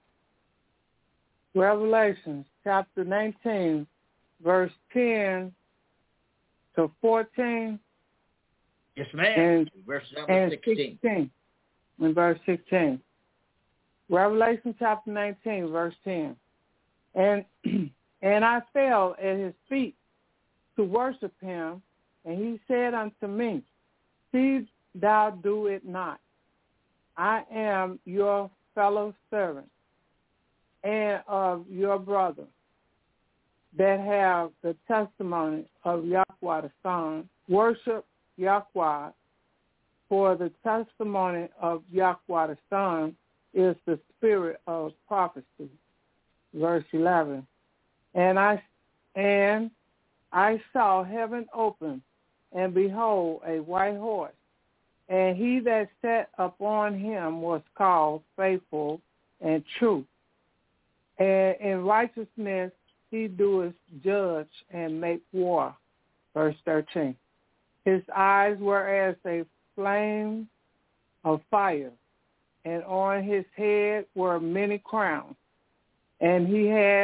Revelation chapter nineteen, verse ten to fourteen. Yes, ma'am. And, verse number and sixteen. sixteen. And verse sixteen. Revelation chapter nineteen, verse ten. And and I fell at his feet to worship him, and he said unto me, see thou do it not. I am your fellow servant and of your brother that have the testimony of Yahweh the Son. Worship Yahweh, for the testimony of Yahweh the Son is the spirit of prophecy. Verse eleven. And I and I saw heaven open, and behold, a white horse, and he that sat upon him was called Faithful and True, and in righteousness he doeth judge and make war. Verse thirteen. His eyes were as a flame of fire, and on his head were many crowns, and he had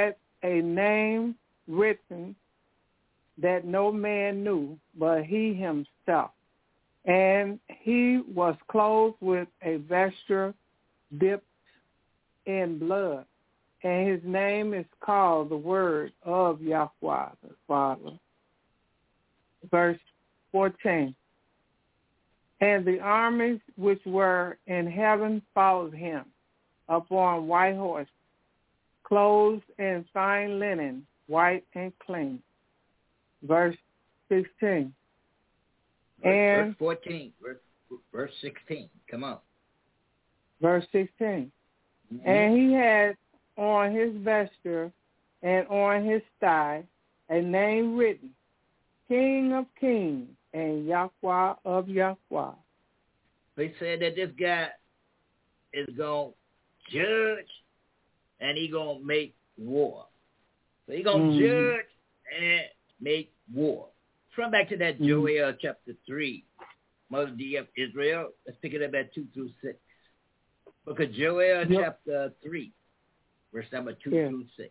a name written that no man knew but he himself. And he was clothed with a vesture dipped in blood. And his name is called the Word of Yahweh the Father. Verse fourteen. And the armies which were in heaven followed him upon white horses, clothed in fine linen, white and clean. Verse sixteen. Verse, and verse fourteen, verse, verse sixteen. Come on. Verse sixteen. Mm-hmm. And he had on his vesture and on his thigh a name written, King of Kings and Yahweh of Yahweh. They said that this guy is going to judge and he going to make war. So he going to Mm-hmm. judge and make war. From back to that Mm-hmm. Joel chapter three, Mother D of Israel. Let's pick it up at two through six. Book of Joel Yep. chapter three, verse number two Yeah. through six.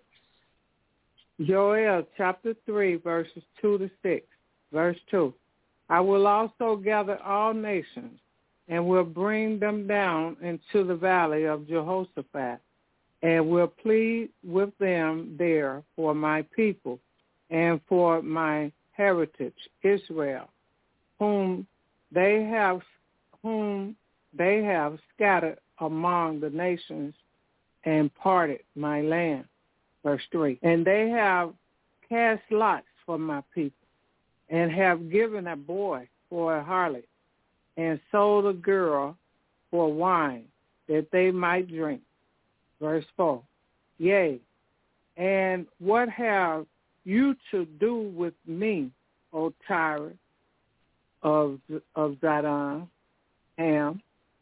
Joel chapter three, verses two to six. Verse two. I will also gather all nations and will bring them down into the valley of Jehoshaphat and will plead with them there for my people and for my heritage, Israel, whom they have whom they have scattered among the nations and parted my land. Verse three. And they have cast lots for my people and have given a boy for a harlot and sold a girl for wine that they might drink. Verse four. Yea, and what have you to do with me, O Tyre of of Zidon, Ham?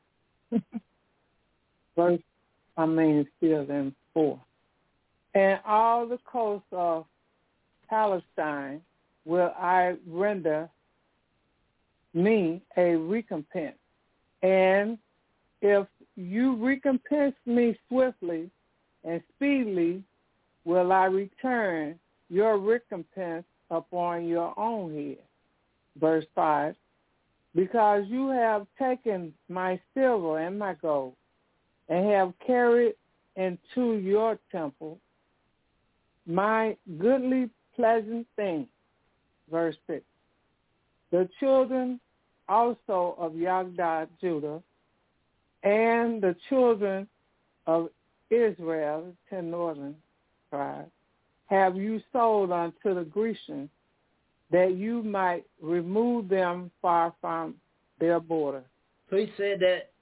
Verse, I mean, still in four. And all the coasts of Palestine will I render me a recompense. And if you recompense me swiftly and speedily, will I return your recompense upon your own head. Verse five, because you have taken my silver and my gold and have carried into your temple my goodly pleasant things. Verse six, the children also of Yagdad, Judah, and the children of Israel, the ten northern tribes, have you sold unto the Grecians, that you might remove them far from their border. So he said that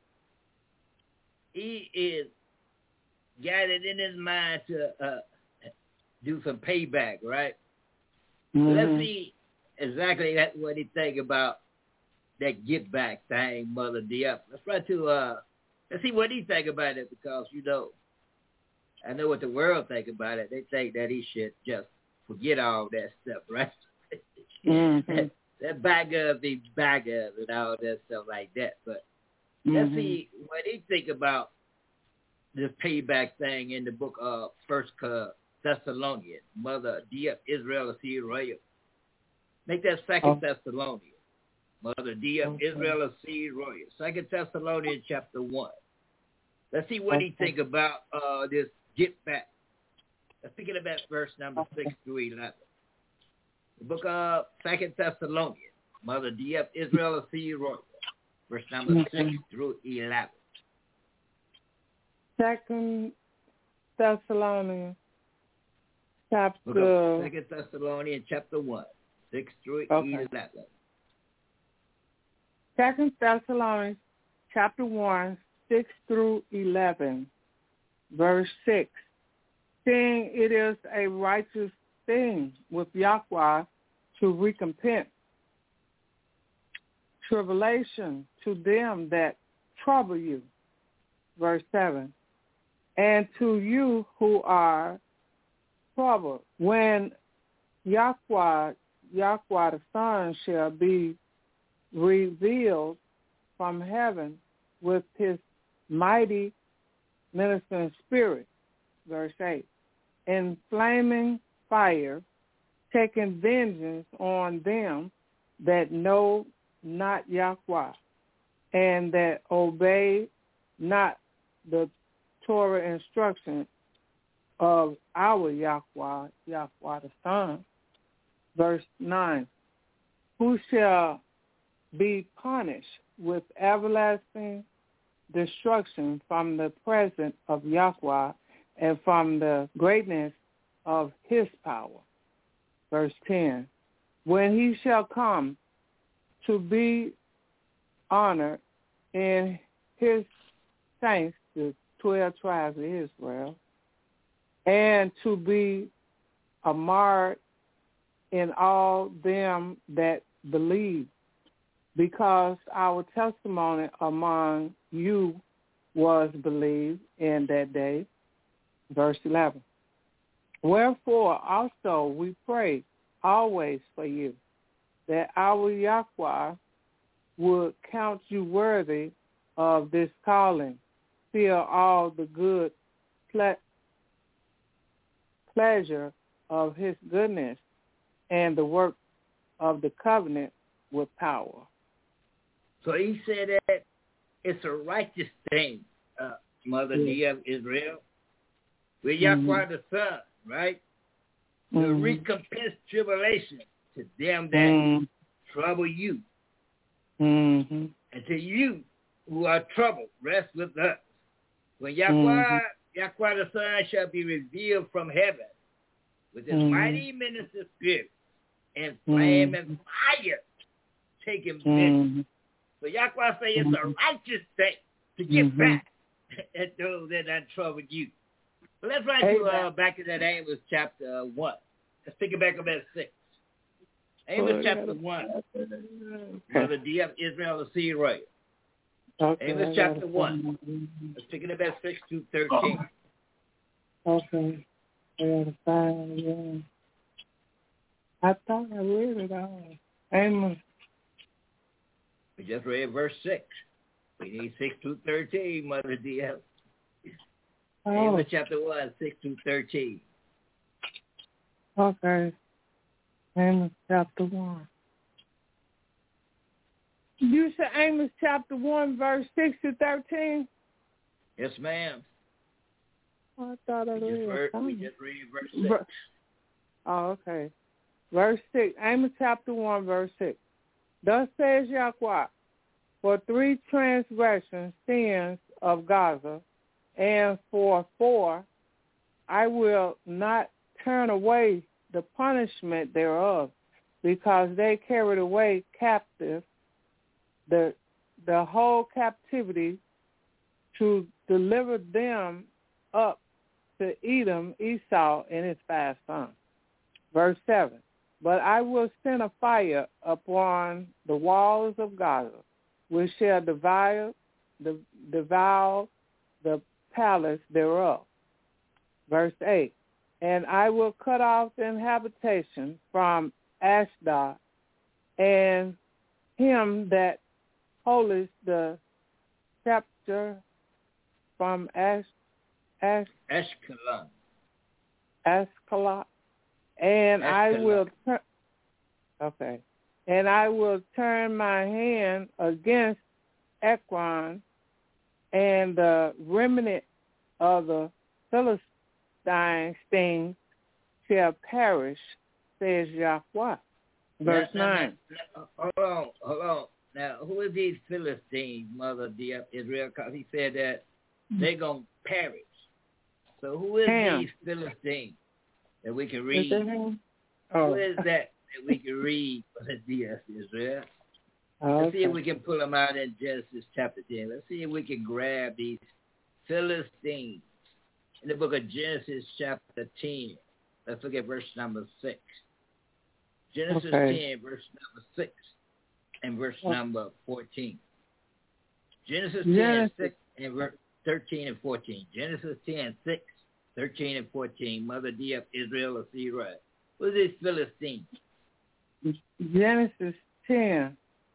he is got it in his mind to uh, do some payback, right? Mm-hmm. So let's see exactly what he think about that get back thing, Mother D F. Let's try to uh, let's see what he think about it, because you know, I know what the world think about it. They think that he should just forget all that stuff, right? Mm-hmm. that, that bag of the bag of and all that stuff like that. But mm-hmm. let's see what he think about this payback thing in the book of First Thessalonians. Mother D F Israel Seed Royal. Make that Second oh. Thessalonians. Mother D F okay. Israel Seed Royal. Second Thessalonians chapter one. Let's see what okay. he think about uh, this get back. Let's pick it up at verse number okay. six through eleven. The book of Second Thessalonians. Mother D F Israel Seed Royal. Verse number okay. six through eleven. Second Thessalonians chapter Second Thessalonians chapter one, six through okay. eleven. Second Thessalonians chapter one, six through eleven, verse six. Seeing it is a righteous thing with Yahweh to recompense tribulation to them that trouble you. Verse seven. And to you who are troubled, when Yahweh, Yahweh the Son shall be revealed from heaven with his mighty ministering spirit. Verse eight. in flaming fire, taking vengeance on them that know not Yahweh, and that obey not the Torah instruction of our Yahweh, Yahweh the Son. Verse nine, who shall be punished with everlasting destruction from the presence of Yahweh and from the greatness of his power. Verse ten, when he shall come to be honored in his saints, the twelve tribes of Israel, and to be admired in all them that believe, because our testimony among you was believed in that day. Verse eleven, wherefore also we pray always for you, that our Yahweh would count you worthy of this calling, feel all the good ple- pleasure of his goodness and the work of the covenant with power. So he said that it's a righteous thing, uh, Mother yeah. of Israel, with mm-hmm. Yahweh the Son, right? Mm-hmm. To recompense tribulation to them that mm-hmm. trouble you. Mm-hmm. And to you who are troubled, rest with us. When Yahweh, mm-hmm. Yahweh the Son shall be revealed from heaven with his mm-hmm. mighty minister spirit and flame mm-hmm. and fire taking vengeance. mm-hmm. So Yahweh say it's a righteous thing to get mm-hmm. back at those that have troubled you. So let's write to uh, back in that Amos chapter one. Let's pick it back up at six. Amos oh, chapter one. Mother D F Israel the seed right. Okay, Amos chapter one. Let's pick it up at six to thirteen. Okay. I gotta find it. I thought I read it all. Amos. We just read verse six. We need six to thirteen, Mother D F. Oh. Amos chapter one, six to thirteen. Okay. Amos chapter one. You said Amos chapter one, verse six to thirteen? Yes, ma'am. Oh, I thought I we, read just we just read verse six. Ver- oh, okay. Verse six. Amos chapter one, verse six. Thus says Yahweh, for three transgressions, sins of Gaza, and for four, I will not turn away the punishment thereof, because they carried away captive the the whole captivity to deliver them up to Edom, Esau, and his five sons. Verse seven. But I will send a fire upon the walls of Gaza, which shall devour the, devour the palace thereof. Verse eight. And I will cut off the habitation from Ashdod, and him that holdeth the scepter from Ash, Ash, Ashkelon. Ashkelon. And I will turn, okay, and I will turn my hand against Ekron, and the remnant of the Philistine sting shall perish, says Yahweh. Verse now, nine. Now, now, hold on, hold on. Now, who is these Philistines, Mother of Israel? Because he said that they're going to perish. So who is Ham. these Philistines that we can read? Oh. Who is that that we can read for the D S Israel? Oh, Let's okay. see if we can pull them out in Genesis chapter ten. Let's see if we can grab these Philistines in the book of Genesis chapter ten. Let's look at verse number six. Genesis okay. ten, verse number six, and verse oh. number fourteen. Genesis Genesis. ten, six, and verse thirteen and fourteen. Genesis ten, six, thirteen and fourteen. Mother D of Israel of Serai. Who is this Philistine? Genesis ten,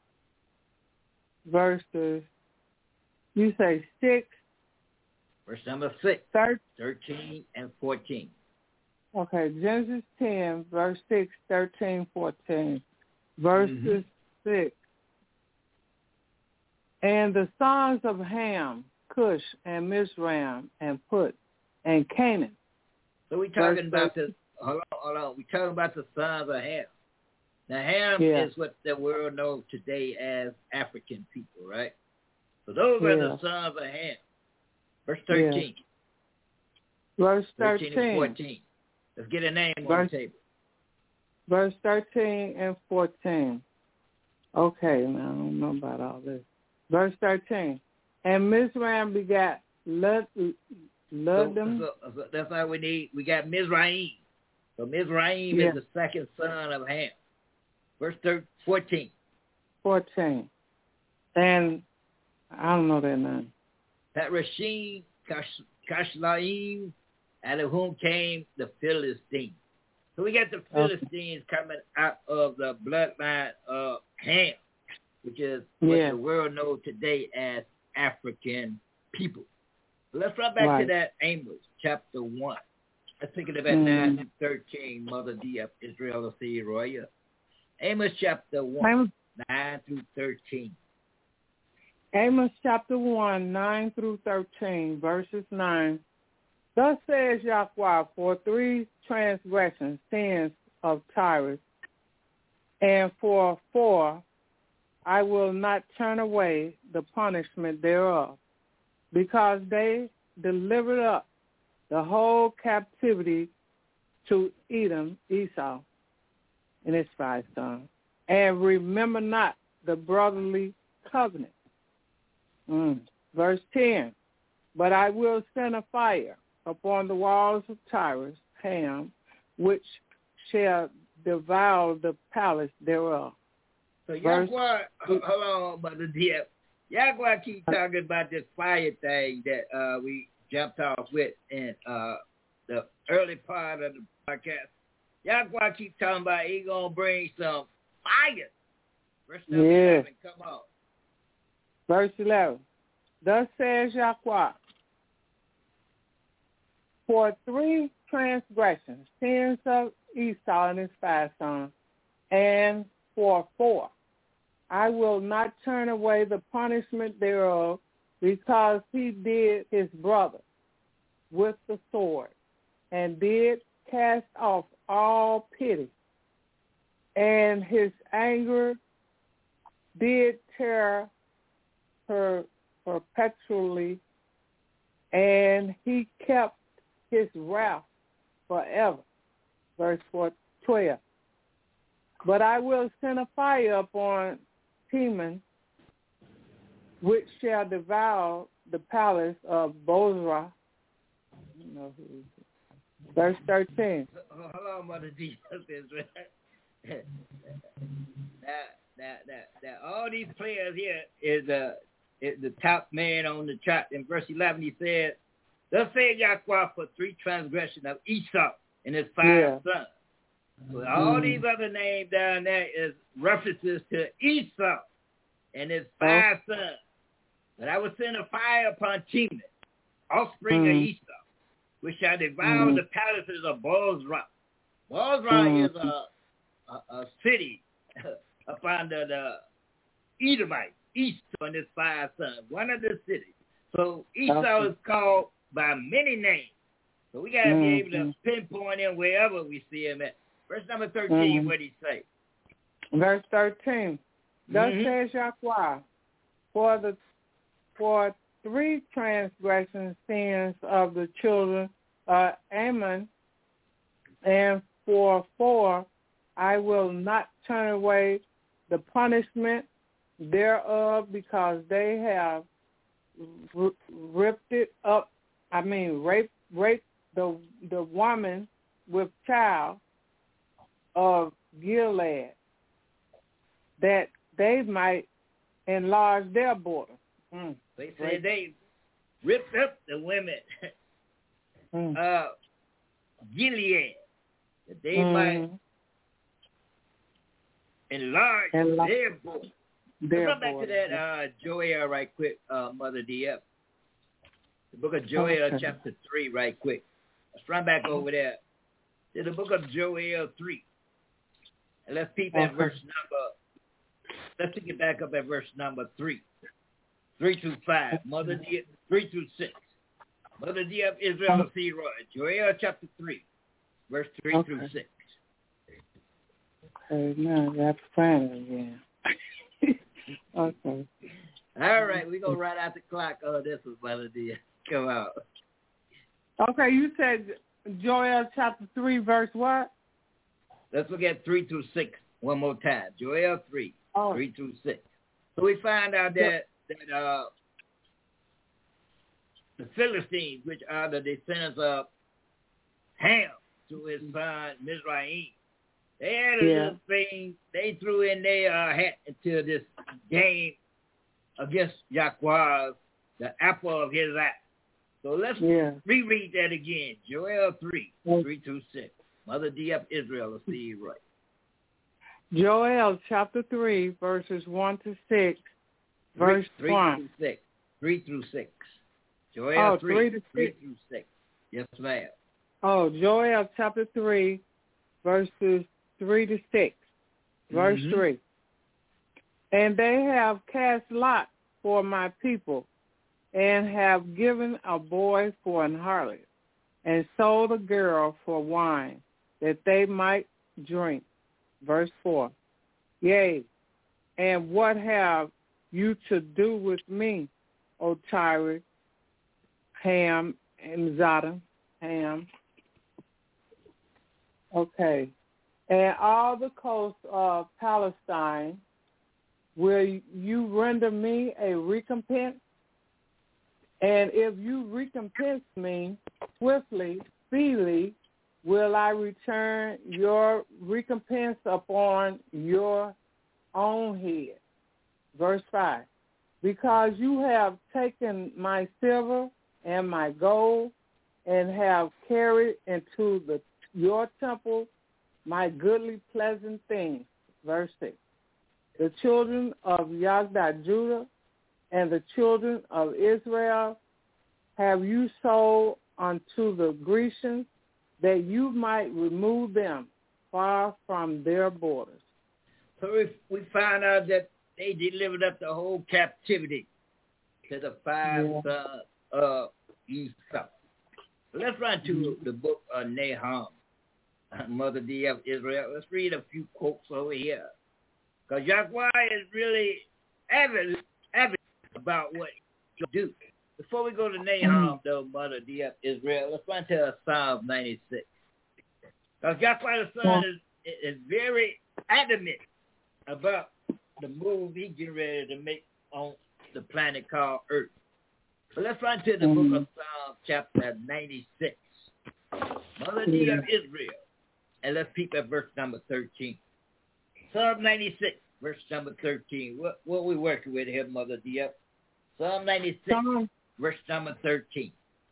verses, you say six. Verse number six, thir- thirteen and fourteen. Okay, Genesis ten, verse six, thirteen, fourteen. Verses mm-hmm. six. And the sons of Ham, Cush, and Mizraim, and Put, and Canaan. So we're talking verse about the, hold on, hold on. We're talking about the sons of Ham. Now, Ham yeah. is what the world knows today as African people, right? So those yeah. are the sons of Ham. Verse thirteen. Yeah. Verse thirteen. thirteen. And fourteen. Let's get a name verse, on the table. Verse thirteen and fourteen. Okay, now I don't know about all this. Verse thirteen. And Mizraim begat Lud, Ludum. So, so, so that's all we need. We got Mizraim. So Mizraim yeah. is the second son of Ham. Verse thirteen, fourteen. fourteen. And I don't know their name. Parashim, Kashlaim, out of whom came the Philistines. So we got the Philistines okay. coming out of the bloodline of Ham, which is what yeah. the world knows today as African people. So let's run back right. to that Amos chapter one. Let's pick it up at mm. nine through thirteen, Mother D of Israel of Seed Royal. Amos chapter one, Amos. nine through thirteen. Amos chapter one, nine through thirteen, verses nine. Thus says Yahweh, for three transgressions, sins of Tyrus, and for four, I will not turn away the punishment thereof, because they delivered up the whole captivity to Edom, Esau, and his five sons, and remember not the brotherly covenant. Mm. Verse ten, but I will send a fire upon the walls of Tyrus, Ham, which shall devour the palace thereof. So Yahweh, hold on, Mother Dear. Yahweh keep talking about this fire thing that uh, we jumped off with in uh, the early part of the podcast. Yahweh keep talking about he gonna bring some fire. Verse number yeah. eleven, come on. Verse eleven. Thus says Yahweh, for three transgressions, sins of Esau and his five sons, and for four, I will not turn away the punishment thereof, because he did his brother with the sword, and did cast off all pity, and his anger did tear her perpetually, and he kept his wrath forever. Verse twelve. But I will send a fire upon Teman, which shall devour the palace of Bozrah. Verse thirteen. Hold on, Mother D. now, now, now, now, all these players here is uh, is the top man on the chart. In verse eleven, he said, thus said Yahweh, for three transgressions of Esau and his five yeah. sons. So all mm. these other names down there is references to Esau and his five oh. sons. But I will send a fire upon Teman, offspring mm. of Esau, which shall devour mm. the palaces of Bozrah. Bozrah mm. is a, a, a city up under the Edomites, Esau and his five sons, one of the cities. So Esau okay. is called by many names. So we got to mm. be able to pinpoint him wherever we see him at. Verse number thirteen, mm. what did he say? Verse thirteen. Thus mm-hmm. says Yahweh, for the for three transgressions, sins of the children of Ammon, and for four, I will not turn away the punishment thereof, because they have r- ripped it up. I mean, raped, raped the the woman with child of Gilead, that they might enlarge their border. Mm. They said they ripped up the women mm. of Gilead, that they mm. might enlarge Enlar- their border. Their Let's go back to that uh, Joel right quick, uh, Mother D F. The book of Joel, okay. chapter three, right quick. Let's run back over there. to the book of Joel three. And let's peep okay. at verse number, let's pick it back up at verse number three. Three through five. Mother dear, three through six. Mother dear of Israel of Seed Royal. Joel chapter three, verse three okay. through six. Okay, now that's fine again. Okay. All right, we go right out the clock. Oh, this is Mother dear. Come out. Okay, you said Joel chapter three, verse what? Let's look at three through six one more time. Joel three, oh. three through six. So we find out that that uh, the Philistines, which are the descendants of Ham to his son Mizraim, they had a yeah. little thing. They threw in their uh, hat into this game against Yahweh, the apple of his eye. So let's yeah. reread that again. Joel three, yeah. three through six. Mother D F Israel will see you right. Joel chapter three, verses one to six. Verse three, three one. Through six. Three through six. Joel oh, three, three, to three six. through six. Yes, ma'am. Oh, Joel chapter three, verses three to six. Verse mm-hmm. three. And they have cast lot for my people, and have given a boy for an harlot, and sold a girl for wine, that they might drink. Verse four. Yea, and what have you to do with me, O Tyre, Ham, and Zidon, Ham? Okay. And all the coasts of Palestine, will you render me a recompense? And if you recompense me swiftly, speedily, will I return your recompense upon your own head. Verse five. Because you have taken my silver and my gold, and have carried into the your temple my goodly pleasant things. Verse six. The children of Yagda Judah and the children of Israel have you sold unto the Grecians, that you might remove them far from their borders. So we, we found out that they delivered up the whole captivity to the five yeah. sons of Esau. Let's run to mm-hmm. the book of Nahum, Mother D of Israel. Let's read a few quotes over here. Because Yahweh is really evident, evident about what he'll do. Before we go to Nahum, though, Mother D of Israel, let's run to Psalm ninety-six. Because Yahweh the Son is, is very adamant about the move he's getting ready to make on the planet called Earth. So let's run to the mm-hmm. book of Psalm chapter ninety-six. Mother D of Israel. And let's peep at verse number thirteen. Psalm ninety-six, verse number thirteen. What what we working with here, Mother D F? Psalm ninety-six, Psalm, verse number thirteen.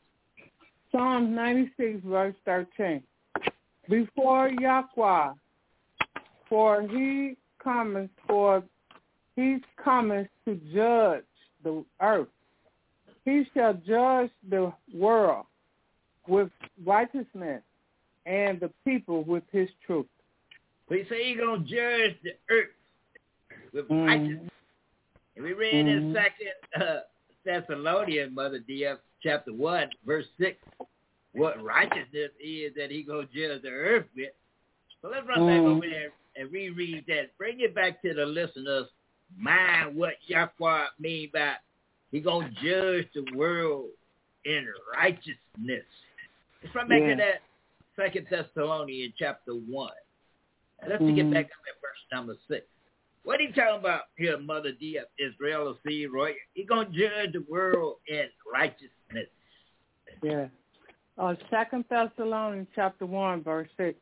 Psalm ninety-six, verse thirteen. Before Yahweh, for he cometh, for he cometh to judge the earth. He shall judge the world with righteousness, and the people with his truth. So he say he's going to judge the earth with mm. righteousness. And we read mm. in Second uh, Thessalonians, Mother D F, chapter one, verse six, what righteousness is that he's going to judge the earth with. So let's run mm. back over there and reread that. Bring it back to the listeners' mind what Yahweh mean by he's going to judge the world in righteousness. Let's run back yeah. to that Second Thessalonians chapter one. And let's mm-hmm. get back up at verse number six. What are you talking about here, Mother D of Israel or see, Roy? He's going to judge the world in righteousness. Yeah. Uh, Second Thessalonians chapter one, verse six.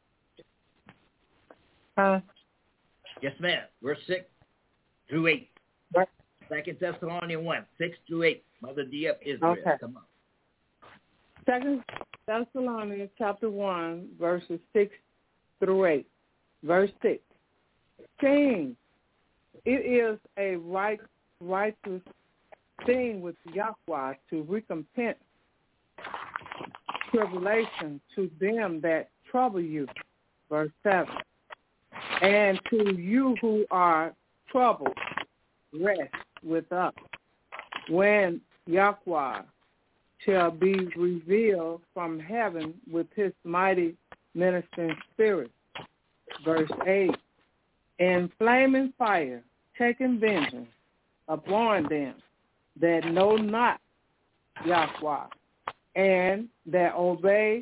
Huh? Yes, ma'am. Verse six through eight. Right. Second Thessalonians one, six through eight. Mother D of Israel. Okay. Come on. Second Thessalonians chapter one, verses six through eight. Verse six. King, it is a right, righteous thing with Yahweh to recompense tribulation to them that trouble you. Verse seven. And to you who are troubled, rest with us. When Yahweh shall be revealed from heaven with his mighty ministering spirit. Verse eight. In flaming fire, taking vengeance upon them that know not Yahweh, and that obey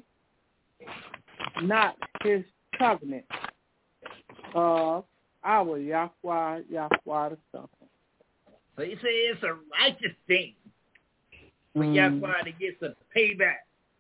not his covenant of our Yahweh, Yahweh the Son. So you say it's a righteous thing for Mm. Yahweh to get some payback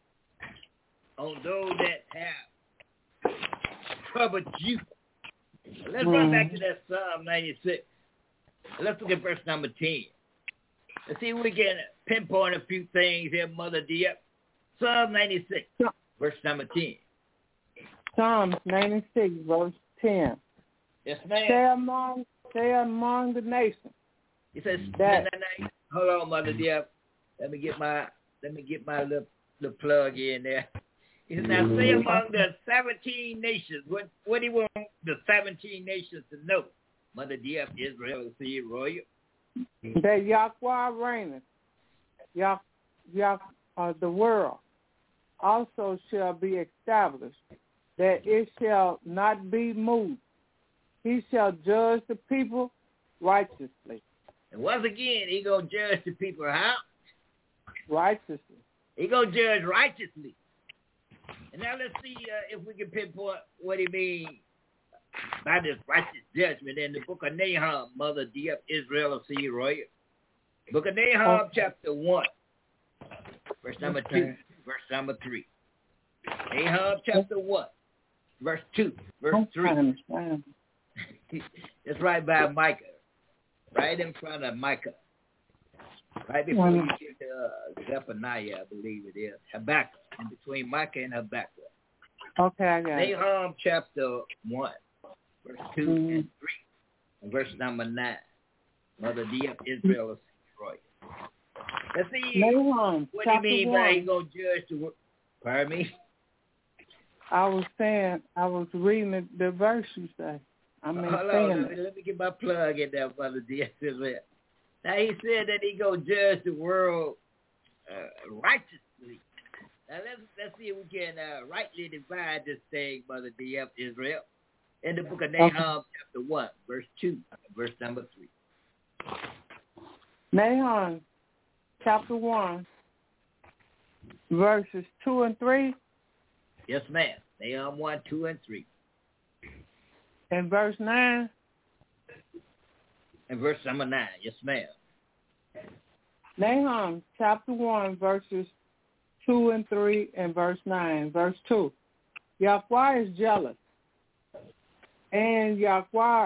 on those that have troubled you. Let's Mm. run back to that Psalm ninety-six. Let's look at verse number ten. Let's see if we can pinpoint a few things here, Mother Dear. Psalm ninety-six, verse number ten. Psalm ninety-six, verse ten. Yes, ma'am. Say among, say among the nations. He says, that, nah, nah, nah. Hold on, Mother Dear. Let me get my let me get my little, little plug in there. He says, now say among the seventeen nations. What what do you want the seventeen nations to know? Mother Dear, Israel, see it royal. that Yahweh reigneth. Yah, Yah, uh, the world also shall be established, that it shall not be moved. He shall judge the people righteously. And once again, he going to judge the people how? Righteously. He going to judge righteously. And now let's see uh, if we can pinpoint what he means by this righteous judgment in the book of Nahum, Mother Dear, Israel, see you, Royal. Book of Nahum, okay. Chapter one, verse number okay. two, verse number three. Nahum, chapter one, verse two, verse three. It's right by Micah, right in front of Micah. Right before you get to uh, Zephaniah, I believe it is. Habakkuk, in between Micah and Habakkuk. Okay, I got it. Nahum chapter one, verse two mm-hmm. and three, and verse number nine. Mother Dear, Israel is destroyed. Let's see Nahum, what do you mean one. by he going to judge the world. Pardon me? I was saying, I was reading the, the verse you say. I mean, Hold on, let me, let me get my plug in there, Mother Dear, Israel. Now, he said that he going to judge the world uh, righteously. Now, let's let's see if we can uh, rightly divide this thing, Mother Dear, Israel. In the book of Nahum, okay. chapter one, verse two, verse number three. Nahum, chapter one, verses two and three. Yes, ma'am. Nahum one, two, and three. And verse nine. And verse number nine, yes, ma'am. Nahum, chapter one, verses two and three, and verse nine. Verse two. Yahweh is jealous, and Yahweh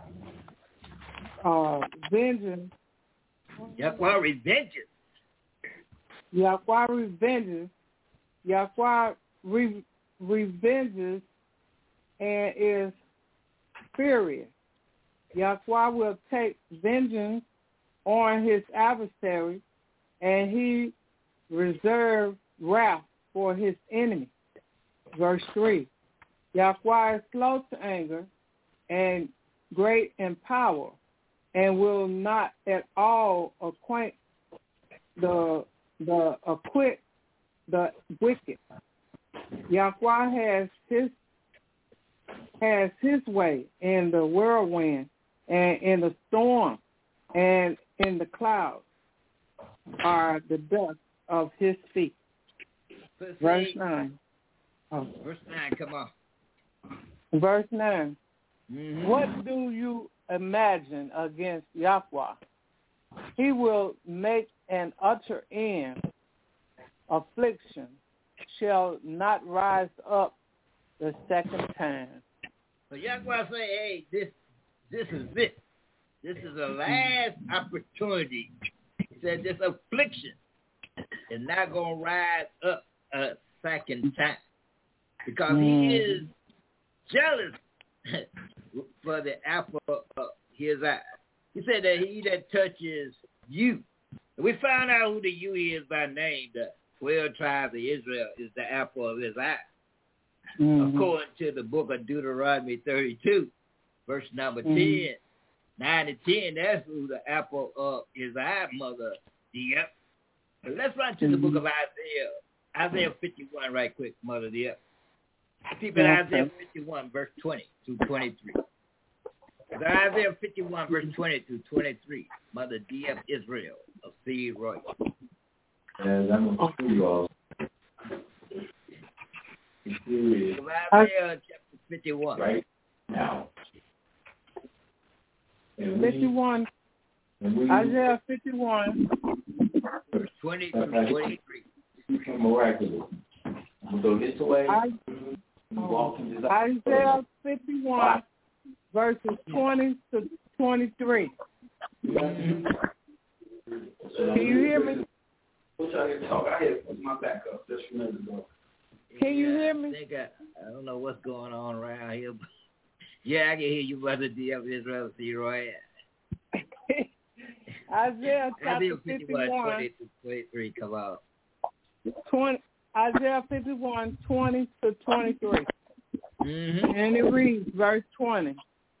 uh, vengeance. Yahweh revenges. Yahweh revenges. Yahweh re- revenges and is furious. Yahweh will take vengeance on his adversary, and he reserves wrath for his enemy. Verse three. Yahweh is slow to anger and great in power, and will not at all acquaint the the acquit the wicked. Yahweh has his has his way in the whirlwind and in the storm and in the clouds are the dust of his feet. Verse Verse nine. Oh. Verse nine, come on. Verse nine. Mm-hmm. What do you imagine against Yahweh? He will make an utter end. Affliction shall not rise up the second time. So Yahweh say, hey, this this is it. This is the last opportunity. He said this affliction is not going to rise up a second time. Because he is jealous for the apple of his eye. He said that he that touches you. We found out who the you is by name. The twelve tribes of Israel is the apple of his eye. Mm-hmm. according to the book of Deuteronomy thirty-two, verse number mm-hmm. ten. nine and ten, that's who the apple of his eye, Mother Dear. But let's run to the mm-hmm. book of Isaiah. Isaiah fifty-one right quick, Mother Dear. Keep it okay. Isaiah fifty-one, verse twenty through twenty-three. Isaiah fifty-one, verse twenty through twenty-three. Mother D F Israel of Seed Royal. And I'm going to you all. Isaiah chapter fifty-one. Right now. fifty-one. We, Isaiah fifty-one. twenty through twenty-three. Miraculous. So this way. I, um, Isaiah fifty-one, verses twenty to twenty-three. Mm-hmm. Can you hear me? What y'all can talk? I had my back up just a minute ago. Can you hear me? I think I, I don't know what's going on around here. But yeah, I can hear you, Brother D F Israel C. Roy. Isaiah chapter fifty-one, twenty to twenty-three, come out. twenty, Isaiah fifty-one, twenty to twenty-three. Mm-hmm. And it reads, verse twenty.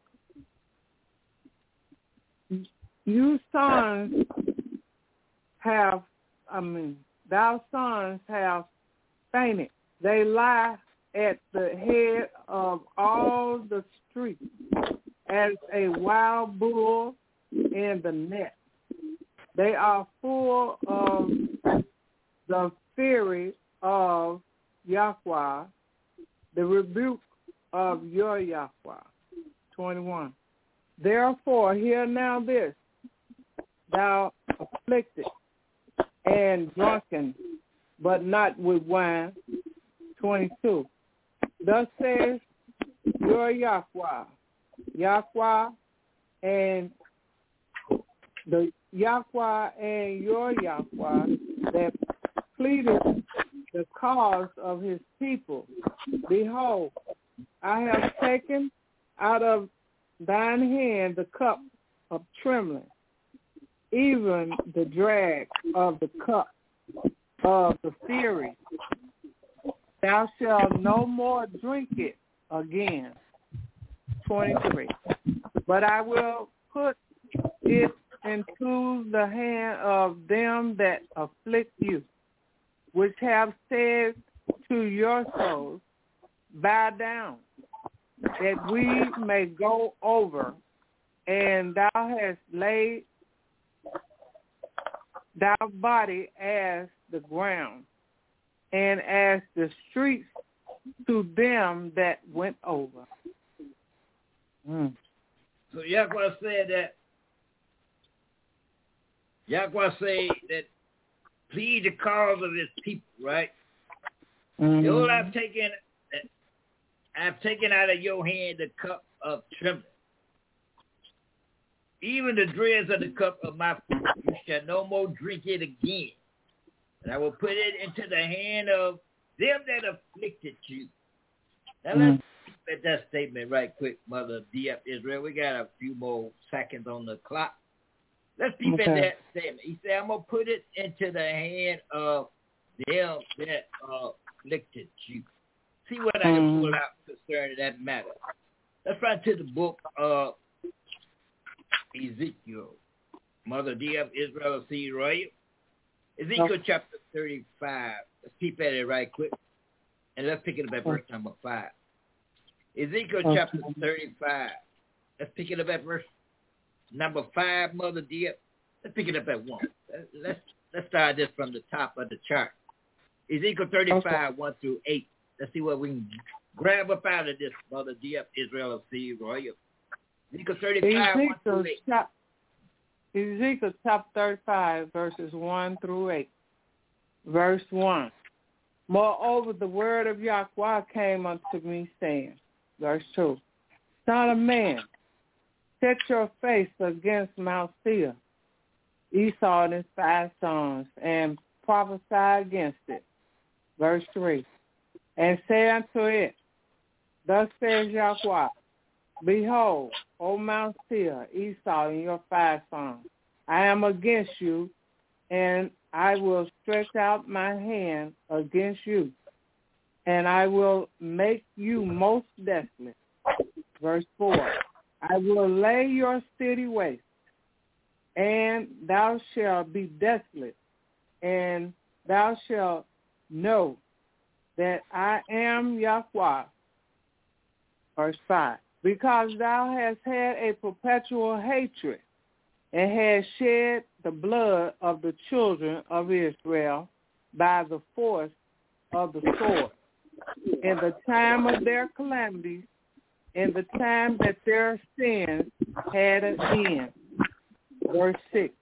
You sons have, I mean, thou sons have fainted. They lie at the head of all the streets as a wild bull in the net. They are full of the fury of Yahweh, the rebuke of your Yahweh. twenty-one. Therefore, hear now this, thou afflicted and drunken, but not with wine. twenty-two. Thus says your Yahweh, Yahweh and the Yahweh and your Yahweh that pleaded the cause of his people. Behold, I have taken out of thine hand the cup of trembling, even the drag of the cup of the fury. Thou shalt no more drink it again. twenty-three. But I will put it into the hand of them that afflict you, which have said to your souls, bow down, that we may go over. And thou hast laid thy body as the ground, and as the streets to them that went over. Mm. So Yahweh said that, Yahweh said that plead the cause of his people, right? Mm-hmm. Behold, I've taken, I've taken out of your hand the cup of trembling, even the dregs of the cup of my foot. You shall no more drink it again. And I will put it into the hand of them that afflicted you. Now mm. let's keep at that statement right quick, Mother D F Israel. We got a few more seconds on the clock. Let's keep okay. at that statement. He said, I'm going to put it into the hand of them that afflicted you. See what I can mm. pull out concerning that matter. Let's run to the book of Ezekiel. Mother D F Israel C. Royal. Ezekiel oh. chapter thirty-five. Let's keep at it right quick. And let's pick it up at verse number five. Ezekiel okay. chapter thirty-five. Let's pick it up at verse number five, Mother D F. Let's pick it up at one. Let's let's start this from the top of the chart. Ezekiel thirty-five, okay. one through eight. Let's see what we can grab up out of this, Mother D F Israel of C. Royal. Ezekiel thirty-five, Ezekiel, one through eight. Chap- Ezekiel chapter thirty-five, verses one through eight. Verse one. Moreover, the word of Yahweh came unto me, saying, verse two, Son of man, set your face against Mount Seir, Esau and his five sons, and prophesy against it. Verse three. And say unto it, Thus says Yahweh, Behold, O Mount Seir, Esau and your five sons, I am against you, and I will stretch out my hand against you, and I will make you most desolate. Verse four, I will lay your city waste, and thou shalt be desolate, and thou shalt know that I am Yahweh. Verse five, because thou hast had a perpetual hatred, and hast shed the blood of the children of Israel by the force of the sword, in the time of their calamities, in the time that their sins had an end. Verse six,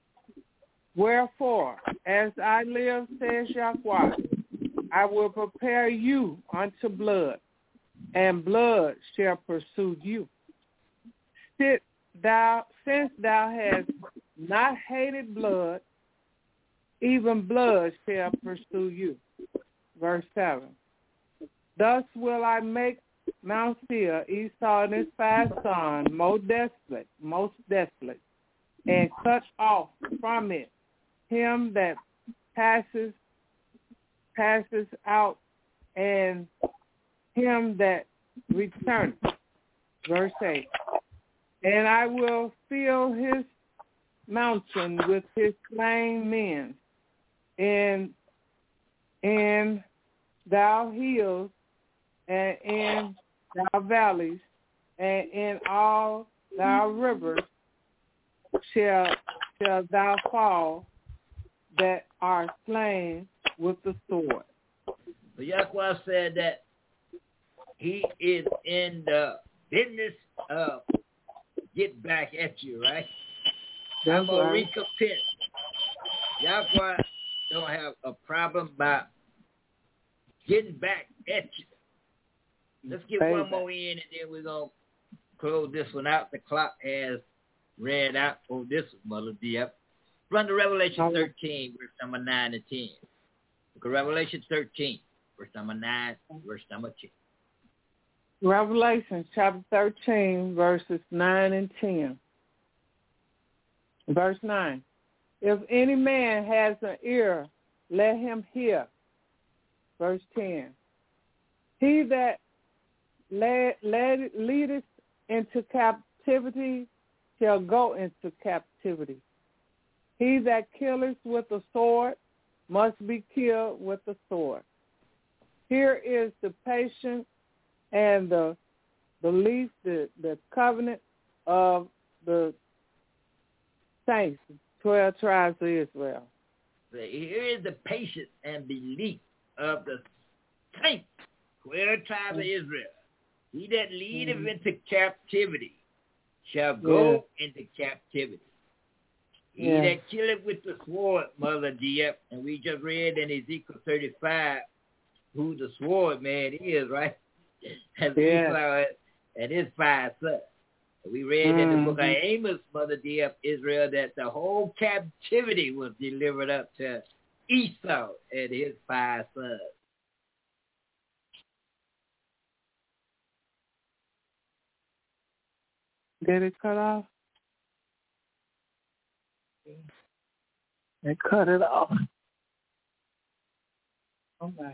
wherefore, as I live, says Yahweh, I will prepare you unto blood, and blood shall pursue you. Sit thou, since thou hast not hated blood, even blood shall pursue you. Verse seven, thus will I make Mount Seir, Esau and his five sons, most desolate, most desolate, and cut off from it him that passes passes out, and him that returneth. Verse eight, and I will fill his mountain with his slain men, and in thou hills, and in thy valleys, and in all thy rivers shall shall thou fall that are slain with the sword. So Yahweh said that he is in the business of get back at you, right? That's I'm going right. to recompense. Yahweh don't have a problem about getting back at you. Let's get Say one that. more in, and then we're going to close this one out. The clock has read out for this one, Mother Diep. Run to Revelation thirteen, verse number nine and ten. Look at Revelation thirteen, verse number nine, verse number ten. Revelation chapter thirteen, verses nine and ten. Verse nine. If any man has an ear, let him hear. Verse ten. He that led, led, leadeth into captivity shall go into captivity. He that killeth with the sword must be killed with the sword. Here is the patience and the belief, the, the covenant of the saints, twelve tribes of Israel. Here is the patience and belief of the saints, twelve tribes of Israel. He that leadeth mm-hmm. into captivity shall go yeah. into captivity. He yeah. that killeth with the sword, Mother Diep, and we just read in Ezekiel thirty-five who the sword man is, right? As yeah. Esau and his five sons. We read mm-hmm. in the book of Amos, Mother Diep, Israel, that the whole captivity was delivered up to Esau and his five sons. Did it cut off? They cut it off. Oh my.